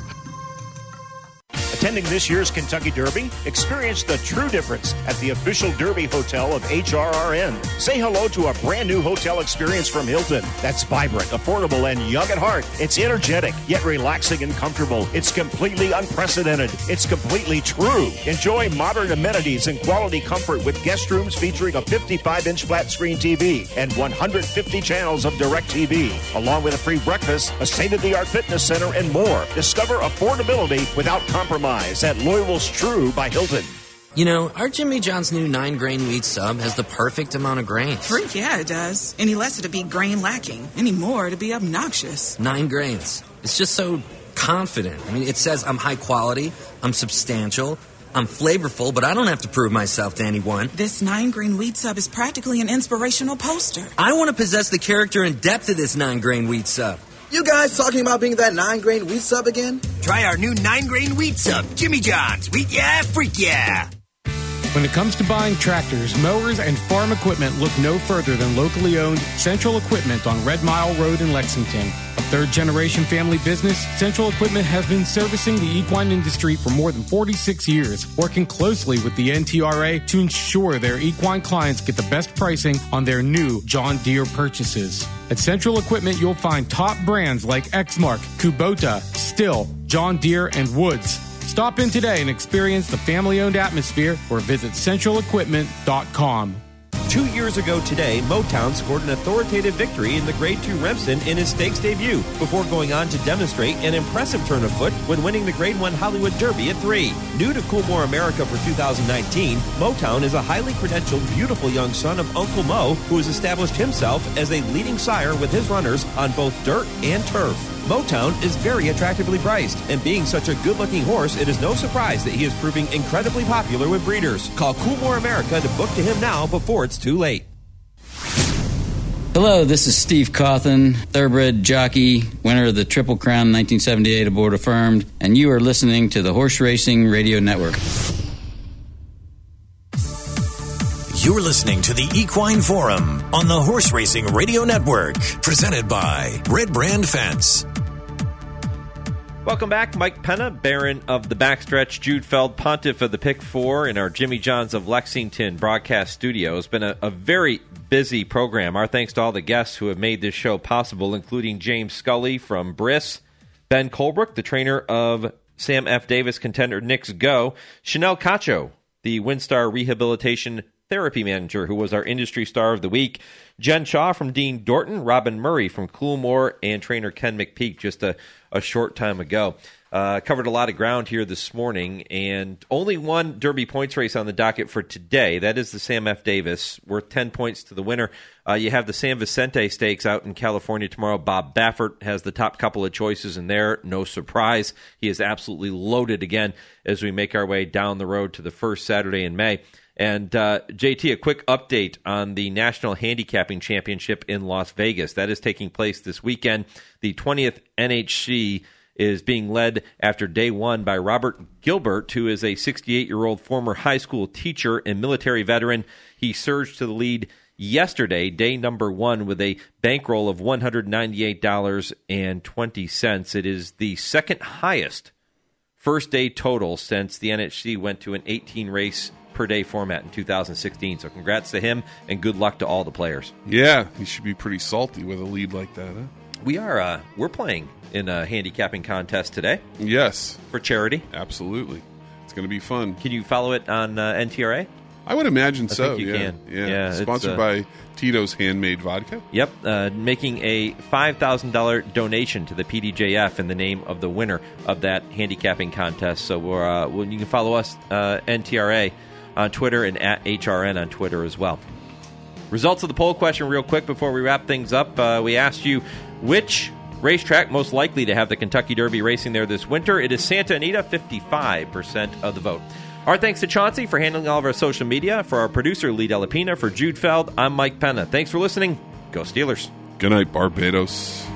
Attending this year's Kentucky Derby? Experience the true difference at the official Derby Hotel of HRRN. Say hello to a brand new hotel experience from Hilton that's vibrant, affordable, and young at heart. It's energetic, yet relaxing and comfortable. It's completely unprecedented. It's completely true. Enjoy modern amenities and quality comfort with guest rooms featuring a 55-inch flat-screen TV and 150 channels of direct TV, along with a free breakfast, a state-of-the-art fitness center, and more. Discover affordability without compromise at Louisville's True by Hilton. You know, our Jimmy John's new 9-grain wheat sub has the perfect amount of grains. Freak, yeah, it does. Any less it'd be grain lacking. Any more it'd be obnoxious. 9 grains. It's just so confident. I mean, it says I'm high quality, I'm substantial, I'm flavorful, but I don't have to prove myself to anyone. This 9-grain wheat sub is practically an inspirational poster. I want to possess the character and depth of this 9-grain wheat sub. You guys talking about being that 9-grain wheat sub again? Try our new 9-grain wheat sub, Jimmy John's. Wheat yeah, freak yeah. When it comes to buying tractors, mowers, and farm equipment, look no further than locally owned Central Equipment on Red Mile Road in Lexington. A third-generation family business, Central Equipment has been servicing the equine industry for more than 46 years, working closely with the NTRA to ensure their equine clients get the best pricing on their new John Deere purchases. At Central Equipment, you'll find top brands like Exmark, Kubota, Stihl, John Deere, and Woods. Stop in today and experience the family-owned atmosphere or visit centralequipment.com. 2 years ago today, Motown scored an authoritative victory in the Grade 2 Remsen in his stakes debut, before going on to demonstrate an impressive turn of foot when winning the Grade 1 Hollywood Derby at 3. New to Coolmore America for 2019, Motown is a highly credentialed, beautiful young son of Uncle Mo, who has established himself as a leading sire with his runners on both dirt and turf. Motown is very attractively priced, and being such a good-looking horse, it is no surprise that he is proving incredibly popular with breeders. Call Coolmore America to book to him now before it's too late. Hello, this is Steve Cawthon, thoroughbred jockey, winner of the Triple Crown 1978 aboard Affirmed, and you are listening to the Horse Racing Radio Network. You're listening to the Equine Forum on the Horse Racing Radio Network, presented by Red Brand Fence. Welcome back. Mike Penna, Baron of the Backstretch, Jude Feld, Pontiff of the Pick 4 in our Jimmy John's of Lexington broadcast studio. It's been a very busy program. Our thanks to all the guests who have made this show possible, including James Scully from Briss, Ben Colebrook, the trainer of Sam F. Davis contender Knicks Go, Chanel Cacho, the WinStar Rehabilitation Therapy Manager, who was our industry star of the week, Jen Shaw from Dean Dorton, Robin Murray from Coolmore, and trainer Ken McPeak just a short time ago. Covered a lot of ground here this morning, and only one Derby points race on the docket for today. That is the Sam F. Davis, worth 10 points to the winner. You have the San Vicente Stakes out in California tomorrow. Bob Baffert has the top couple of choices in there. No surprise. He is absolutely loaded again as we make our way down the road to the first Saturday in May. And JT, a quick update on the National Handicapping Championship in Las Vegas. That is taking place this weekend. The 20th NHC is being led after day one by Robert Gilbert, who is a 68-year-old former high school teacher and military veteran. He surged to the lead yesterday, day number one, with a bankroll of $198.20. It is the second highest first day total since the NHC went to an 18-race per day format in 2016. So congrats to him and good luck to all the players. Yeah, he should be pretty salty with a lead like that, huh? We're playing in a handicapping contest today. Yes. For charity. Absolutely. It's going to be fun. Can you follow it on NTRA? I would imagine I so. think you can. Yeah. Sponsored by Tito's Handmade Vodka. Yep. Making a $5,000 donation to the PDJF in the name of the winner of that handicapping contest. So you can follow us, NTRA, on Twitter and at HRN on Twitter as well. Results of the poll question real quick before we wrap things up. We asked you which racetrack most likely to have the Kentucky Derby racing there this winter. It is Santa Anita, 55% of the vote. Our thanks to Chauncey for handling all of our social media. For our producer, Lee Delapina. For Jude Feld, I'm Mike Penna. Thanks for listening. Go Steelers. Good night, Barbados.